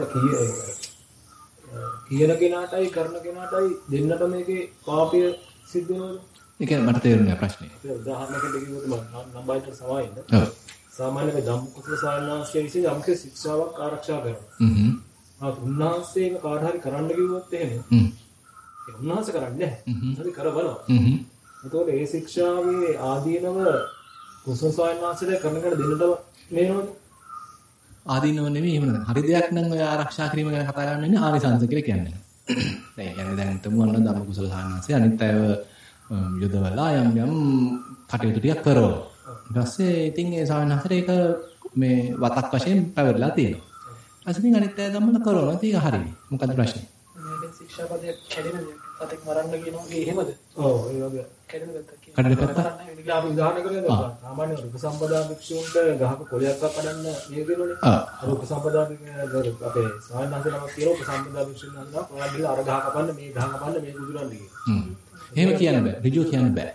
කියන කෙනාටයි කරන කෙනාටයි දෙන්නට මේකේ පාපය සිද්ධ වෙනවද? ඒ කියන්නේ මට තේරුණා ප්‍රශ්නේ. උදාහරණයකට කිව්වොත් මම නම්බයිට සමායින්න. සාමාන්‍යයෙන් ධම්මකුසල සායනාංශයේ විසින් යම් ශික්ෂාවක් ආරක්ෂා කරනවා. උන්වහන්සේම කාට හරි කරන්න කිව්වොත් එහෙම ඒ උන්වහන්සේ කරන්නේ නැහැ. හරි කරවනවා. එතකොට ඒ ශික්ෂාවේ ආදීනව කුසල සායනාංශයට කරනකට දෙන්නට මේනවද? ආදීනව නෙමෙයි එහෙම නේද? හරි දෙයක් නම් ඔය ආරක්ෂා කිරීම ගැන කතා කරන්නේ ආනිසංස කියලා කියන්නේ. දැන් තුමු අන්න ධම්ම කුසල සායනාංශය අනිත් අයව යොදවලා යම් කටයුතු ටිකක් කරනවා. ඊට පස්සේ ඉතින් ඒ සායනාංශයට ඒක මේ වතක් වශයෙන් පැවරලා තියෙනවා. අසිතින් අනිත් අය ධම්මල කරනවා. ඒක හරියි. මොකද ප්‍රශ්නේ? මේකෙන් ශික්ෂාපදයක් කැඩෙන පතක් මරන්න කියනවා එහෙමද? ඔව් ඒ වගේ කැඩෙන පැත්තක් කියනවා. කඩන පැත්ත? අපි උදාහරණයකට සාමාන්‍ය උපසම්පදා භික්ෂුන්ට ගහක කොළයක් කපන්න මේ දෙනෝනේ. අර උපසම්පදා අපේ සාමාන්‍යයෙන් කියන උපසම්පදා භික්ෂුන් නන්දා ඔයාලා අර ගහ කපන්න මේ ගහ කපන්න මේ බුදුරන් දිගේ. එහෙම කියන්න බෑ. ඍජුව කියන්න බෑ.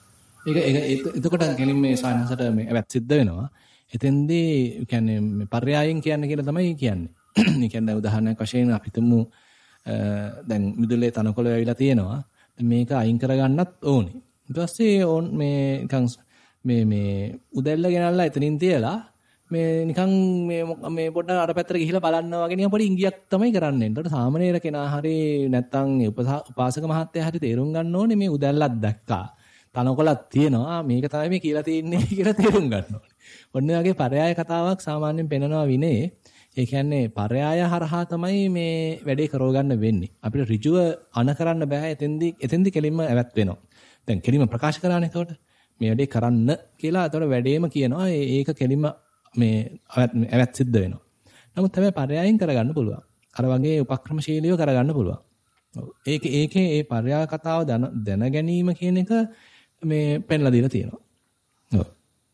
ඒක එතකොට ගෙලින් මේ සායනසට මේ ඇවත් සිද්ධ වෙනවා. එතෙන්දී කියන්නේ මේ පර්යායෙන් කියන්න කියලා තමයි කියන්නේ. ඒ කියන්නේ උදාහරණයක් වශයෙන් අපි තුමු දැන් මිදුලේ තනකොළ වෙවිලා තියෙනවා. මේක අයින් කරගන්නත් ඕනේ. ඊට පස්සේ ඕන් මේ නිකන් මේ උදැල්ල ගෙනල්ලා එතනින් තියලා මේ නිකන් මේ පොඩ්ඩක් අර පැත්තට ගිහිලා බලන්නවා වගේ නිකන් පොඩි ඉංගියක් තමයි කරන්නේ. ඒකට සාමනීර කෙනා හරි නැත්තම් උපාසක මහත්තයා හරි තේරුම් ගන්න ඕනේ මේ උදැල්ලක් දැක්කා. තනකොළක් තියෙනවා මේක තමයි මේ කියලා තියෙන්නේ කියලා තේරුම් ගන්න ඕනේ. ඔන්න ඔයගේ පරයාය කතාවක් සාමාන්‍යයෙන් පෙන්නනවා විනේ. ඒ කියන්නේ පරයාය හරහා තමයි මේ වැඩේ කරව ගන්න වෙන්නේ. අපිට ඍජුව අන කරන්න බෑ. එතෙන්දි කෙලින්ම ඇවත් වෙනවා. දැන් කෙලින්ම ප්‍රකාශ කරානේ එතකොට. මේ වැඩේ කරන්න කියලා එතකොට වැඩේම කියනවා. ඒක කෙලින්ම මේ ඇවත් සිද්ධ වෙනවා. නමුත් හැබැයි පරයායෙන් කරගන්න පුළුවන්. අර වගේ උපක්‍රමශීලීව කරගන්න පුළුවන්. ඒකේ ඒ පරයා කතාව දැන ගැනීම කියන එක මේ පෙන්ලා දීලා තියෙනවා. ඔව්.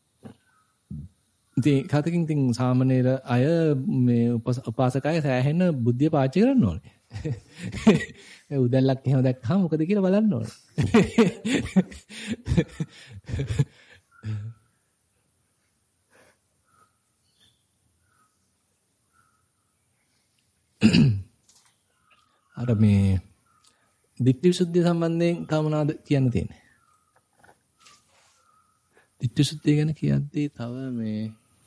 ඉතින් කතකින් තින් සාමනීර අය මේ උපාසකය සෑහෙන බුද්ධිය පාවිච්චි කරන්න ඕනේ. මේ උදැල්ලක් එහෙම දැක්කම මොකද කියලා බලන්න ඕනේ. අර මේ ditthi visuddhiය සම්බන්ධයෙන් තව මොනවද කියන්න තියෙන්නේ? ditthi visuddhiය ගැන කියද්දී තව මේ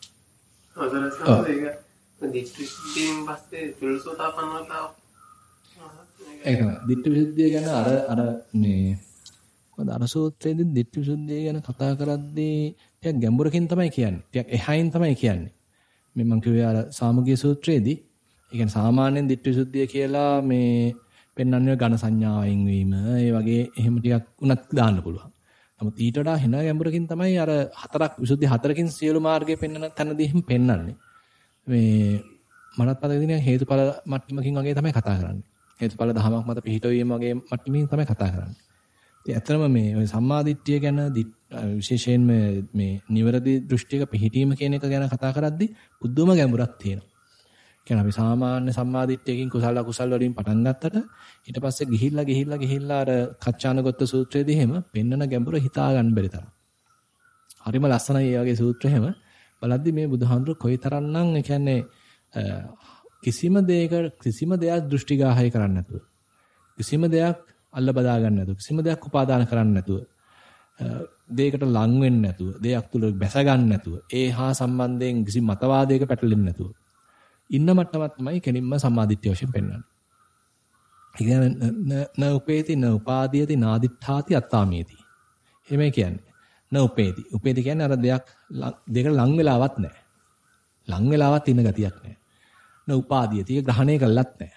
ditthi visuddhiයෙන් පස්සේ චුල්ලසෝතාපන්න වතාව ඒක තමයි ditthi visuddhiය ගැන අර මේ මොකද අර සූත්‍රයේදී ditthi visuddhiය ගැන කතා කරද්දී ටිකක් ගැඹුරකින් තමයි කියන්නේ. ටිකක් එහයින් තමයි කියන්නේ. මේ මම කිව්වේ අර සාමගිය සූත්‍රයේදී ඒ කියන්නේ සාමාන්‍යයෙන් ditthi visuddhiය කියලා මේ පෙන්වන්නේ ඝන සංඥාවෙන් වීම ඒ වගේ එහෙම ටිකක් උනත් දාන්න පුළුවන්. නමුත් ඊට වඩා හින ගැඹුරකින් තමයි අර හතරක් විසුද්ධි හතරකින් සියලු මාර්ගය පෙන්වන තැනදී එහෙම පෙන්වන්නේ. මේ මනත් පදකදී හේතුඵල මට්ටමකින් වගේ තමයි කතා කරන්නේ. හේතුඵල දහමක් මත පිහිටවීම වගේ මට්ටමින් තමයි කතා කරන්නේ. ඉතින් ඇත්තටම මේ ඔය සම්මාදිට්ඨිය ගැන විශේෂයෙන් මේ නිවැරදි දෘෂ්ටියක පිහිටීම කියන එක ගැන කතා කරද්දී පුදුම ගැඹුරක් තියෙනවා. කියන්නේ අපි සාමාන්‍ය සම්මාදිට්ඨියකින් කුසල අකුසල වලින් පටන් ගත්තට ඊට පස්සේ ගිහිල්ලා අර කච්චානගොත්ත සූත්‍රයේදී එහෙම පෙන්නන ගැඹුර හිතා ගන්න බැරි තරම්. හරිම ලස්සනයි මේ වගේ සූත්‍ර එහෙම බලද්දි මේ බුදුහාමුදුරු කොයිතරම්නම් ඒ කියන්නේ කිසිම දෙයක් දෘෂ්ටිග්‍රාහය කරන්නේ නැතුව කිසිම දෙයක් අල්ල බදා ගන්න නැතුව කිසිම දෙයක් උපාදාන කරන්නේ නැතුව දෙයකට ලං වෙන්නේ නැතුව දෙයක් තුල බැස ගන්න නැතුව ඒ හා සම්බන්ධයෙන් කිසි මතවාදයක පැටලෙන්නේ නැතුව ඉන්න මට්ටමක් තමයි කෙලින්ම සම්මාදිට්ඨිය වශයෙන් පෙන්වන්නේ. ඒ කියන්නේ න උපේති න උපාදීයති නාදිඨාති අත්තාමේති. එහෙමයි කියන්නේ. න උපේති. උපේති කියන්නේ අර දෙක ලං වෙලාවක් නැහැ. ලං වෙලාවක් ඉන්න ගතියක් නැහැ. න උපාදීයති ග්‍රහණය කළත් නැහැ.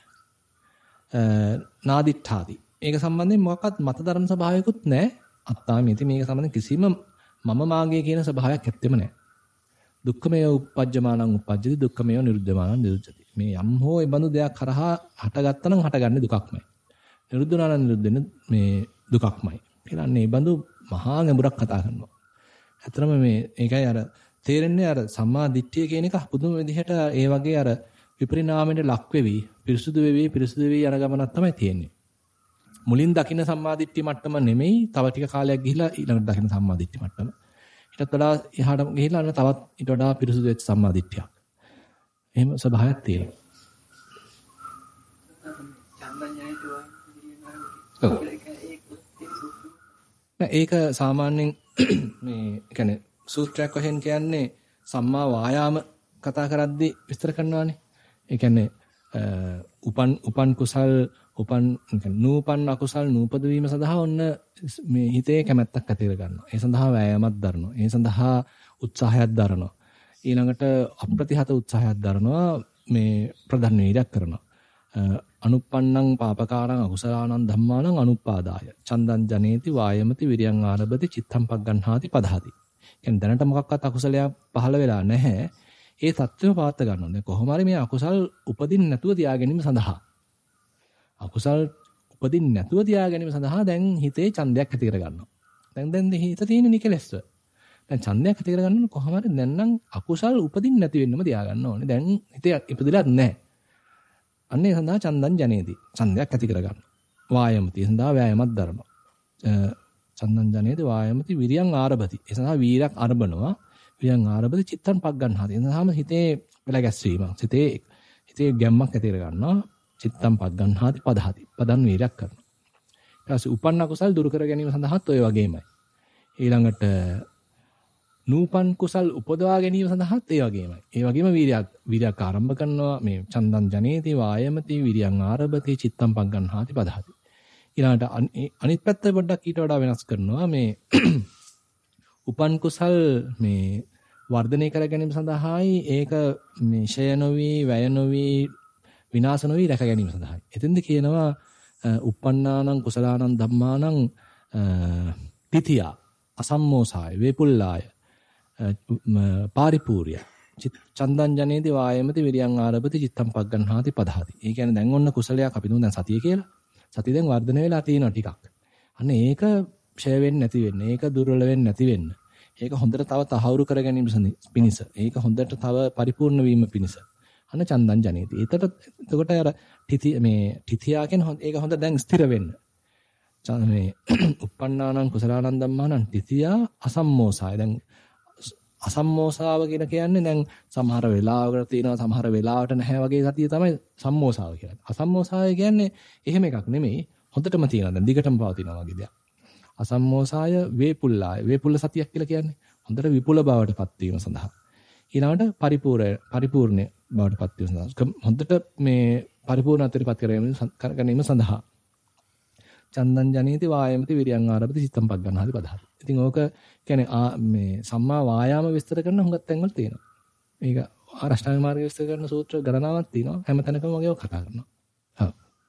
නාදිඨාති. ඒක සම්බන්ධයෙන් මොකක්වත් මතදරන ස්වභාවයකුත් නැහැ. අත්තාමේති මේක සම්බන්ධයෙන් කිසිම මම මාගේ කියන ස්වභාවයක් ඇත්තෙම නැහැ. දුක්ඛමය උපජ්ජමානං උපජ්ජති දුක්ඛමය නිරුද්ධමානං නිරුද්ධති. මේ යම් හෝ ඒ බඳු දෙයක් කරහා හටගත්තා නම් හටගන්නේ දුකක්මයි. නිරුද්ධනාන නිරුද්ධෙන මේ දුකක්මයි. කියලා මේ බඳු මහා ගැඹුරක් කතා කරනවා. ඇත්තටම මේ ඒකයි අර තේරෙන්නේ අර සම්මා දිට්ඨිය කියන එක පුදුම විදිහට ඒ වගේ අර විපරිණාමයට ලක් වෙවි පිරිසුදු වෙවි යන ගමනක් තමයි තියෙන්නේ. මුලින් දකින්න සම්මාදිට්ඨිය මට්ටම නෙමෙයි තව ටික කාලයක් ගිහිලා ඊළඟට දකින්න සම්මාදිට්ඨිය මට්ටම. ඊටත් වඩා එහාට ගිහිලා අන්න තවත් ඊට වඩා පිරිසුදු වෙච්ච සම්මාදිට්ඨියක්. එහෙම ස්වභාවයක් තියෙනවා. ඒක සාමාන්‍යයෙන් මේ කියන්නේ සූත්‍රයක් වශයෙන් කියන්නේ සම්මා වායාම කතා කරද්දී විස්තර කරනවානේ. ඒ කියන්නේ උපන් කුසල් නූපන් අකුසල් නූපද වීම සඳහා ඔන්න මේ හිතේ කැමැත්තක් ඇති කර ගන්නවා. ඒ සඳහා වෑයමක් දරනවා. ඒ සඳහා උත්සාහයක් දරනවා. ඊළඟට අප්‍රතිහත උත්සාහයක් දරනවා මේ ප්‍රධාන වීර්යයක් කරනවා. අනුප්පන්නං පාපකාරං අකුසලානං ධම්මානං අනුපාදාය. චන්දං ජනේති වායමති විරියං ආරබති චිත්තං පග්ගණ්හාති පදහති. කියන්නේ දැනට මොකක්වත් අකුසලයක් පහළ වෙලා නැහැ. ඒ தත්ත්වය පාත් ගන්න ඕනේ. කොහොම හරි මේ අකුසල් උපදින්න නැතුව තියා ගැනීම සඳහා. අකුසල් උපදින්න නැතුව තියා ගැනීම සඳහා දැන් හිතේ ඡන්දයක් ඇති කර ගන්නවා. දැන් හිත තියෙන නිකලස්ව. දැන් ඡන්දයක් ඇති කර ගන්න කොහොම හරි දැන් නම් අකුසල් උපදින්න නැති වෙන්නම තියා ගන්න ඕනේ. දැන් හිතේ ඉපදිලත් නැහැ. අන්න ඒ සඳහා චන්දං ජනේති. ඡන්දයක් ඇති කර ගන්න. වායමති සඳහා වෑයමක් දරනවා. චන්දං ජනේති වායමති විරියං ආරභති. ඒ සඳහා වීරයක් අරබනවා. විරියං ආරභති චිත්තං පග්ගණ්හාති. එනහම හිතේ වෙලා ගැස්වීම. හිතේ ගැම්මක් ඇති කර ගන්නවා. චිත්තං පග්ගණ්හාති පදහති. පදන් වීරයක් කරනවා. ඊට පස්සේ උපන්න කුසල් දුරු කර ගැනීම සඳහාත් ඔය වගේමයි. ඊළඟට නූපන් කුසල් උපදවා ගැනීම සඳහාත් ඒ වගේමයි. ඒ වගේම වීරයක් ආරම්භ කරනවා. මේ චන්දං ජනේති වායමති විරියං ආරභති චිත්තං පග්ගණ්හාති පදහති. ඊළඟට අනිත් පැත්ත පොඩ්ඩක් ඊට වඩා වෙනස් කරනවා. මේ උපන් කුසල් මේ වර්ධනය කර ගැනීම සඳහායි ඒක මේ ෂය නොවි, වැය නොවි, විනාශ නොවි රැක ගැනීම සඳහායි. එතෙන්ද කියනවා uppannānaṁ කුසලානං ධම්මානං තිතියා අසම්මෝසාය වේපුල්ලාය පාරිපූර්ය චන්දං ජනේති වායමති විරියං ආරභති චිත්තං පග්ගණ්හාති පදහති. ඒ කියන්නේ දැන් ඔන්න කුසලයක් අපි දුන්න දැන් සතිය කියලා. සතිය දැන් වර්ධනය වෙලා තියෙනවා ටිකක්. අන්න ඒක ක්ෂය වෙන්නේ නැති වෙන්න. ඒක දුර්වල වෙන්නේ නැති වෙන්න. ඒක හොඳට තව තහවුරු කර ගැනීම පිණිස. ඒක හොඳට තව පරිපූර්ණ වීම පිණිස. අන්න චන්දං ජනේති. එතකොට අර තිතියා කියන ඒක හොඳ දැන් ස්ථිර වෙන්න. මේ uppannānaṁ කුසලානං ධම්මානං තිතියා අසම්මෝසාය. දැන් අසම්මෝසාව කියන කියන්නේ දැන් සමහර වෙලාවකට තියෙනවා සමහර වෙලාවට නැහැ වගේ සතිය තමයි සම්මෝසාව කියන්නේ. අසම්මෝසාය කියන්නේ එහෙම එකක් නෙමෙයි. හොඳටම තියෙනවා දැන් දිගටම පවතිනවා වගේ දෙයක්. අසම්මෝසාය වේපුල්ලාය. වේපුල්ල සතියක් කියලා කියන්නේ හොඳට විපුල බවටපත් වීම සඳහා. ඊළඟට පරිපූර්ණ බවටපත් වීම සඳහා. හොඳට මේ පරිපූර්ණත්වයටපත් කර ගැනීම සඳහා. චන්දං ජනේති වායමති විරියං ආරභති චිත්තං පග්ගණ්හාති පදහති. ඉතින් ඕක කියන්නේ මේ සම්මා වායාම විස්තර කරන හුඟක් තැන්වල තියෙනවා. මේක අෂ්ටාංග මාර්ගය විස්තර කරන සූත්‍ර ගණනාවක් තියෙනවා. හැම තැනකම වගේ ඔය කතා කරනවා. ඔව්.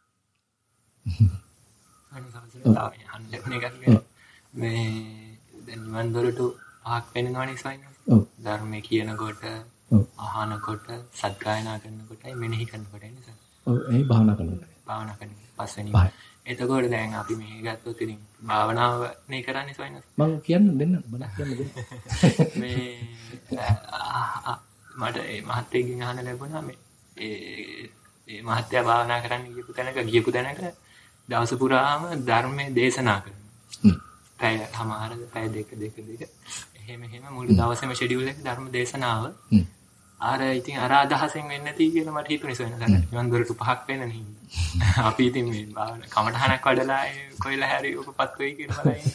මේ දැන් නිවන් දොරට පහක් වෙනවනේ සයින්ස්. ධර්මයේ කියනකොට, අහනකොට, සත්‍යයනා කරනකොටයි මෙනෙහි කරනකොටයි නේද? ඔව් ඒ භාවනා කරනකොට. භාවනා කරනකොට පස්වෙනි. එතකොට දැන් අපි මෙහි ගත්තොත් ඉතින් භාවනාව නේ කරන්නේ සයින්ස්. මම කියන්න දෙන්න බණක් කියන්න දෙන්න. මේ මට මේ මහත්තයෙක්ගෙන් අහන්න ලැබුණා මේ ඒ මහත්තයා භාවනා කරන්න ගියපු තැනක දවස පුරාම ධර්මයේ දේශනා කරනවා. පැය සමහර පැය දෙක එහෙම මුළු දවසේම ෂෙඩියුල් එක ධර්ම දේශනාව. අර ඉතින් අර අදහසෙන් වෙන්නේ නැති කියලා මට හිතුනේ සොයනසට. නිවන් දොරට පහක් වෙන නේ. අපි ඉතින් මේ භාවනා කමටහනක් වඩලා කොයිලා හැරි ඔබපත් වෙයි කියලා බලන්නේ.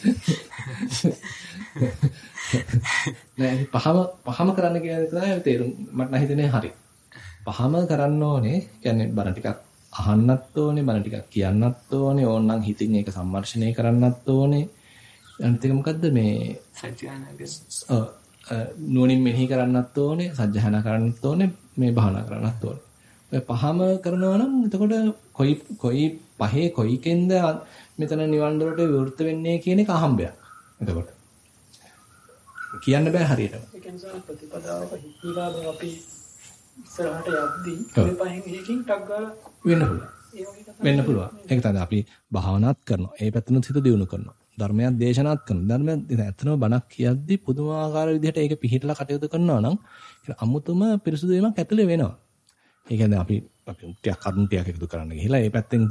නෑ පහම කරන්න කියන තමයි තේරුම් මට නම් හිතෙන්නේ හරි. පහම කරන්න ඕනේ. කියන්නේ බණ ටිකක් අහන්නත් ඕනේ, බණ ටිකක් කියන්නත් ඕනේ, ඕනනම් හිතින් ඒක සම්මර්ෂණය කරන්නත් ඕනේ. අනිත් එක මොකද්ද මේ සත්‍යයන්ගේ නුවණින් මෙනෙහි කරන්නත් ඕනේ, සජ්ජහායනා කරන්නත් ඕනේ, මේ භාවනා කරන්නත් ඕනේ. ඔය පහම කරනවා නම් එතකොට කොයි පහේ කොයිකෙන්ද මෙතන නිවන් දොරට විවෘත වෙන්නේ කියන එක අහම්බයක්. එතකොට කියන්න බෑ හරියටම. ඒ කියන්නේ ප්‍රතිපදාවක හිතලා අපි ඉස්සරහට යද්දී මේ පහෙන් එකකින් ටක් ගාලා වෙන්න පුළුවන්. ඒක තමයි අපි භාවනාත් කරනවා. ඒ පැත්තනොත් හිත දියුණු කරනවා. ධර්මයක් දේශනාත් කරනවා. ධර්මයක් ඇත්තම බණක් කියද්දී පුදුමාකාර විදිහට ඒක පිළිහිටලා කටයුතු කරනවා නම් අමුතුම පිරිසුදු වීමක් ඇතුලේ වෙනවා. ඒ කියන්නේ අපි ටිකක් කරුණු ටිකක් එකතු කරන්න ගිහිලා ඒ පැත්තෙන් ඉතින්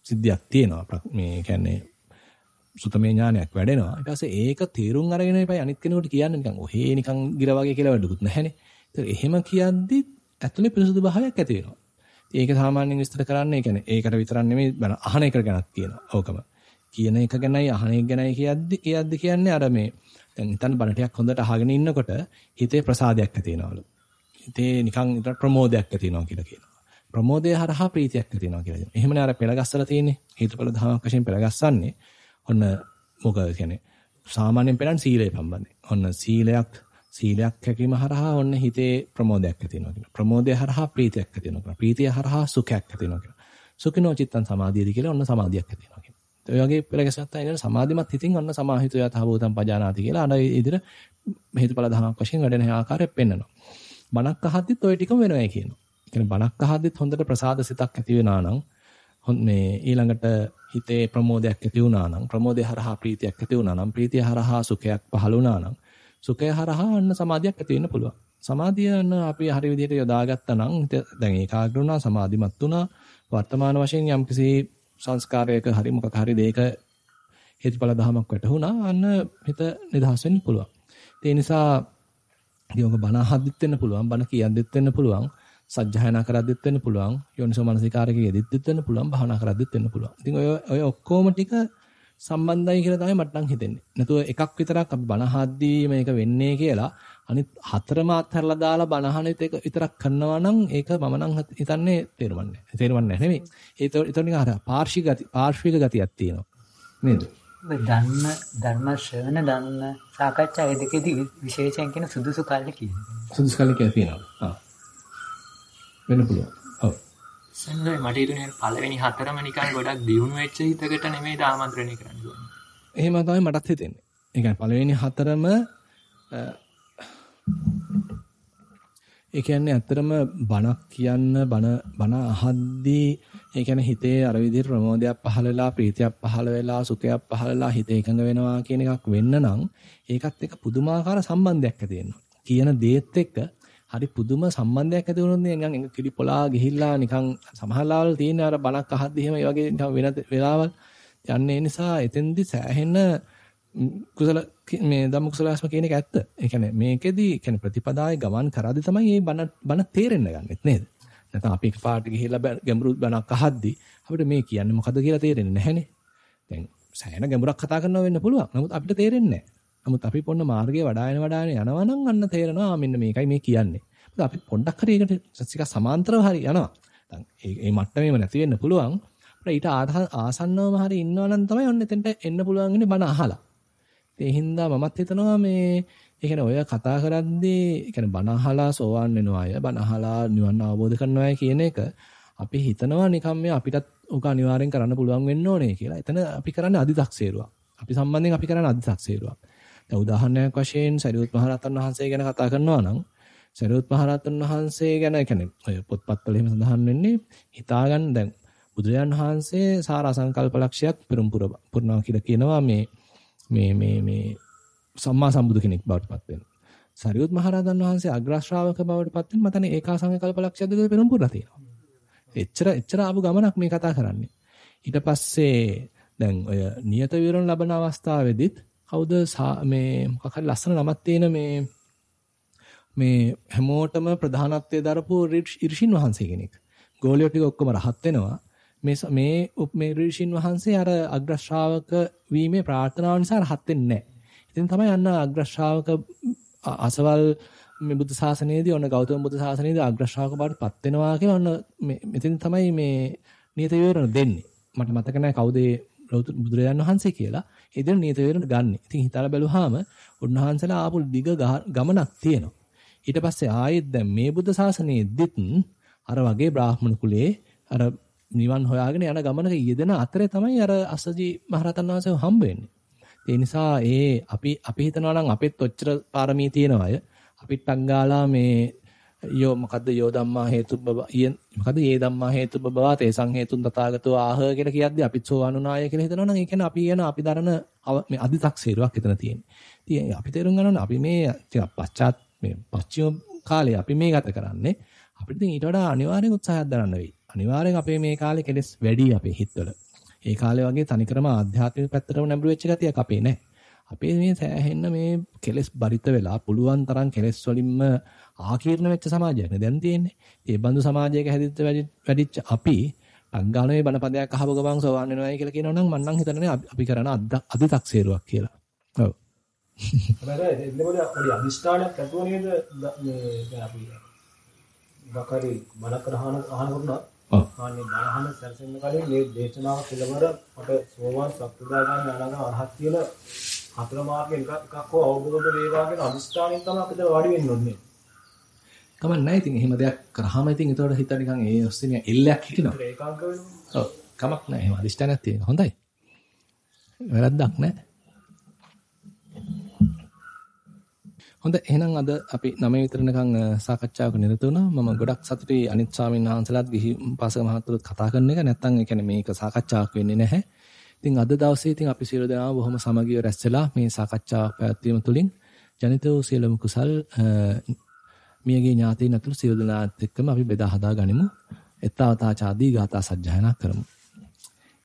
සිද්ධියක් තියෙනවා. මේ කියන්නේ සුතමේ ඥානයක් වැඩෙනවා. ඊට පස්සේ ඒක තීරුම් අරගෙන ඉපයි අනිත් කෙනෙකුට කියන්නේ නිකන් ඔහේ නිකන් ගිර වගේ කියලා වැඩකුත් නැහැනේ. ඒත් එහෙම කියද්දි ඇතුලේ පිරිසුදු භාවයක් ඇති වෙනවා. ඒක සාමාන්‍යයෙන් විස්තර කරන්නේ කියන්නේ ඒකට විතරක් නෙමෙයි අහන එක ගැනත් කියනවා. ඕකම. කියන එක ගැනයි අහන එක ගැනයි කියද්දි කියන්නේ අර මේ දැන් හිතන්න බණ ටිකක් හොඳට අහගෙන ඉන්නකොට හිතේ ප්‍රසාදයක් ඇති වෙනවලු. හිතේ නිකන් ප්‍රමෝදයක් ඇති වෙනවා කියලා කියනවා. ප්‍රමෝදය හරහා ප්‍රීතියක් ඇති වෙනවා කියලා කියනවා. එහෙමනේ අර පෙළගස්සලා තියෙන්නේ. හේතුඵල ධමයක් වශයෙන් පෙළගස්සන්නේ. ඔන්න මොකද කියන්නේ සාමාන්‍යයෙන් පෙළන් සීලය සම්බන්ධයි. ඔන්න සීලයක් හැකීම හරහා ඔන්න හිතේ ප්‍රමෝදයක් ඇති වෙනවා කියනවා. ප්‍රමෝදය හරහා ප්‍රීතියක් ඇති වෙනවා කියනවා. ප්‍රීතිය හරහා සුඛයක් ඇති වෙනවා කියනවා. සුඛිනෝ චිත්තං සමාධියදී කියලා ඔන්න සමාධියක් ඇති වෙනවා කියනවා. ඒ වගේ පෙළගස්සත් අය සමාධිමත් හිතින් ඔන්න සමාහිතය තහවුතම් පජානාති කියලා අර ඉදිරිය හේතුඵල ධමයක් වශයෙන් වැඩෙන ආකාරය පෙන්වනවා. බණක් අහද්දිත් ওই ටිකම වෙනවයි කියනවා. ඒ කියන්නේ බණක් අහද්දිත් හොඳට ප්‍රසාද සිතක් ඇති වෙනා නම් මේ ඊළඟට හිතේ ප්‍රමෝදයක් ඇති වුණා නම් ප්‍රමෝදය හරහා ප්‍රීතියක් ඇති වුණා නම් ප්‍රීතිය හරහා සුඛයක් පහළ වුණා නම් සුඛය හරහා අන්න සමාධියක් ඇති වෙන්න පුළුවන්. සමාධියන අපි හරි විදිහට යොදාගත්තා නම් දැන් ඒකාග්‍ර වුණා සමාධිමත් වුණා වර්තමාන වශයෙන් යම්කිසි සංස්කාරයක හරි මොකක් හරි දෙයක හේතුඵල ධමයක් වැටුණා අන්න හිත නිදහස් වෙන්න පුළුවන්. ඒ නිසා යෝග බණ අහද්දිත් වෙන්න පුළුවන් බණ කියද්දිත් වෙන්න පුළුවන් සජ්ජායනා කරද්දිත් වෙන්න පුළුවන් යෝනිසෝ මනසිකාරකයේ යෙදිත් වෙන්න පුළුවන් භාවනා කරද්දිත් වෙන්න පුළුවන්. ඉතින් ඔය ඔක්කොම ටික සම්බන්ධයි කියලා තමයි මට නම් හිතෙන්නේ. නැතුව එකක් විතරක් අපි බණ අහද්දී මේක වෙන්නේ කියලා අනිත් හතරම අත්හැරලා දාලා බණ අහන එක විතරක් කරනවා නම් ඒක මම නම් හිතන්නේ තේරුම්න්නේ. තේරුම්න්නේ නෙමෙයි. ඒක නිකන් අර පාර්ශ්වික ගතියක් තියෙනවා. නේද? ධර්ම ශ්‍රවණ ධර්ම සාකච්ඡා ඒ දෙකේදී විශේෂයෙන් කියන සුදුසු කාලේ කියනවා. සුදුසු කාලේ කියලා තියෙනවා. වෙන්න පුළුවන්. ඔව්. සම්මයි මට හිතුනේ පළවෙනි හතරම නිකන් ගොඩක් දියුණු වෙච්ච හිතකට නෙමෙයි ආමන්ත්‍රණය කරන්න ඕනේ. එහෙම තමයි මටත් හිතෙන්නේ. ඒ කියන්නේ පළවෙනි හතරම ඒ කියන්නේ ඇත්තටම බණක් කියන්න බණ අහද්දී ඒ කියන්නේ හිතේ අර විදිහට ප්‍රමෝදයක් පහළ වෙලා ප්‍රීතියක් පහළ වෙලා සුඛයක් පහළ වෙලා හිත එකඟ වෙනවා කියන එකක් වෙන්න නම් ඒකත් එක්ක පුදුමාකාර සම්බන්ධයක් ඇති වෙනවා. කියන දේත් එක්ක හරි පුදුම සම්බන්ධයක් ඇති වුණොත් නිකන් කිලි පොලා ගිහිල්ලා නිකන් සමහරවල් තියෙන අර බණක් අහද්දී එහෙම ඒ වගේ නිකන් වෙන වෙලාවල් යන්නේ නිසා එතෙන්දි සෑහෙන කුසල මේ ධම්ම කුසලස්ම කියන එක ඇත්ත. ඒ කියන්නේ මේකෙදි කියන්නේ ප්‍රතිපදාවේ ගමන් කරද්දී තමයි මේ බණ තේරෙන්න ගන්නෙත් නේද? නැත්නම් අපි එකපාරට ගිහිල්ලා ගැඹුරු බණක් අහද්දී අපිට මේ කියන්නේ මොකද්ද කියලා තේරෙන්නේ නැහැනේ. දැන් සෑහෙන ගැඹුරක් කතා කරනවා වෙන්න පුළුවන්. නමුත් අපිට තේරෙන්නේ නැහැ. නමුත් අපි පොන්න මාර්ගයේ වඩාගෙන යනවා නම් අන්න තේරෙනවා මෙන්න මේකයි මේ කියන්නේ. මොකද අපි පොඩ්ඩක් හරි ඒකට ටිකක් සමාන්තරව හරි යනවා. දැන් මේ මට්ටමේම නැති වෙන්න පුළුවන්. ඊට ආසන්නවම හරි ඉන්නවා නම් තමයි ඔන්න එතෙන්ට එන්න පුළුවන් ඉන්නේ බණ අහලා. ඒ හින්දා මමත් හිතනවා මේ ඒ කියන්නේ ඔය කතා කරද්දී ඒ කියන්නේ බණ අහලා සෝවාන් වෙනවා අය බණ අහලා නිවන් අවබෝධ කරනවා කියන එක අපි හිතනවා නිකන් මේ අපිටත් උක අනිවාර්යෙන් කරන්න පුළුවන් වෙන්න ඕනේ කියලා. එතන අපි කරන්නේ අදි탁සේරුවක්. අපි සම්බන්ධයෙන් අපි කරන්නේ අදි탁සේරුවක්. දැන් උදාහරණයක් වශයෙන් සරියුත් මහ රහතන් වහන්සේ ගැන කතා කරනවා නම් සරියුත් මහ රහතන් වහන්සේ ගැන කියන්නේ ඔය පොත්පත්වල එහෙම සඳහන් වෙන්නේ හිතාගන්න දැන් බුදුරජාන් වහන්සේ සාරා සංකල්ප ලක්ෂයක් පුරනවා කියලා කියනවා මේ සම්මා සම්බුදු කෙනෙක් බවට පත් වෙනවා. සරියුත් මහ රහතන් වහන්සේ අග්‍ර ශ්‍රාවක බවට පත් වෙන මතනේ ඒකා සංකල්ප ලක්ෂයක් දෙක පෙරම්පුරලා තියෙනවා. එච්චර ආපු ගමනක් මේ කතා කරන්නේ. ඊට පස්සේ දැන් ඔය නියත විවරණ ලබන අවස්ථාවේදීත් කවුද මේ මොකක් හරි ලස්සන නමක් තියෙන මේ හැමෝටම ප්‍රධානත්වයේ දරපු ඍෂින් වහන්සේ කෙනෙක්. ගෝලියෝ ටික ඔක්කොම රහත් වෙනවා. මේ ඍෂින් වහන්සේ අර අග්‍ර ශ්‍රාවක වීමේ ප්‍රාර්ථනාව නිසා රහත් වෙන්නේ නැහැ. ඉතින් තමයි අන්න අග්‍ර ශ්‍රාවක අසවල් මේ බුද්ධ ශාසනයේදී ඔන්න ගෞතම බුද්ධ ශාසනයේදී අග්‍ර ශ්‍රාවක බවට පත් වෙනවා කියලා ඔන්න මෙතෙන් තමයි මේ නියත විවරණ දෙන්නේ. මට මතක නැහැ කවුද බුදුරජාණන් වහන්සේ කියලා. ඒ දෙන නියත විවරණ ගන්න. ඉතින් හිතලා බැලුවාම උන්වහන්සේලා ආපු දිග ගමනක් තියෙනවා. ඊට පස්සේ ආයෙත් දැන් මේ බුද්ධ ශාසනයේදීත් අර වගේ බ්‍රාහ්මණ කුලයේ අර නිවන් හොයාගෙන යන ගමනක යෙදෙන අතරේ තමයි අර අස්සජි මහරහතන් වහන්සේ හම්බ වෙන්නේ. ඒ නිසා අපි හිතනවා නම් අපෙත් ඔච්චර පාරමී තියෙන අය අපිට ටංගාලා මේ මොකද්ද යෝ ධම්මා හේතුබ්බ මොකද්ද ඒ ධම්මා හේතුබ්බ තේසං හේතුන් තථාගතෝ ආහ කියලා කියද්දි අපිත් සෝවාන් වුණාය කියලා හිතනවා නම් ඒ කියන්නේ අපි දරන මේ අදි탁සේරුවක් එතන තියෙන්නේ. ඉතින් අපි තේරුම් ගන්න අපි මේ පශ්චාත් මේ පස්චිම කාලේ අපි මේ ගත කරන්නේ අපිට ඉතින් ඊට වඩා අනිවාර්යෙන් උත්සාහයක් දරන්න වෙයි. අනිවාර්යෙන් අපේ මේ කාලේ කෙලස් වැඩි අපේ හිතවල. ඒ කාලේ වගේ තනිකරම ආධ්‍යාත්මික පැත්තටම නැඹුරු වෙච්ච ගතියක් අපේ නැහැ. අපේ මේ සෑහෙන්න මේ කෙලෙස් බරිත වෙලා පුළුවන් තරම් කෙලෙස් වලින්ම ආකීර්ණ වෙච්ච සමාජයක් නේ දැන් තියෙන්නේ. ඒ බඳු සමාජයක හැදිච්ච වැඩිච්ච අපි අග්ගානේ බණපදයක් අහව ගමන් සෝවන් වෙනවායි කියලා කියනවා නම් මම නම් හිතන්නේ අපි කරන අදි탁සේරුවක් කියලා. ඔව්. හැබැයි එන්නකොට පොඩි අදිෂ්ඨානයක් ඇතුව නේද මේ දැන් අපි වකරි බණකර අහනකොට ආන්නේ බණහන සැරසෙන්න කලින් මේ දේශනාව පිළිබඳ මට සෝවාන් සත්‍පුදාගාමී අනාගාමී අරහත් කියන හතර මාර්ගයෙන් එකක් හෝ අවබෝධ වේවා කියන අදිෂ්ඨානයෙන් තමයි අපිට වාඩි වෙන්න ඕනේ. කමක් නැහැ ඉතින් එහෙම දෙයක් කරාම ඉතින් ඒතකොට හිත නිකන් ඒ ඔස්සේ එල්ලයක් හිටිනවා. ඒකාග්‍ර වෙනවා. ඔව් කමක් නැහැ එහෙම අදිෂ්ඨානයක් තියෙනවා. හොඳයි. වැරද්දක් නැහැ. හොඳ එහෙනම් අද අපි 9 විතරනකම් සාකච්ඡාවක නිරත වුණා. මම ගොඩක් සතුටුයි අනිත් ස්වාමීන් වහන්සේලාත් ගිහි පාසක මහතුරුත් කතා කරන එක. නැත්තම් ඒ කියන්නේ මේක සාකච්ඡාවක් වෙන්නේ නැහැ. ඉතින් අද දවසේ ඉතින් අපි සියලු දෙනාම බොහොම සමගිව රැස් වෙලා මේ සාකච්ඡාව පැවැත්වීම තුළින් ජනිත වූ සියලුම කුසල් මියගේ ඥාතීන් අතුළු සියලු දෙනාත් එක්කම අපි බෙදා හදා ගනිමු. එත්තාවතා චාදී ගාථා සජ්ජායනා කරමු.